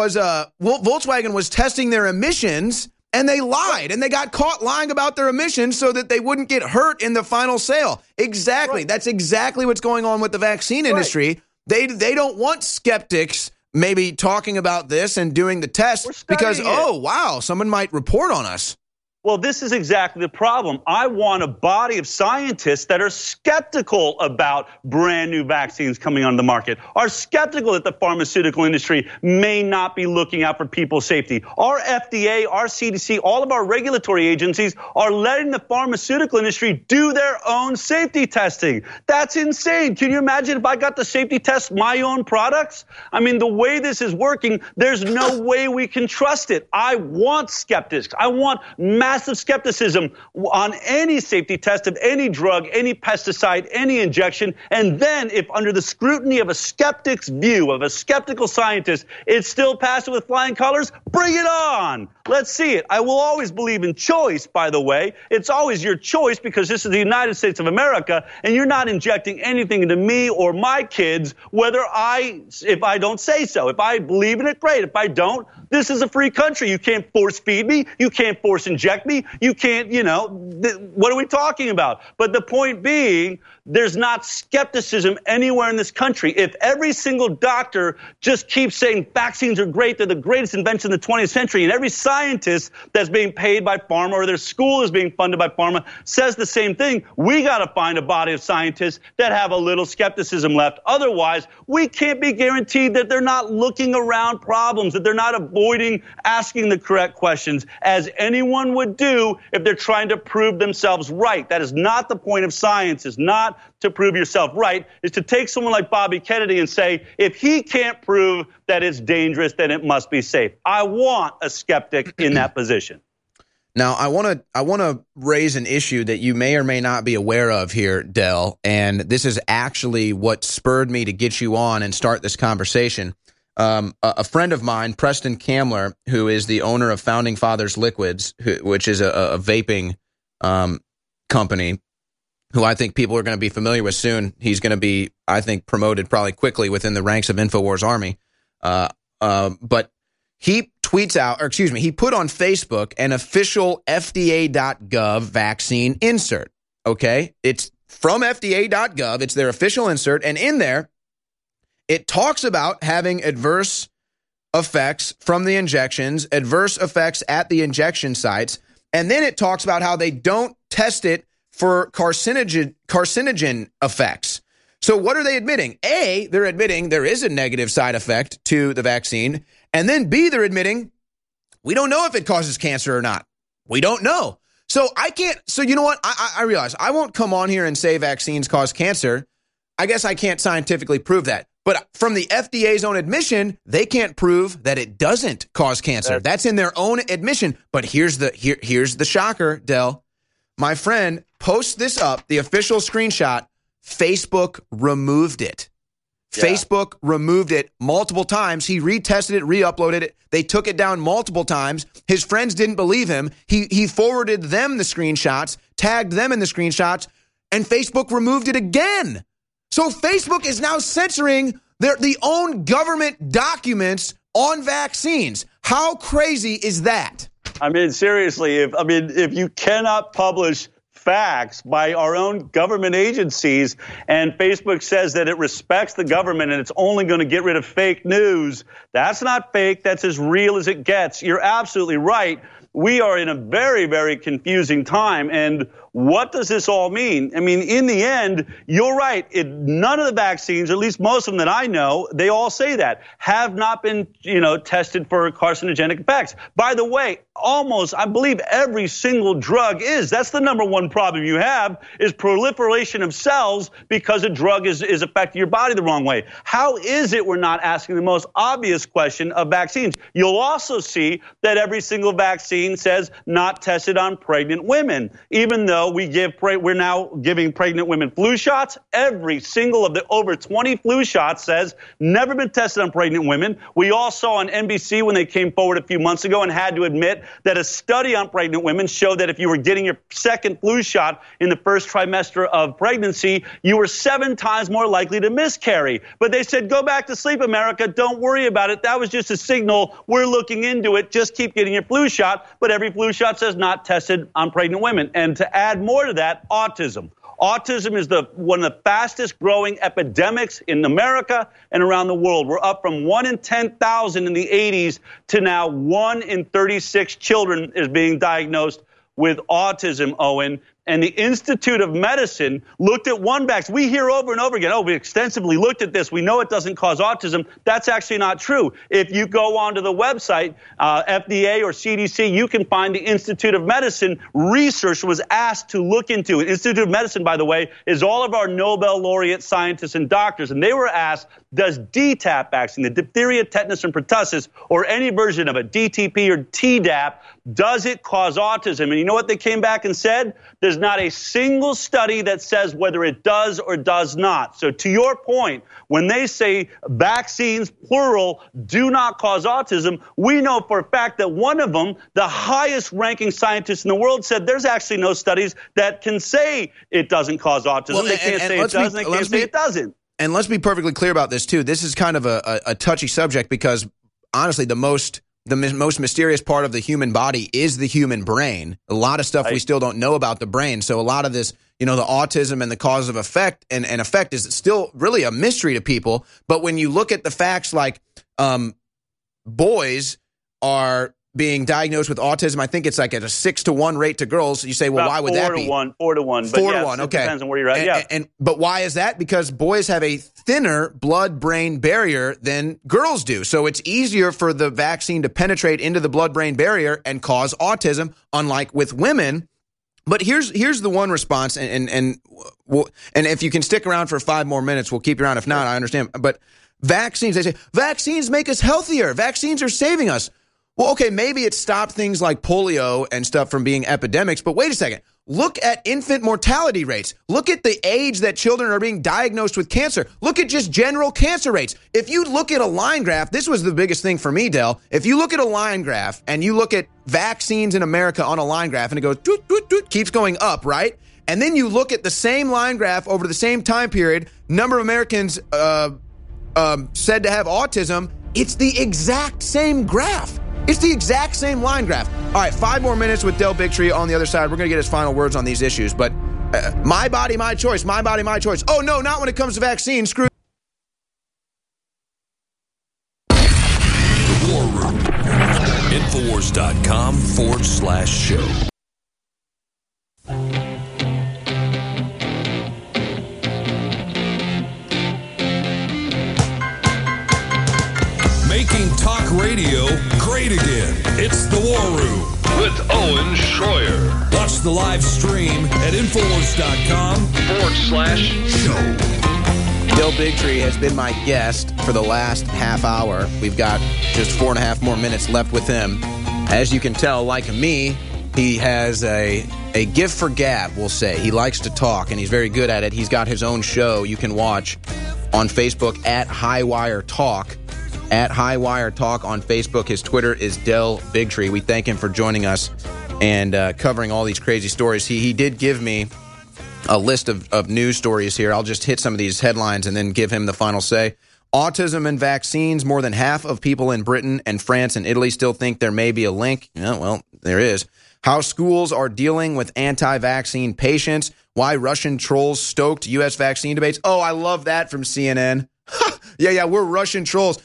was testing their emissions, and they lied, and they got caught lying about their emissions so that they wouldn't get hurt in the final sale. Exactly. Right. That's exactly what's going on with the vaccine industry. Right. They don't want skeptics maybe talking about this and doing the test because, wow, someone might report on us. Well, this is exactly the problem. I want a body of scientists that are skeptical about brand new vaccines coming on the market, are skeptical that the pharmaceutical industry may not be looking out for people's safety. Our FDA, our CDC, all of our regulatory agencies are letting the pharmaceutical industry do their own safety testing. That's insane. Can you imagine if I got to safety test my own products? I mean, the way this is working, there's no way we can trust it. I want skeptics. I want massive skepticism on any safety test of any drug, any pesticide, any injection. And then if under the scrutiny of a skeptic's view, of a skeptical scientist, it's still passing with flying colors, bring it on. Let's see it. I will always believe in choice, by the way. It's always your choice because this is the United States of America, and you're not injecting anything into me or my kids, if I don't say so. If I believe in it, great. If I don't, this is a free country. You can't force feed me. You can't force inject me. You can't, what are we talking about? But the point being, there's not skepticism anywhere in this country. If every single doctor just keeps saying vaccines are great, they're the greatest invention of the 20th century, and every scientist that's being paid by pharma or their school is being funded by pharma says the same thing, we got to find a body of scientists that have a little skepticism left. Otherwise, we can't be guaranteed that they're not looking around problems, that they're not avoiding asking the correct questions, as anyone would do if they're trying to prove themselves right. That is not the point of science. It's not to prove yourself right. It's to take someone like Bobby Kennedy and say, if he can't prove that it's dangerous, then it must be safe. I want a skeptic in that position. Now, I want to raise an issue that you may or may not be aware of here, Del, and this is actually what spurred me to get you on and start this conversation. A friend of mine, Preston Kamler, who is the owner of Founding Fathers Liquids, which is a vaping company, who I think people are going to be familiar with soon. He's going to be, I think, promoted probably quickly within the ranks of InfoWars Army. But he tweets out, he put on Facebook an official FDA.gov vaccine insert. Okay, it's from FDA.gov. It's their official insert, and in there, it talks about having adverse effects from the injections, adverse effects at the injection sites, and then it talks about how they don't test it for carcinogen effects. So what are they admitting? A, they're admitting there is a negative side effect to the vaccine, and then B, they're admitting we don't know if it causes cancer or not. We don't know. So you know what? I realize I won't come on here and say vaccines cause cancer. I guess I can't scientifically prove that. But from the FDA's own admission, they can't prove that it doesn't cause cancer. That's in their own admission. But here's the shocker, Del. My friend posts this up, the official screenshot. Facebook removed it. Yeah. Facebook removed it multiple times. He retested it, re-uploaded it. They took it down multiple times. His friends didn't believe him. He forwarded them the screenshots, tagged them in the screenshots, and Facebook removed it again. So Facebook is now censoring the own government documents on vaccines. How crazy is that? I mean, seriously, if you cannot publish facts by our own government agencies, and Facebook says that it respects the government and it's only going to get rid of fake news, that's not fake. That's as real as it gets. You're absolutely right. We are in a very, very confusing time. And what does this all mean? I mean, in the end, you're right. None of the vaccines, or at least most of them that I know, they all say that, have not been, tested for carcinogenic effects. By the way, almost, I believe every single drug is. That's the number one problem you have, is proliferation of cells because a drug is affecting your body the wrong way. How is it we're not asking the most obvious question of vaccines? You'll also see that every single vaccine says not tested on pregnant women, even though we're now giving pregnant women flu shots. Every single of the over 20 flu shots says never been tested on pregnant women. We all saw on NBC when they came forward a few months ago and had to admit that a study on pregnant women showed that if you were getting your second flu shot in the first trimester of pregnancy, you were 7 times more likely to miscarry. But they said, go back to sleep, America. Don't worry about it. That was just a signal. We're looking into it. Just keep getting your flu shot. But every flu shot says not tested on pregnant women. And to add more to that, autism. Autism is one of the fastest growing epidemics in America and around the world. We're up from 1 in 10,000 in the 80s to now 1 in 36 children is being diagnosed with autism, Owen. And the Institute of Medicine looked at one vaccine. We hear over and over again, we extensively looked at this. We know it doesn't cause autism. That's actually not true. If you go onto the website, FDA or CDC, you can find the Institute of Medicine research was asked to look into. Institute of Medicine, by the way, is all of our Nobel laureate scientists and doctors. And they were asked, does DTaP vaccine, the diphtheria, tetanus, and pertussis, or any version of it, DTP or Tdap, does it cause autism? And you know what they came back and said? There's not a single study that says whether it does or does not. So to your point, when they say vaccines, plural, do not cause autism, we know for a fact that one of them, the highest ranking scientist in the world, said there's actually no studies that can say it doesn't cause autism. Well, they can't say it does, and they can't say it doesn't. And let's be perfectly clear about this, too. This is kind of a touchy subject because, honestly, the most mysterious part of the human body is the human brain. A lot of stuff we still don't know about the brain. So a lot of this, the autism and the cause of effect and effect is still really a mystery to people. But when you look at the facts like boys are being diagnosed with autism, I think it's like at a 6-to-1 rate to girls. You say, well, why would that be? 4-to-1. 4-to-1, okay. It depends on where you're at, But why is that? Because boys have a thinner blood-brain barrier than girls do. So it's easier for the vaccine to penetrate into the blood-brain barrier and cause autism, unlike with women. But here's the one response, and if you can stick around for 5 more minutes, we'll keep you around. If not, I understand. But vaccines, they say, vaccines make us healthier. Vaccines are saving us. Well, okay, maybe it stopped things like polio and stuff from being epidemics, but wait a second. Look at infant mortality rates. Look at the age that children are being diagnosed with cancer. Look at just general cancer rates. If you look at a line graph, this was the biggest thing for me, Del. If you look at a line graph and you look at vaccines in America on a line graph and it goes, doot, doot, doot, keeps going up, right? And then you look at the same line graph over the same time period, number of Americans said to have autism, it's the exact same graph. It's the exact same line graph. All right, 5 more minutes with Del Bigtree on the other side. We're going to get his final words on these issues. But my body, my choice. My body, my choice. Oh, no, not when it comes to vaccines. Screw. The War Room. Infowars.com/show. Making talk radio great again. It's The War Room with Owen Schroyer. Watch the live stream at Infowars.com/show. Del Bigtree has been my guest for the last half hour. We've got just 4.5 more minutes left with him. As you can tell, like me, he has a gift for gab, we'll say. He likes to talk, and he's very good at it. He's got his own show you can watch on Facebook at Highwire Talk. At Highwire Talk on Facebook. His Twitter is Del Bigtree. We thank him for joining us and covering all these crazy stories. He did give me a list of news stories here. I'll just hit some of these headlines and then give him the final say. Autism and vaccines. More than half of people in Britain and France and Italy still think there may be a link. Yeah, well, there is. How schools are dealing with anti-vaccine patients. Why Russian trolls stoked U.S. vaccine debates. Oh, I love that from CNN. Yeah, we're Russian trolls.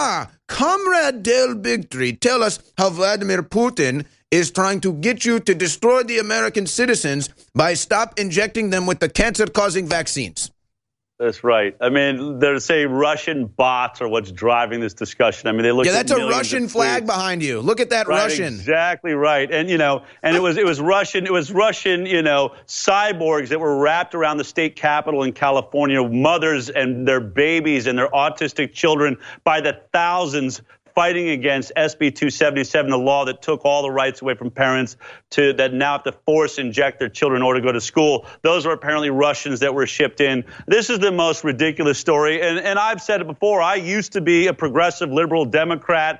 Comrade Del Bigtree, tell us how Vladimir Putin is trying to get you to destroy the American citizens by stop injecting them with the cancer-causing vaccines. That's right. I mean, they're saying Russian bots are what's driving this discussion. I mean, they look. Yeah, that's a Russian flag behind you. Look at that, right, Russian. Exactly right. And and it was Russian. It was Russian. Cyborgs that were wrapped around the state capitol in California, mothers and their babies and their autistic children by the thousands, fighting against SB 277, the law that took all the rights away from parents that now have to force inject their children in order to go to school. Those are apparently Russians that were shipped in. This is the most ridiculous story. And I've said it before. I used to be a progressive liberal Democrat.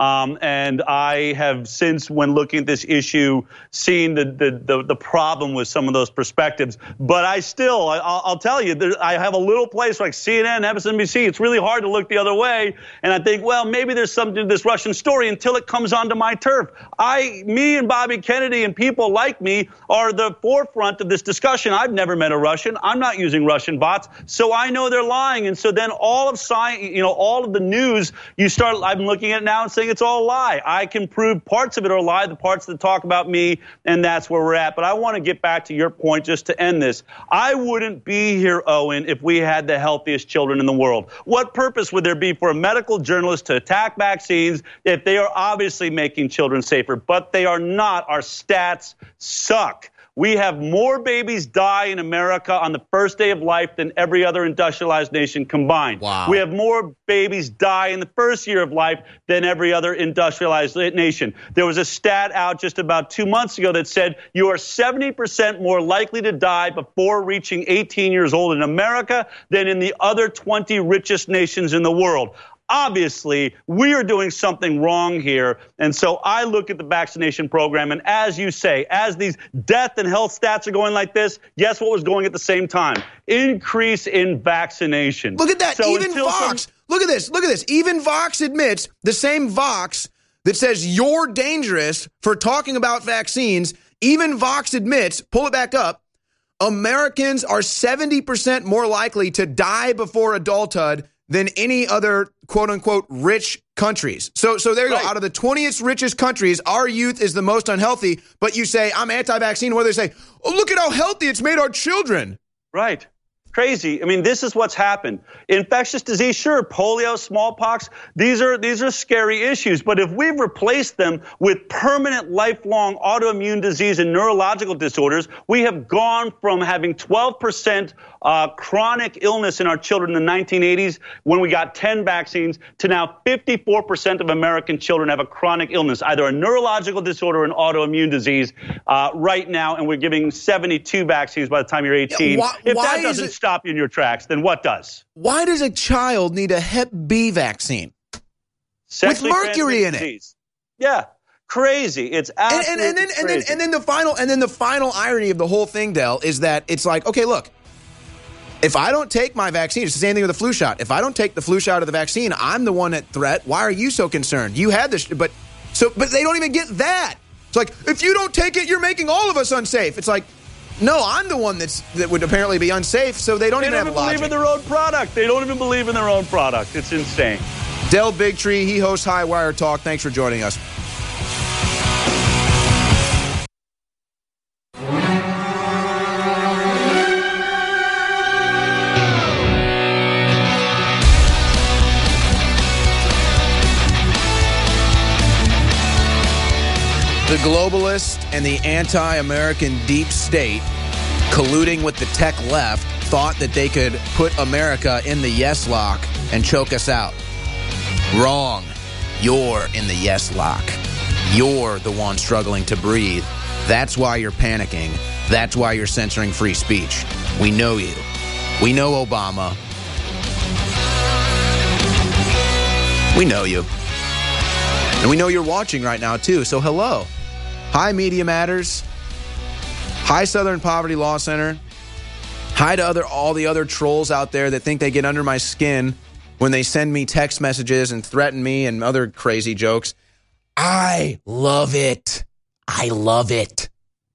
And I have since, when looking at this issue, seen the problem with some of those perspectives. But I'll tell you, I have a little place like CNN, MSNBC. It's really hard to look the other way. And I think, well, maybe there's something to this Russian story until it comes onto my turf. Me and Bobby Kennedy and people like me are the forefront of this discussion. I've never met a Russian. I'm not using Russian bots, so I know they're lying. And so then all of science, all of the news, I'm looking at it now and saying it's all a lie. I can prove parts of it are a lie, the parts that talk about me, and that's where we're at. But I want to get back to your point just to end this. I wouldn't be here, Owen, if we had the healthiest children in the world. What purpose would there be for a medical journalist to attack vaccines if they are obviously making children safer? But they are not. Our stats suck. We have more babies die in America on the first day of life than every other industrialized nation combined. Wow. We have more babies die in the first year of life than every other industrialized nation. There was a stat out just about 2 months ago that said you are 70% more likely to die before reaching 18 years old in America than in the other 20 richest nations in the world. Obviously, we are doing something wrong here. And so I look at the vaccination program, and as you say, as these death and health stats are going like this, guess what was going at the same time? Increase in vaccination. Look at that. So even Vox, look at this. Even Vox admits, the same Vox that says you're dangerous for talking about vaccines, even Vox admits, pull it back up, Americans are 70% more likely to die before adulthood than any other quote-unquote rich countries. So there you go. Out of the 20th richest countries, our youth is the most unhealthy, but you say, I'm anti-vaccine. What do they say? Oh, look at how healthy it's made our children. Right. Crazy. I mean, this is what's happened. Infectious disease, sure, polio, smallpox, these are scary issues. But if we've replaced them with permanent, lifelong autoimmune disease and neurological disorders, we have gone from having 12% chronic illness in our children in the 1980s when we got 10 vaccines to now 54% of American children have a chronic illness, either a neurological disorder or an autoimmune disease right now, and we're giving 72 vaccines by the time you're 18. If that doesn't stop you in your tracks, then what does? Why does a child need a Hep B vaccine? With mercury in it. Yeah. Crazy. It's absolutely crazy. And then the final irony of the whole thing, Del, is that it's like, okay, look, if I don't take my vaccine, it's the same thing with the flu shot. If I don't take the flu shot or the vaccine, I'm the one at threat. Why are you so concerned? You had this, but they don't even get that. It's like, if you don't take it, you're making all of us unsafe. It's like, no, I'm the one that would apparently be unsafe, so they don't even have logic. They don't even believe in their own product. They don't even believe in their own product. It's insane. Del Bigtree, he hosts Highwire Talk. Thanks for joining us. The globalist and the anti-American deep state colluding with the tech left, thought that they could put America in the yes lock and choke us out. Wrong. You're in the yes lock. You're the one struggling to breathe. That's why you're panicking. That's why you're censoring free speech. We know you. We know Obama. We know you. And we know you're watching right now, too. So hello. Hi, Media Matters. Hi, Southern Poverty Law Center. Hi to all the other trolls out there that think they get under my skin when they send me text messages and threaten me and other crazy jokes. I love it. I love it.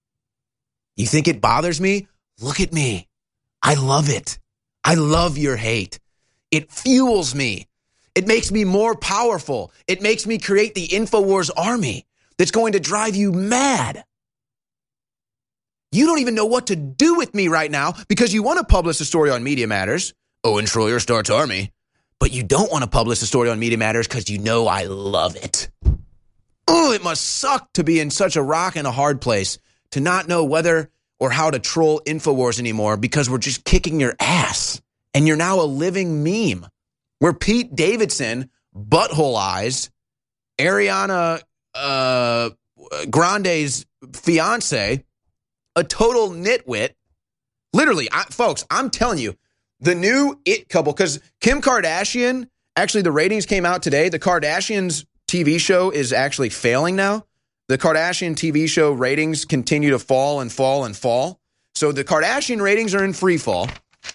You think it bothers me? Look at me. I love it. I love your hate. It fuels me. It makes me more powerful. It makes me create the InfoWars army that's going to drive you mad. You don't even know what to do with me right now because you want to publish a story on Media Matters. Owen Schroyer starts army. But you don't want to publish a story on Media Matters because you know I love it. Oh, it must suck to be in such a rock and a hard place to not know whether or how to troll InfoWars anymore because we're just kicking your ass. And you're now a living meme where Pete Davidson, butthole eyes, Ariana Grande's fiance, a total nitwit. Literally, folks, I'm telling you, the new it couple, because Kim Kardashian, actually the ratings came out today. The Kardashians TV show is actually failing now. The Kardashian TV show ratings continue to fall and fall and fall. So the Kardashian ratings are in free fall.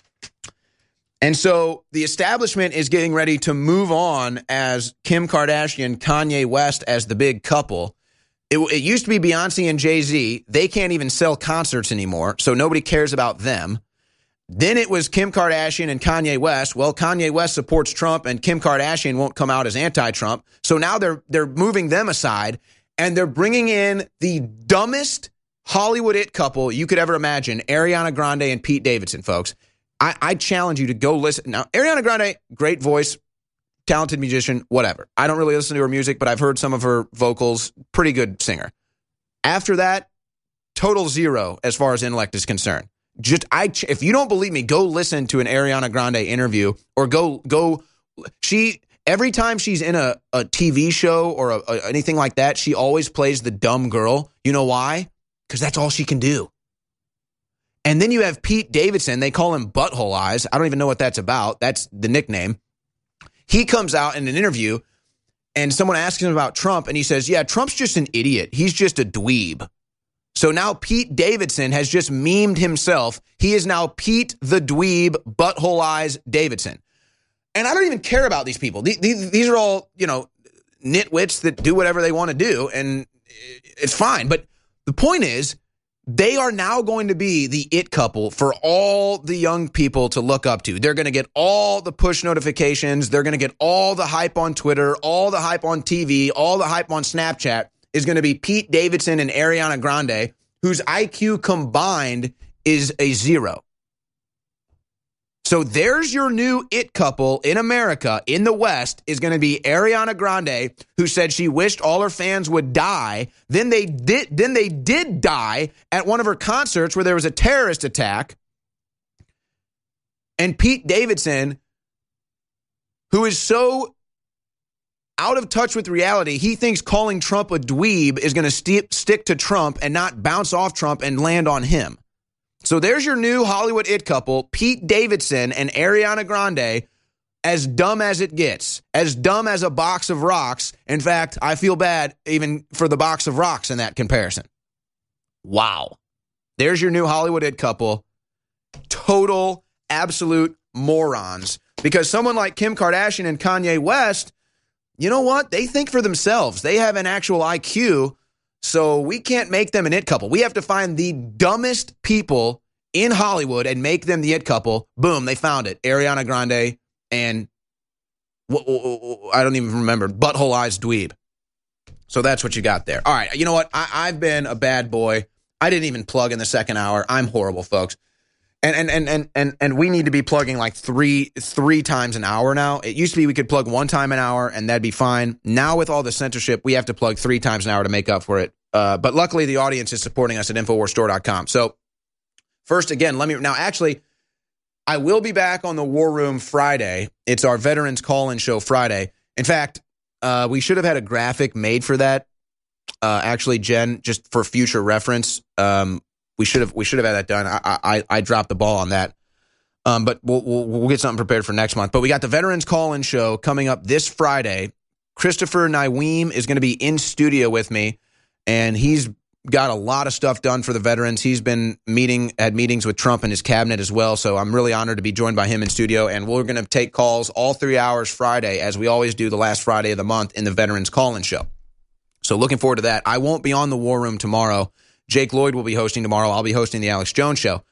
And so the establishment is getting ready to move on as Kim Kardashian, Kanye West as the big couple. It used to be Beyonce and Jay-Z. They can't even sell concerts anymore, so nobody cares about them. Then it was Kim Kardashian and Kanye West. Well, Kanye West supports Trump, and Kim Kardashian won't come out as anti-Trump. So now they're moving them aside, and they're bringing in the dumbest Hollywood it couple you could ever imagine, Ariana Grande and Pete Davidson, folks. I challenge you to go listen. Now, Ariana Grande, great voice, talented musician, whatever. I don't really listen to her music, but I've heard some of her vocals. Pretty good singer. After that, total zero as far as intellect is concerned. If you don't believe me, go listen to an Ariana Grande interview or go. Every time she's in a TV show or anything like that, she always plays the dumb girl. You know why? Because that's all she can do. And then you have Pete Davidson. They call him Butthole Eyes. I don't even know what that's about. That's the nickname. He comes out in an interview and someone asks him about Trump and he says, yeah, Trump's just an idiot. He's just a dweeb. So now Pete Davidson has just memed himself. He is now Pete the Dweeb, Butthole Eyes Davidson. And I don't even care about these people. These are all, nitwits that do whatever they want to do, and it's fine. But the point is, they are now going to be the it couple for all the young people to look up to. They're going to get all the push notifications. They're going to get all the hype on Twitter, all the hype on TV, all the hype on Snapchat. Is going to be Pete Davidson and Ariana Grande, whose IQ combined is a 0. So there's your new it couple in America, in the West, is going to be Ariana Grande, who said she wished all her fans would die. Then they did die at one of her concerts where there was a terrorist attack. And Pete Davidson, who is so out of touch with reality, he thinks calling Trump a dweeb is going to stick to Trump and not bounce off Trump and land on him. So there's your new Hollywood it couple, Pete Davidson and Ariana Grande, as dumb as it gets, as dumb as a box of rocks. In fact, I feel bad even for the box of rocks in that comparison. Wow. There's your new Hollywood it couple. Total, absolute morons. Because someone like Kim Kardashian and Kanye West, you know what? They think for themselves. They have an actual IQ. So we can't make them an it couple. We have to find the dumbest people in Hollywood and make them the it couple. Boom, they found it. Ariana Grande and I don't even remember. Butthole Eyes Dweeb. So that's what you got there. All right, you know what? I've been a bad boy. I didn't even plug in the second hour. I'm horrible, folks. And we need to be plugging like three times an hour now. It used to be we could plug 1 time an hour and that'd be fine. Now with all the censorship, we have to plug 3 times an hour to make up for it. But luckily the audience is supporting us at InfoWarsStore.com. So First, again, I will be back on the War Room Friday. It's our Veterans Call-In Show Friday. In fact, we should have had a graphic made for that. Actually, Jen, just for future reference, we should have had that done. I dropped the ball on that. But we'll get something prepared for next month. But we got the Veterans Call-In Show coming up this Friday. Christopher Nyweem is going to be in studio with me, and he's got a lot of stuff done for the veterans. He's been had meetings with Trump and his cabinet as well, so I'm really honored to be joined by him in studio, and we're going to take calls all 3 hours Friday, as we always do the last Friday of the month in the Veterans Call-In Show. So looking forward to that. I won't be on the War Room tomorrow. Jake Lloyd will be hosting tomorrow. I'll be hosting the Alex Jones Show.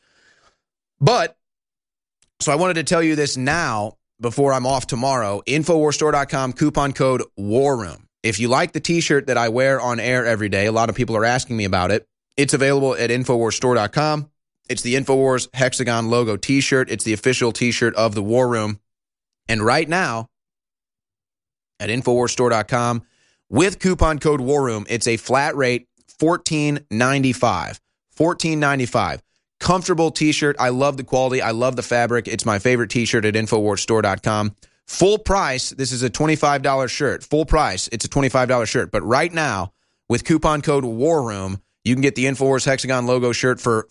So I wanted to tell you this now before I'm off tomorrow. Infowarsstore.com, coupon code WARROOM. If you like the T-shirt that I wear on air every day, a lot of people are asking me about it. It's available at Infowarsstore.com. It's the Infowars Hexagon logo T-shirt. It's the official T-shirt of the War Room. And right now, at Infowarsstore.com, with coupon code WARROOM, it's a flat rate $14.95. $14.95. Comfortable T-shirt. I love the quality. I love the fabric. It's my favorite T-shirt at Infowarsstore.com. Full price, this is a $25 shirt. Full price, it's a $25 shirt. But right now, with coupon code WARROOM, you can get the Infowars Hexagon logo shirt for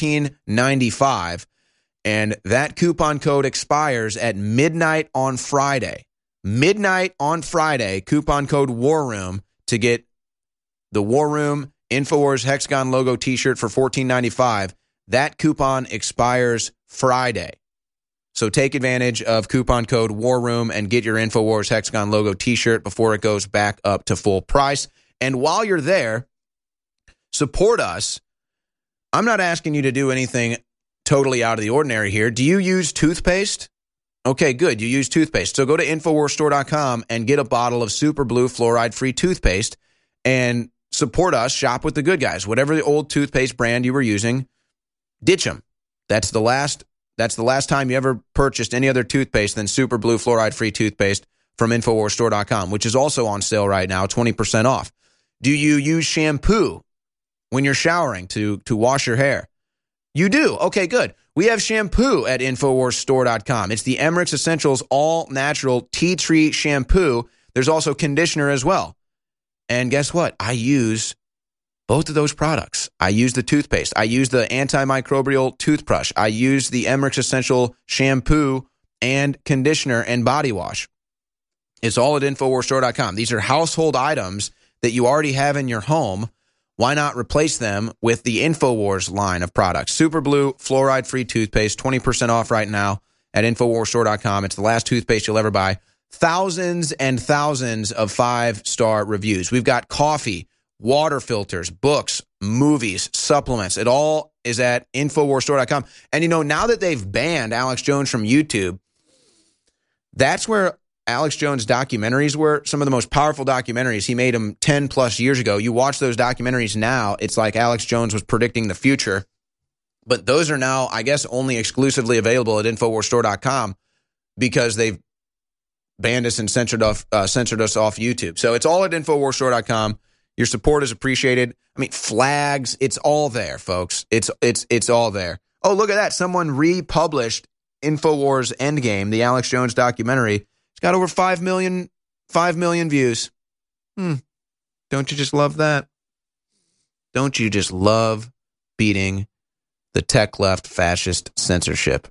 $14.95. And that coupon code expires at midnight on Friday. Midnight on Friday, coupon code WARROOM to get the War Room Infowars Hexagon logo T-shirt for $14.95. That coupon expires Friday. So take advantage of coupon code WARROOM and get your Infowars Hexagon logo T-shirt before it goes back up to full price. And while you're there, support us. I'm not asking you to do anything totally out of the ordinary here. Do you use toothpaste? Okay, good. You use toothpaste. So go to Infowarsstore.com and get a bottle of Super Blue fluoride-free toothpaste and support us. Shop with the good guys. Whatever the old toothpaste brand you were using, ditch them. That's the last time you ever purchased any other toothpaste than Super Blue fluoride-free toothpaste from Infowarsstore.com, which is also on sale right now, 20% off. Do you use shampoo when you're showering to wash your hair? You do. Okay, good. We have shampoo at Infowarsstore.com. It's the Emmerich Essentials All-Natural Tea Tree Shampoo. There's also conditioner as well. And guess what? I use both of those products. I use the toothpaste. I use the antimicrobial toothbrush. I use the Emmerich Essential shampoo and conditioner and body wash. It's all at Infowarsstore.com. These are household items that you already have in your home. Why not replace them with the Infowars line of products? Super Blue fluoride-free toothpaste, 20% off right now at Infowarsstore.com. It's the last toothpaste you'll ever buy. Thousands and thousands of 5-star reviews. We've got coffee, water filters, books, movies, supplements. It all is at Infowarsstore.com. And, now that they've banned Alex Jones from YouTube, that's where Alex Jones' documentaries were some of the most powerful documentaries. He made them 10-plus years ago. You watch those documentaries now, it's like Alex Jones was predicting the future. But those are now, I guess, only exclusively available at Infowarsstore.com because they've banned us and censored us off YouTube. So it's all at Infowarsstore.com. Your support is appreciated. I mean, flags, it's all there, folks. It's all there. Oh, look at that. Someone republished Infowars Endgame, the Alex Jones documentary. It's got over 5 million views. Don't you just love that? Don't you just love beating the tech left fascist censorship?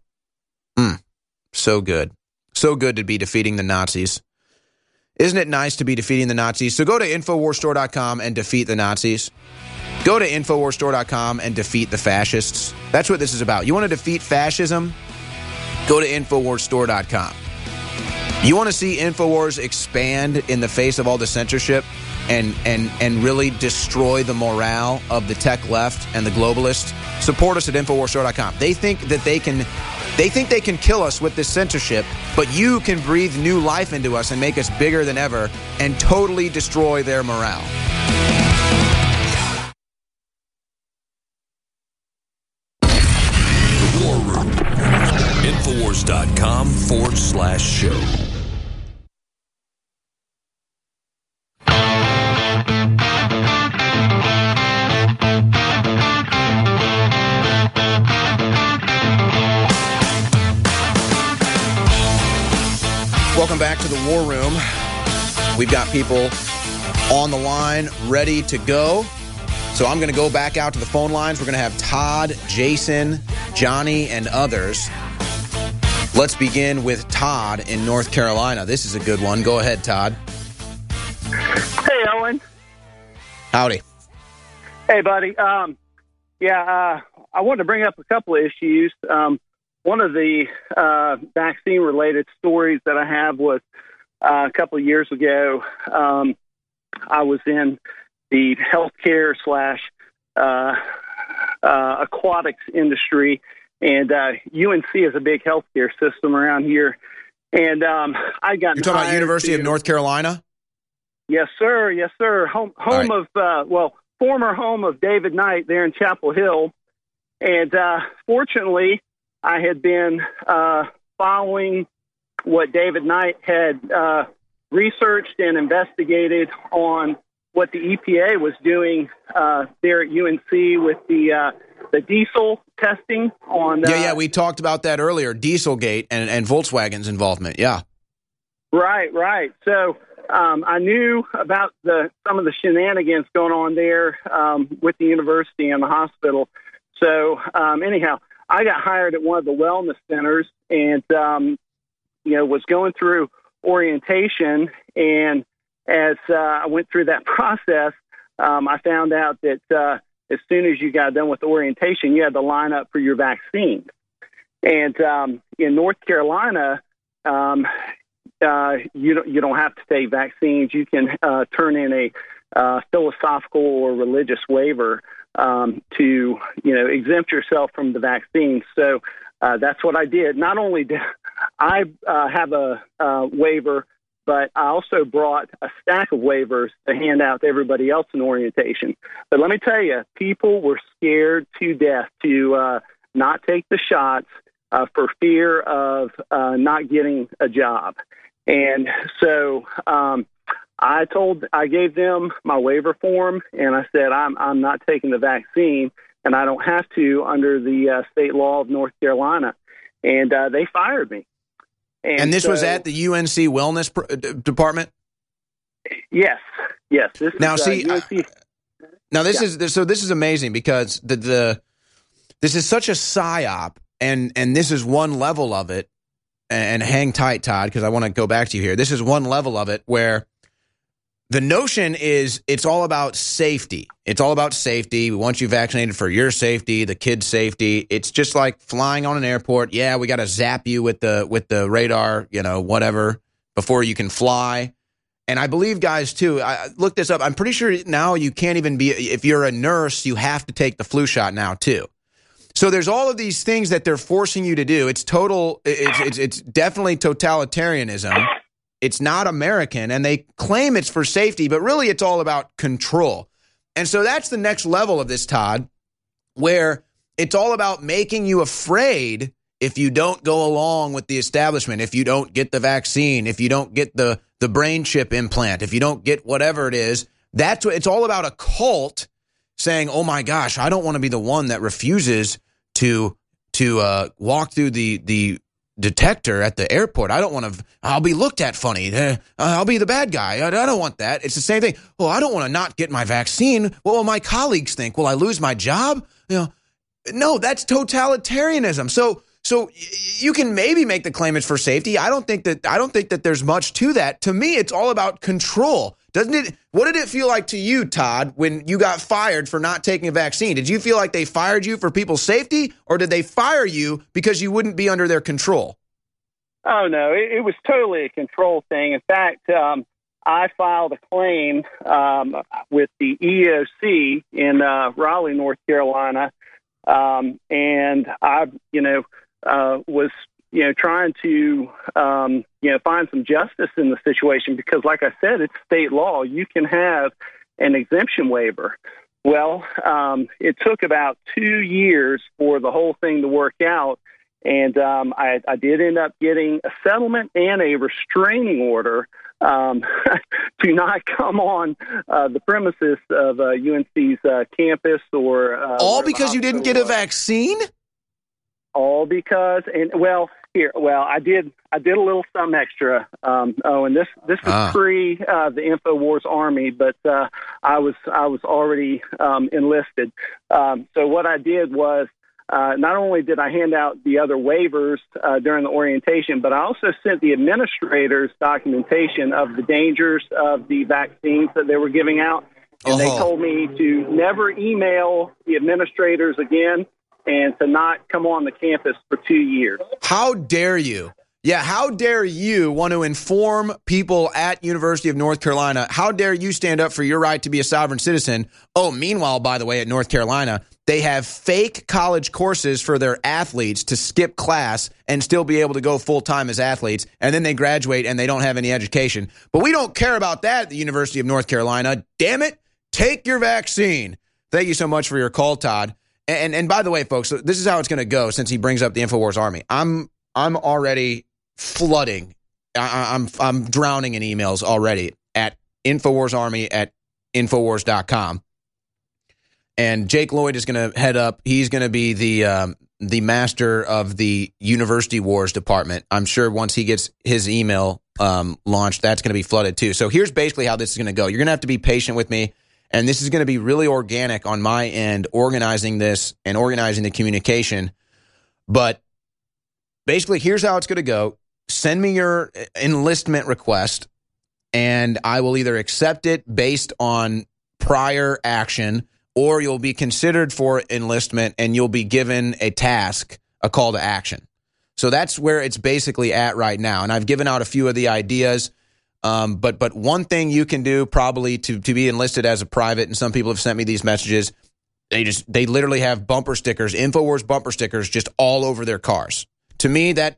So good. So good to be defeating the Nazis. Isn't it nice to be defeating the Nazis? So go to Infowarsstore.com and defeat the Nazis. Go to Infowarsstore.com and defeat the fascists. That's what this is about. You want to defeat fascism? Go to Infowarsstore.com. You want to see Infowars expand in the face of all the censorship and really destroy the morale of the tech left and the globalists? Support us at Infowarsstore.com. They think they can kill us with this censorship, but you can breathe new life into us and make us bigger than ever and totally destroy their morale. The War Room. Infowars.com/show. Welcome back to the War Room. We've got people on the line ready to go. So I'm going to go back out to the phone lines. We're going to have Todd, Jason, Johnny, and others. Let's begin with Todd in North Carolina. This is a good one. Go ahead, Todd. Hey, Owen. Howdy. Hey, buddy. I wanted to bring up a couple of issues. One of the vaccine-related stories that I have was a couple of years ago. I was in the healthcare / aquatics industry, and UNC is a big healthcare system around here. And I got. You're talking about University of North Carolina? Yes, sir. Yes, sir. Home right. of former home of David Knight there in Chapel Hill, and fortunately, I had been following what David Knight had researched and investigated on what the EPA was doing there at UNC with the diesel testing on. We talked about that earlier, Dieselgate and Volkswagen's involvement. Yeah. Right. So I knew about some of the shenanigans going on there with the university and the hospital. So anyhow, I got hired at one of the wellness centers and, was going through orientation. And as I went through that process, I found out that as soon as you got done with orientation, you had to line up for your vaccine. And in North Carolina, you don't have to take vaccines. You can turn in a philosophical or religious waiver to exempt yourself from the vaccine. So that's what I did. Not only did I have a waiver, but I also brought a stack of waivers to hand out to everybody else in orientation. But let me tell you, people were scared to death to not take the shots for fear of not getting a job. And so I gave them my waiver form, and I said, I'm not taking the vaccine, and I don't have to under the state law of North Carolina. And they fired me. And this was at the UNC Wellness Department? Yes. This is amazing because this is such a psyop, and this is one level of it. And hang tight, Todd, because I want to go back to you here. This is one level of it where the notion is it's all about safety. It's all about safety. We want you vaccinated for your safety, the kid's safety. It's just like flying on an airport. Yeah, we got to zap you with the radar, whatever, before you can fly. And I believe, guys, too, I looked this up. I'm pretty sure now you can't even be, if you're a nurse, you have to take the flu shot now, too. So there's all of these things that they're forcing you to do. It's definitely totalitarianism. It's not American, and they claim it's for safety, but really it's all about control. And so that's the next level of this, Todd, where it's all about making you afraid if you don't go along with the establishment, if you don't get the vaccine, if you don't get the brain chip implant, if you don't get whatever it is. That's what it's all about, a cult saying, oh my gosh, I don't want to be the one that refuses to walk through the detector at the airport. I don't want to, I'll be looked at funny. I'll be the bad guy. I don't want that. It's the same thing. Well, I don't want to not get my vaccine. What will my colleagues think? Will I lose my job? No, that's totalitarianism. So you can maybe make the claim it's for safety. I don't think that there's much to that. To me, it's all about control. Doesn't it? What did it feel like to you, Todd, when you got fired for not taking a vaccine? Did you feel like they fired you for people's safety, or did they fire you because you wouldn't be under their control? Oh, no, it was totally a control thing. In fact, I filed a claim with the EEOC in Raleigh, North Carolina, and I, was trying to, find some justice in the situation because, like I said, it's state law. You can have an exemption waiver. Well, it took about 2 years for the whole thing to work out, and I did end up getting a settlement and a restraining order to not come on the premises of UNC's campus or all because you didn't get a vaccine? All because, and well, Here, well, I did a little something extra. And this was pre the InfoWars Army, but I was already enlisted. So what I did was not only did I hand out the other waivers during the orientation, but I also sent the administrators documentation of the dangers of the vaccines that they were giving out. And they told me to never email the administrators again and to not come on the campus for 2 years. How dare you? Yeah, how dare you want to inform people at University of North Carolina? How dare you stand up for your right to be a sovereign citizen? Oh, meanwhile, by the way, at North Carolina, they have fake college courses for their athletes to skip class and still be able to go full-time as athletes, and then they graduate and they don't have any education. But we don't care about that at the University of North Carolina. Damn it, take your vaccine. Thank you so much for your call, Todd. And by the way, folks, this is how it's going to go since he brings up the InfoWars Army. I'm already flooding. I'm drowning in emails already at InfoWars Army at Infowars.com. And Jake Lloyd is going to head up. He's going to be the master of the University Wars department. I'm sure once he gets his email launched, that's going to be flooded too. So here's basically how this is going to go. You're going to have to be patient with me. And this is going to be really organic on my end, organizing this and organizing the communication. But basically, here's how it's going to go. Send me your enlistment request, and I will either accept it based on prior action, or you'll be considered for enlistment and you'll be given a task, a call to action. So that's where it's basically at right now. And I've given out a few of the ideas. But one thing you can do probably to be enlisted as a private, and some people have sent me these messages, they literally have bumper stickers, InfoWars bumper stickers, just all over their cars. To me, that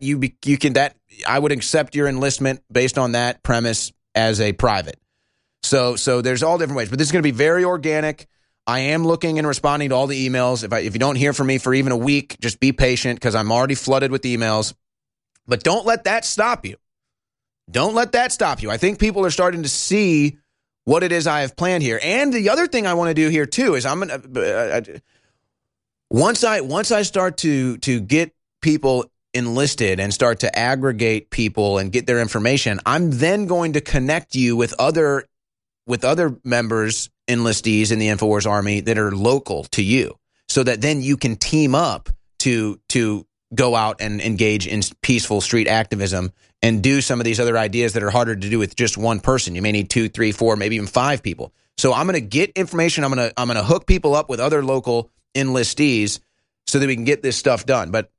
I would accept your enlistment based on that premise as a private. So there's all different ways, but this is going to be very organic. I am looking and responding to all the emails. If you don't hear from me for even a week, just be patient because I'm already flooded with emails. But don't let that stop you. Don't let that stop you. I think people are starting to see what it is I have planned here. And the other thing I want to do here too is I'm going to once I start to get people enlisted and start to aggregate people and get their information, I'm then going to connect you with other members, enlistees in the InfoWars Army that are local to you, so that then you can team up to go out and engage in peaceful street activism and do some of these other ideas that are harder to do with just one person. You may need 2, 3, 4, maybe even 5 people. So I'm going to get information. I'm going to hook people up with other local enlistees so that we can get this stuff done. But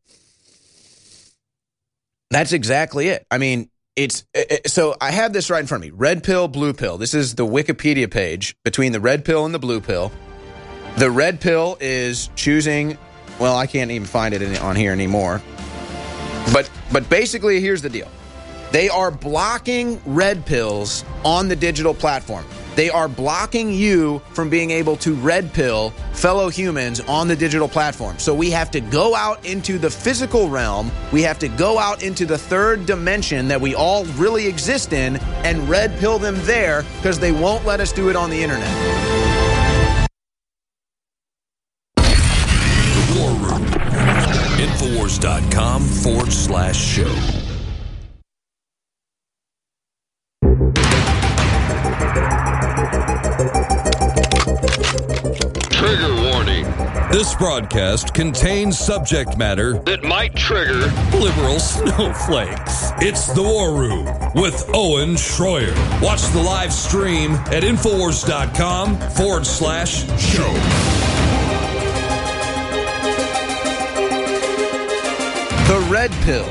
that's exactly it. I mean, so I have this right in front of me. Red pill, blue pill. This is the Wikipedia page between the red pill and the blue pill. The red pill is choosing, well, I can't even find it on here anymore. But basically, here's the deal. They are blocking red pills on the digital platform. They are blocking you from being able to red pill fellow humans on the digital platform. So we have to go out into the physical realm. We have to go out into the third dimension that we all really exist in and red pill them there because they won't let us do it on the internet. The War Room. Infowars.com/show. Trigger warning. This broadcast contains subject matter that might trigger liberal snowflakes. It's The War Room with Owen Schroyer. Watch the live stream at Infowars.com/show. The red pill.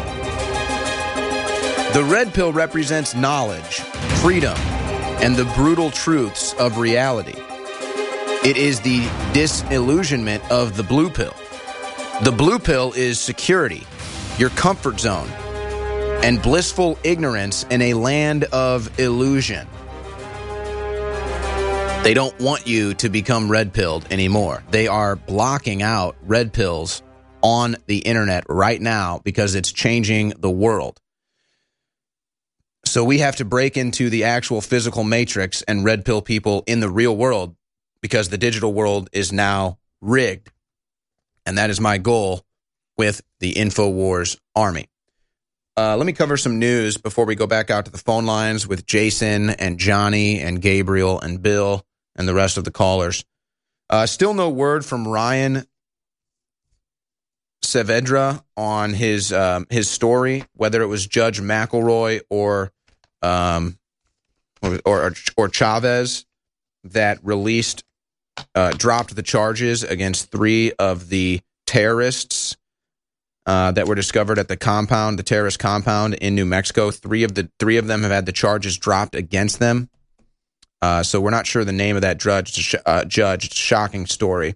The red pill represents knowledge, freedom, and the brutal truths of reality. It is the disillusionment of the blue pill. The blue pill is security, your comfort zone, and blissful ignorance in a land of illusion. They don't want you to become red-pilled anymore. They are blocking out red pills on the internet right now because it's changing the world. So we have to break into the actual physical matrix and red pill people in the real world because the digital world is now rigged. And that is my goal with the InfoWars Army. let me cover some news before we go back out to the phone lines with Jason and Johnny and Gabriel and Bill and the rest of the callers. Still no word from Ryan Saavedra on his story, whether it was Judge McElroy or Chavez that dropped the charges against 3 of the terrorists that were discovered at the terrorist compound in New Mexico. 3 of them have had the charges dropped against them. So we're not sure the name of that judge. It's a shocking story.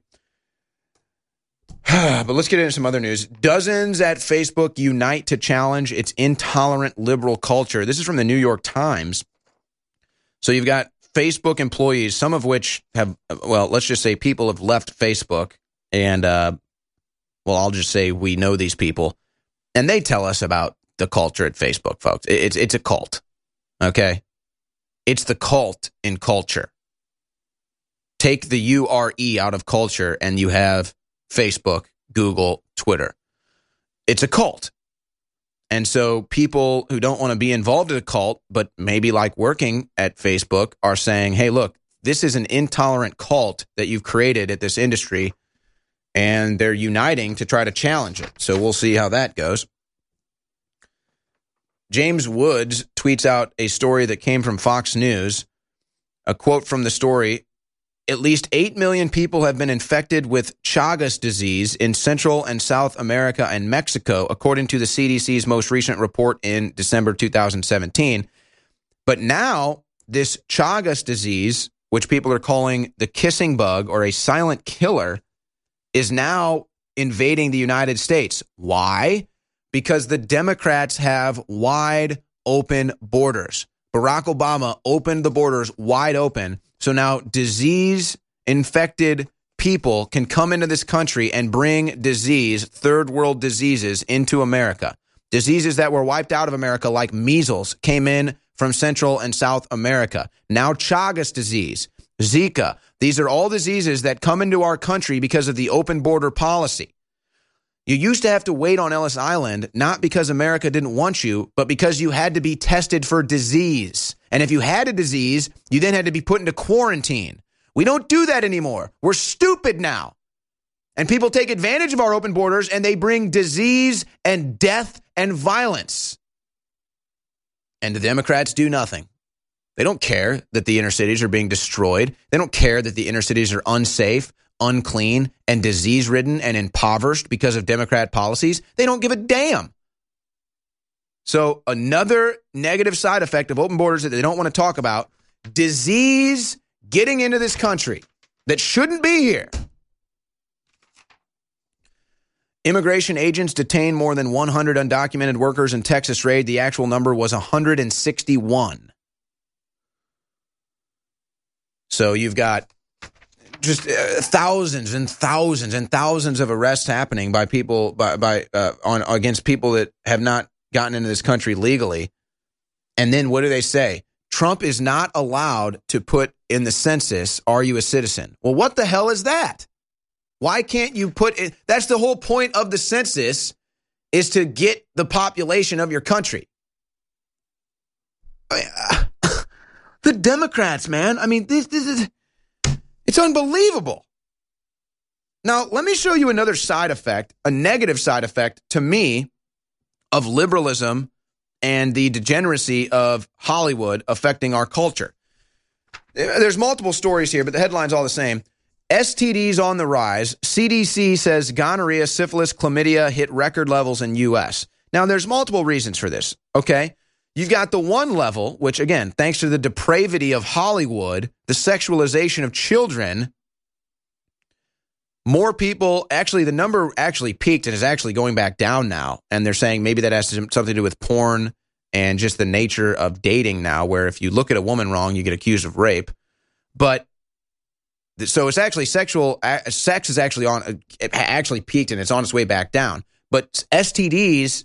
But let's get into some other news. Dozens at Facebook unite to challenge its intolerant liberal culture. This is from the New York Times. So you've got Facebook employees, some of which have, let's just say people have left Facebook. And, I'll just say we know these people. And they tell us about the culture at Facebook, folks. It's a cult, okay? It's the cult in culture. Take the U-R-E out of culture and you have Facebook, Google, Twitter. It's a cult. And so people who don't want to be involved in a cult, but maybe like working at Facebook, are saying, hey, look, this is an intolerant cult that you've created at this industry, and they're uniting to try to challenge it. So we'll see how that goes. James Woods tweets out a story that came from Fox News. A quote from the story: at least 8 million people have been infected with Chagas disease in Central and South America and Mexico, according to the CDC's most recent report in December 2017. But now this Chagas disease, which people are calling the kissing bug or a silent killer, is now invading the United States. Why? Because the Democrats have wide open borders. Barack Obama opened the borders wide open. So now disease-infected people can come into this country and bring third world diseases into America. Diseases that were wiped out of America, like measles, came in from Central and South America. Now Chagas disease, Zika. These are all diseases that come into our country because of the open border policy. You used to have to wait on Ellis Island, not because America didn't want you, but because you had to be tested for disease. And if you had a disease, you then had to be put into quarantine. We don't do that anymore. We're stupid now. And people take advantage of our open borders, and they bring disease and death and violence. And the Democrats do nothing. They don't care that the inner cities are being destroyed. They don't care that the inner cities are unsafe, unclean, and disease-ridden and impoverished because of Democrat policies. They don't give a damn. So another negative side effect of open borders that they don't want to talk about: disease getting into this country that shouldn't be here. Immigration agents detained more than 100 undocumented workers in Texas raid. The actual number was 161. So you've got just thousands and thousands and thousands of arrests happening by people against people that have not gotten into this country legally. And then what do they say? Trump is not allowed to put in the census, are you a citizen? Well, what the hell is that? Why can't you put it? That's the whole point of the census, is to get the population of your country. The Democrats, man. I mean, this is, it's unbelievable. Now, let me show you another side effect, a negative side effect to me of liberalism and the degeneracy of Hollywood affecting our culture. There's multiple stories here, but the headline's all the same. STDs on the rise. CDC says gonorrhea, syphilis, chlamydia hit record levels in U.S. Now, there's multiple reasons for this, okay? You've got the one level, which, again, thanks to the depravity of Hollywood, the sexualization of children, more people, actually, the number actually peaked and is actually going back down now. And they're saying maybe that has something to do with porn and just the nature of dating now, where if you look at a woman wrong, you get accused of rape. But so it's actually sex is actually it actually peaked and it's on its way back down. But STDs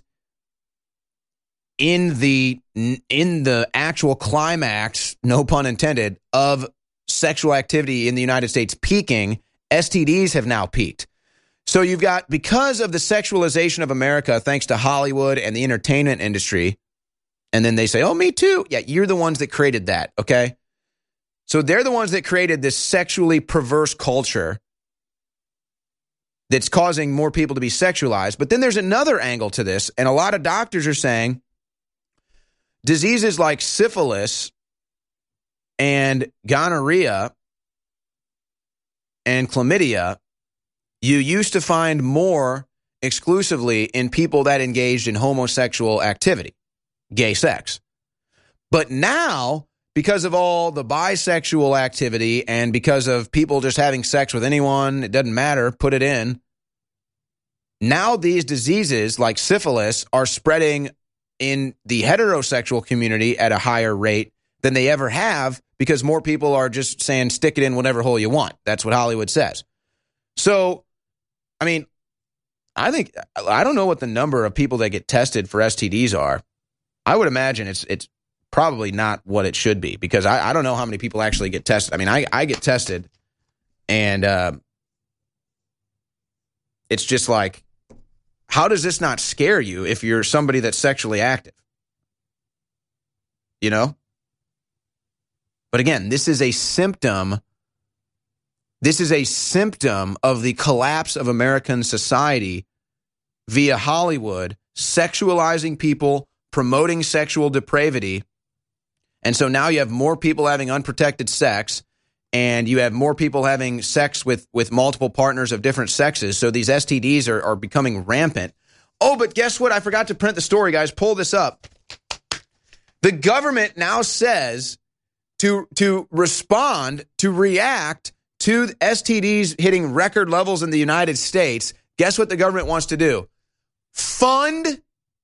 in the actual climax, no pun intended, of sexual activity in the United States peaking, STDs have now peaked. So you've got, because of the sexualization of America, thanks to Hollywood and the entertainment industry, and then they say, oh, me too. Yeah, you're the ones that created that, okay? So they're the ones that created this sexually perverse culture that's causing more people to be sexualized. But then there's another angle to this, and a lot of doctors are saying diseases like syphilis and gonorrhea and chlamydia, you used to find more exclusively in people that engaged in homosexual activity, gay sex. But now, because of all the bisexual activity and because of people just having sex with anyone, it doesn't matter, put it in. Now these diseases like syphilis are spreading in the heterosexual community at a higher rate than they ever have because more people are just saying, stick it in whatever hole you want. That's what Hollywood says. So, I mean, I don't know what the number of people that get tested for STDs are. I would imagine it's probably not what it should be because I don't know how many people actually get tested. I mean, I get tested and it's just like, how does this not scare you if you're somebody that's sexually active? You know? But again, this is a symptom. This is a symptom of the collapse of American society via Hollywood, sexualizing people, promoting sexual depravity. And so now you have more people having unprotected sex, and you have more people having sex with multiple partners of different sexes. So these STDs are becoming rampant. Oh, but guess what? I forgot to print the story, guys. Pull this up. The government now says to respond, to react to STDs hitting record levels in the United States. Guess what the government wants to do? Fund.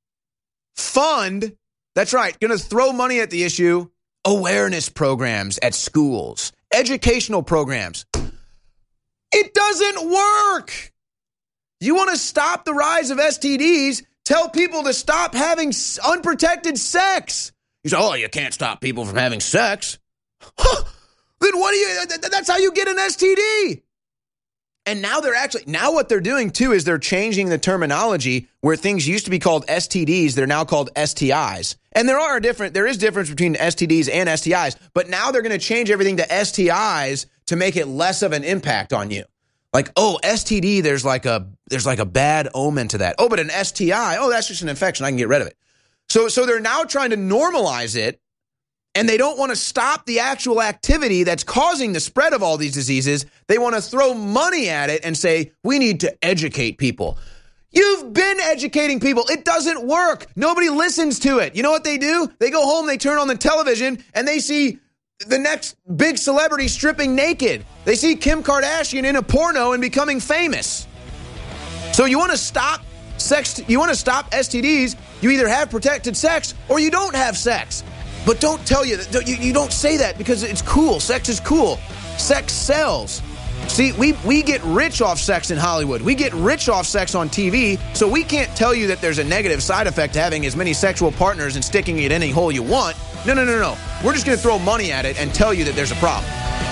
That's right. Going to throw money at the issue. Awareness programs at schools. Educational programs. It doesn't work. You want to stop the rise of STDs? Tell people to stop having unprotected sex. You say, oh, you can't stop people from having sex. Then what do you, that's how you get an STD. And now now what they're doing too is they're changing the terminology where things used to be called STDs, they're now called STIs. And there is difference between STDs and STIs, but now they're going to change everything to STIs to make it less of an impact on you. Like, oh, STD, there's like a bad omen to that. Oh, but an STI, oh, that's just an infection, I can get rid of it. So they're now trying to normalize it. And they don't want to stop the actual activity that's causing the spread of all these diseases. They want to throw money at it and say, we need to educate people. You've been educating people. It doesn't work. Nobody listens to it. You know what they do? They go home, they turn on the television, and they see the next big celebrity stripping naked. They see Kim Kardashian in a porno and becoming famous. So you want to stop sex? You want to stop STDs? You either have protected sex or you don't have sex. But don't tell you that you don't say that because it's cool. Sex is cool. Sex sells. See, we get rich off sex in Hollywood. We get rich off sex on TV, so we can't tell you that there's a negative side effect to having as many sexual partners and sticking it in any hole you want. No. We're just going to throw money at it and tell you that there's a problem.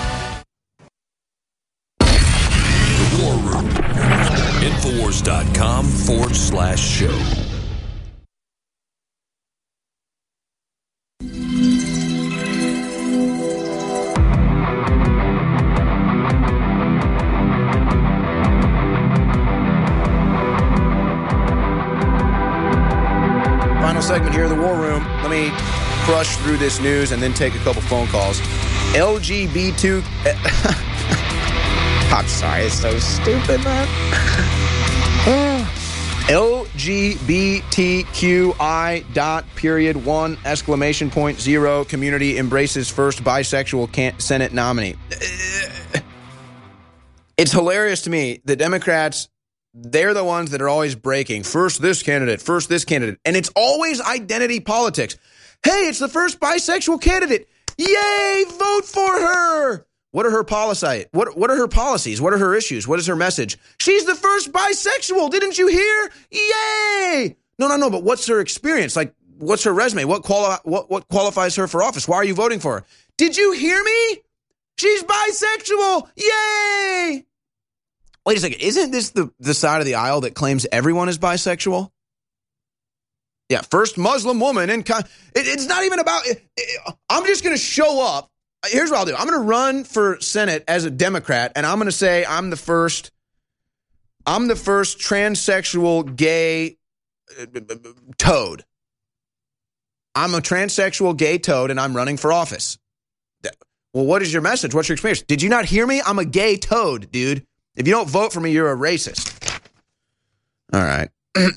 The War Room. Infowars.com/show. Final segment here of the War Room. Let me crush through this news and then take a couple phone calls. LGBT... I'm sorry, it's so stupid, man. LGBTQI.1! Community embraces first bisexual Senate nominee. It's hilarious to me. The Democrats, they're the ones that are always breaking. First this candidate. And it's always identity politics. Hey, it's the first bisexual candidate. Yay, vote for her. What are her policies? What are her policies? What are her issues? What is her message? She's the first bisexual. Didn't you hear? Yay. No. But what's her experience? Like, what's her resume? What qualifies her for office? Why are you voting for her? Did you hear me? She's bisexual. Yay. Wait a second. Isn't this the side of the aisle that claims everyone is bisexual? Yeah, first Muslim woman. It's not even about... I'm just going to show up. Here's what I'll do. I'm going to run for Senate as a Democrat, and I'm going to say I'm the first transsexual gay toad. I'm a transsexual gay toad, and I'm running for office. Well, what is your message? What's your experience? Did you not hear me? I'm a gay toad, dude. If you don't vote for me, you're a racist. All right.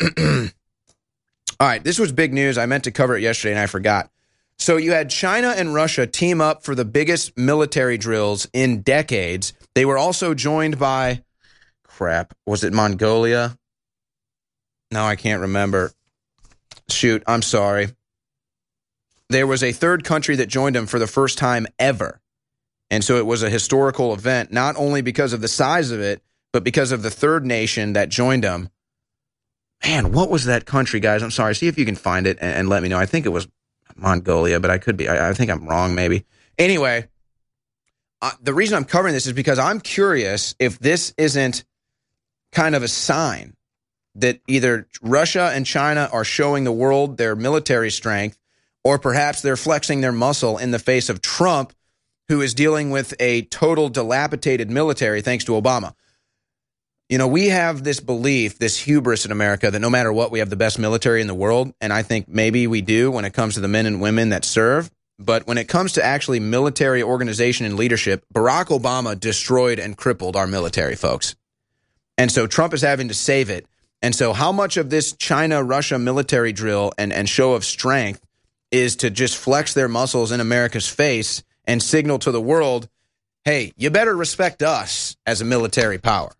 All right, this was big news. I meant to cover it yesterday, and I forgot. So you had China and Russia team up for the biggest military drills in decades. They were also joined by, was it Mongolia? No, I can't remember. Shoot, I'm sorry. There was a third country that joined them for the first time ever. And so it was a historical event, not only because of the size of it, but because of the third nation that joined them. Man, what was that country, guys? I'm sorry. See if you can find it and let me know. I think it was Mongolia, but I could be. I think I'm wrong, maybe. Anyway, the reason I'm covering this is because I'm curious if this isn't kind of a sign that either Russia and China are showing the world their military strength, or perhaps they're flexing their muscle in the face of Trump, who is dealing with a total dilapidated military thanks to Obama. You know, we have this belief, this hubris in America that no matter what, we have the best military in the world. And I think maybe we do when it comes to the men and women that serve. But when it comes to actually military organization and leadership, Barack Obama destroyed and crippled our military, folks. And so Trump is having to save it. And so how much of this China-Russia military drill and show of strength is to just flex their muscles in America's face and signal to the world, hey, you better respect us as a military power.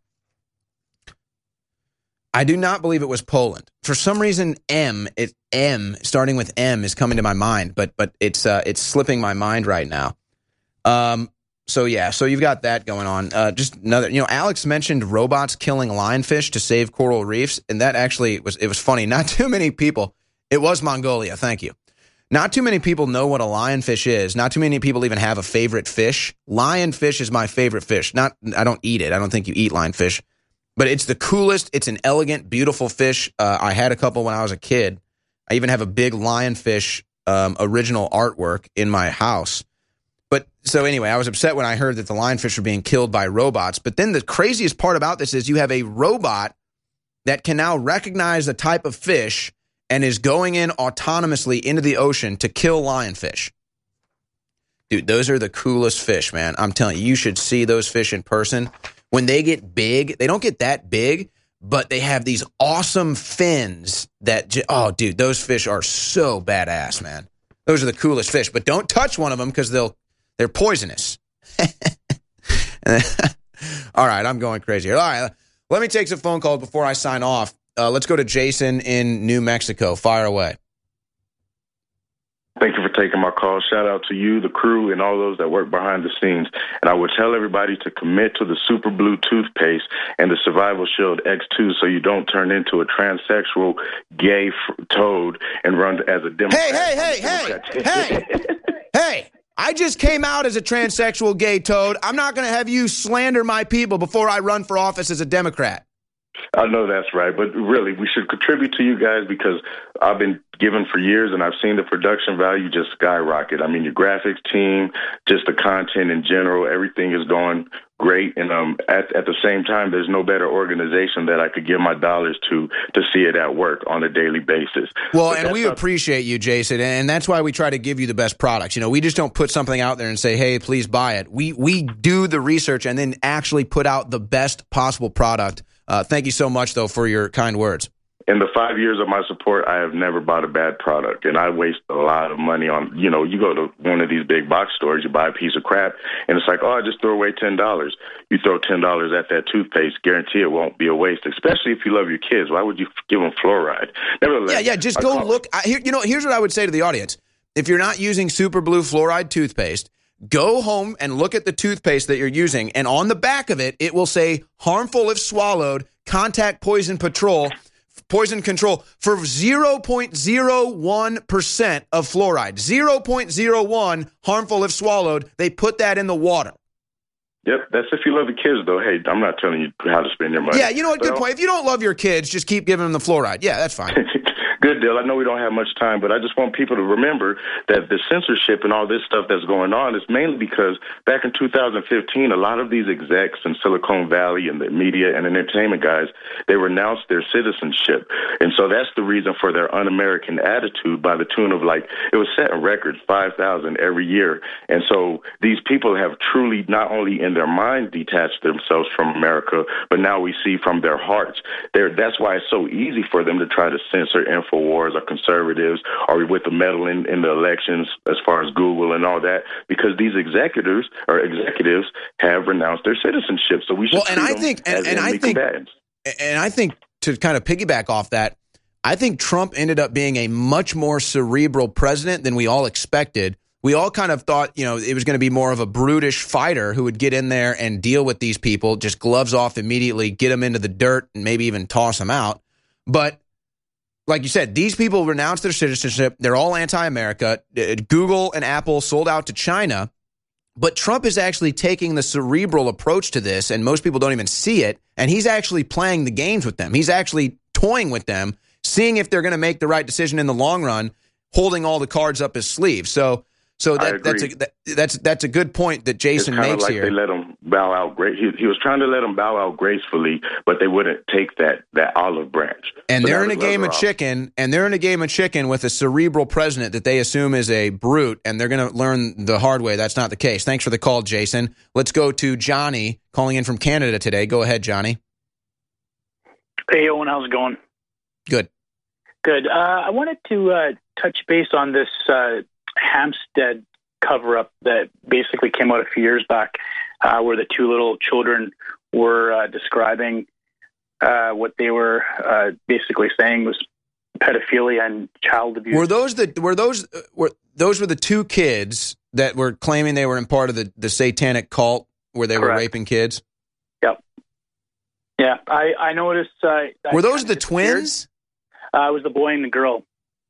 I do not believe it was Poland. For some reason, starting with M, is coming to my mind, but it's slipping my mind right now. So you've got that going on. Just another, Alex mentioned robots killing lionfish to save coral reefs, and that actually was funny. Not too many people. It was Mongolia. Thank you. Not too many people know what a lionfish is. Not too many people even have a favorite fish. Lionfish is my favorite fish. I don't eat it. I don't think you eat lionfish. But it's the coolest. It's an elegant, beautiful fish. I had a couple when I was a kid. I even have a big lionfish original artwork in my house. But so anyway, I was upset when I heard that the lionfish were being killed by robots. But then the craziest part about this is you have a robot that can now recognize a type of fish and is going in autonomously into the ocean to kill lionfish. Dude, those are the coolest fish, man. I'm telling you, you should see those fish in person. When they get big, they don't get that big, but they have these awesome fins that, dude, those fish are so badass, man. Those are the coolest fish, but don't touch one of them because they're poisonous. All right, I'm going crazy here. All right, let me take some phone calls before I sign off. Let's go to Jason in New Mexico. Fire away. Thank you for taking my call. Shout out to you, the crew, and all those that work behind the scenes. And I would tell everybody to commit to the Super Blue toothpaste and the Survival Shield X2 so you don't turn into a transsexual gay toad and run as a Democrat. Hey, I just came out as a transsexual gay toad. I'm not going to have you slander my people before I run for office as a Democrat. I know that's right, but really, we should contribute to you guys because I've been given for years, and I've seen the production value just skyrocket. I mean, your graphics team, just the content in general, everything is going great. And at the same time, there's no better organization that I could give my dollars to see it at work on a daily basis. Well, and we appreciate you, Jason, and that's why we try to give you the best products. We just don't put something out there and say, hey, please buy it. We do the research and then actually put out the best possible product. Thank you so much, though, for your kind words. In the 5 years of my support, I have never bought a bad product, and I waste a lot of money on, you go to one of these big box stores, you buy a piece of crap, and it's like, I just throw away $10. You throw $10 at that toothpaste, guarantee it won't be a waste, especially if you love your kids. Why would you give them fluoride? Nevertheless, just go look. Here's what I would say to the audience. If you're not using Super Blue fluoride toothpaste, go home and look at the toothpaste that you're using, and on the back of it, it will say, harmful if swallowed, contact poison control for 0.01% of fluoride. 0.01 harmful if swallowed. They put that in the water. Yep, that's if you love the kids, though. Hey, I'm not telling you how to spend your money. Yeah, you know what? Good point. If you don't love your kids, just keep giving them the fluoride. Yeah, that's fine. Good deal. I know we don't have much time, but I just want people to remember that the censorship and all this stuff that's going on is mainly because back in 2015, a lot of these execs in Silicon Valley and the media and entertainment guys, they renounced their citizenship. And so that's the reason for their un-American attitude by the tune of, like, it was setting records, 5,000 every year. And so these people have truly not only in their mind detached themselves from America, but now we see from their hearts. That's why it's so easy for them to try to censor InfoWars or conservatives or with the meddling in the elections as far as Google and all that, because these executives have renounced their citizenship. So we should treat them as enemy combatants. And I think to kind of piggyback off that, I think Trump ended up being a much more cerebral president than we all expected. We all kind of thought, it was going to be more of a brutish fighter who would get in there and deal with these people, just gloves off immediately, get them into the dirt, and maybe even toss them out. But like you said, these people renounced their citizenship. They're all anti-America. Google and Apple sold out to China. But Trump is actually taking the cerebral approach to this, and most people don't even see it. And he's actually playing the games with them. He's actually toying with them, seeing if they're going to make the right decision in the long run, holding all the cards up his sleeve. So that's a good point that Jason makes like here. They let him bow out. He was trying to let him bow out gracefully, but they wouldn't take that olive branch. And they're in a game of chicken. And they're in a game of chicken with a cerebral president that they assume is a brute, and they're going to learn the hard way. That's not the case. Thanks for the call, Jason. Let's go to Johnny calling in from Canada today. Go ahead, Johnny. Hey, Owen, how's it going? Good. Good. I wanted to touch base on this Hampstead cover-up that basically came out a few years back, where the two little children were describing what they were basically saying was pedophilia and child abuse. Were those the two kids that were claiming they were in part of the satanic cult where they were raping kids? Yep. Yeah, I noticed. Were those the twins? It was the boy and the girl.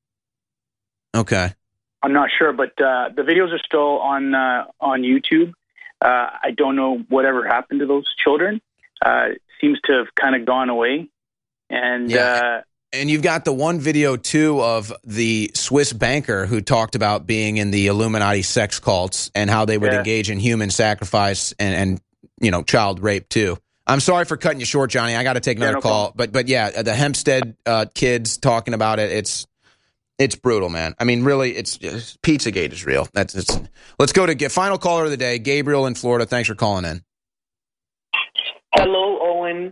Okay. I'm not sure, but the videos are still on YouTube. I don't know whatever happened to those children. It seems to have kind of gone away. And and you've got the one video, too, of the Swiss banker who talked about being in the Illuminati sex cults and how they would engage in human sacrifice and child rape, too. I'm sorry for cutting you short, Johnny. I got to take another call. But the Hempstead kids talking about it, it's brutal, man. I mean, really, it's Pizzagate is real. Let's go to final caller of the day, Gabriel in Florida. Thanks for calling in. Hello, Owen.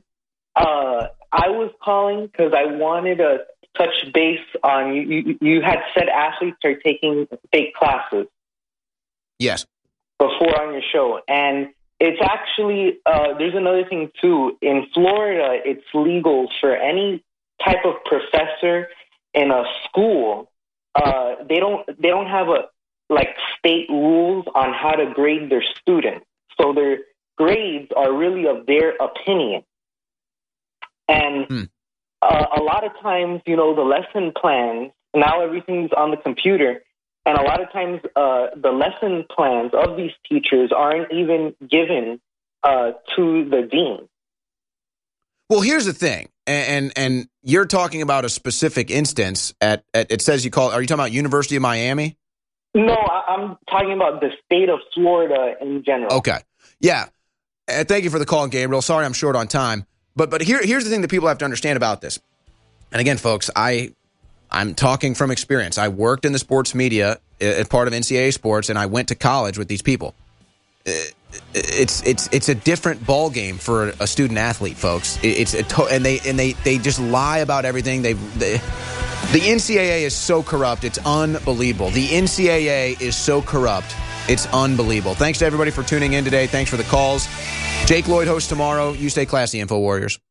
I was calling because I wanted to touch base on you had said athletes are taking fake classes. Yes. Before on your show, and it's actually there's another thing too. In Florida, it's legal for any type of professor in a school. They don't have state rules on how to grade their students, so their grades are really of their opinion. And a lot of times, the lesson plans, now everything's on the computer, and a lot of times the lesson plans of these teachers aren't even given to the dean. Well, here's the thing, and you're talking about a specific instance at it says are you talking about University of Miami? No, I'm talking about the state of Florida in general. Okay. Yeah. Thank you for the call, Gabriel. Sorry I'm short on time. But here's the thing that people have to understand about this. And again, folks, I'm talking from experience. I worked in the sports media as part of NCAA sports, and I went to college with these people. It's a different ball game for a student athlete, folks. And they just lie about everything. The NCAA is so corrupt. It's unbelievable. The NCAA is so corrupt. It's unbelievable. Thanks to everybody for tuning in today. Thanks for the calls. Jake Lloyd hosts tomorrow. You stay classy, Info Warriors.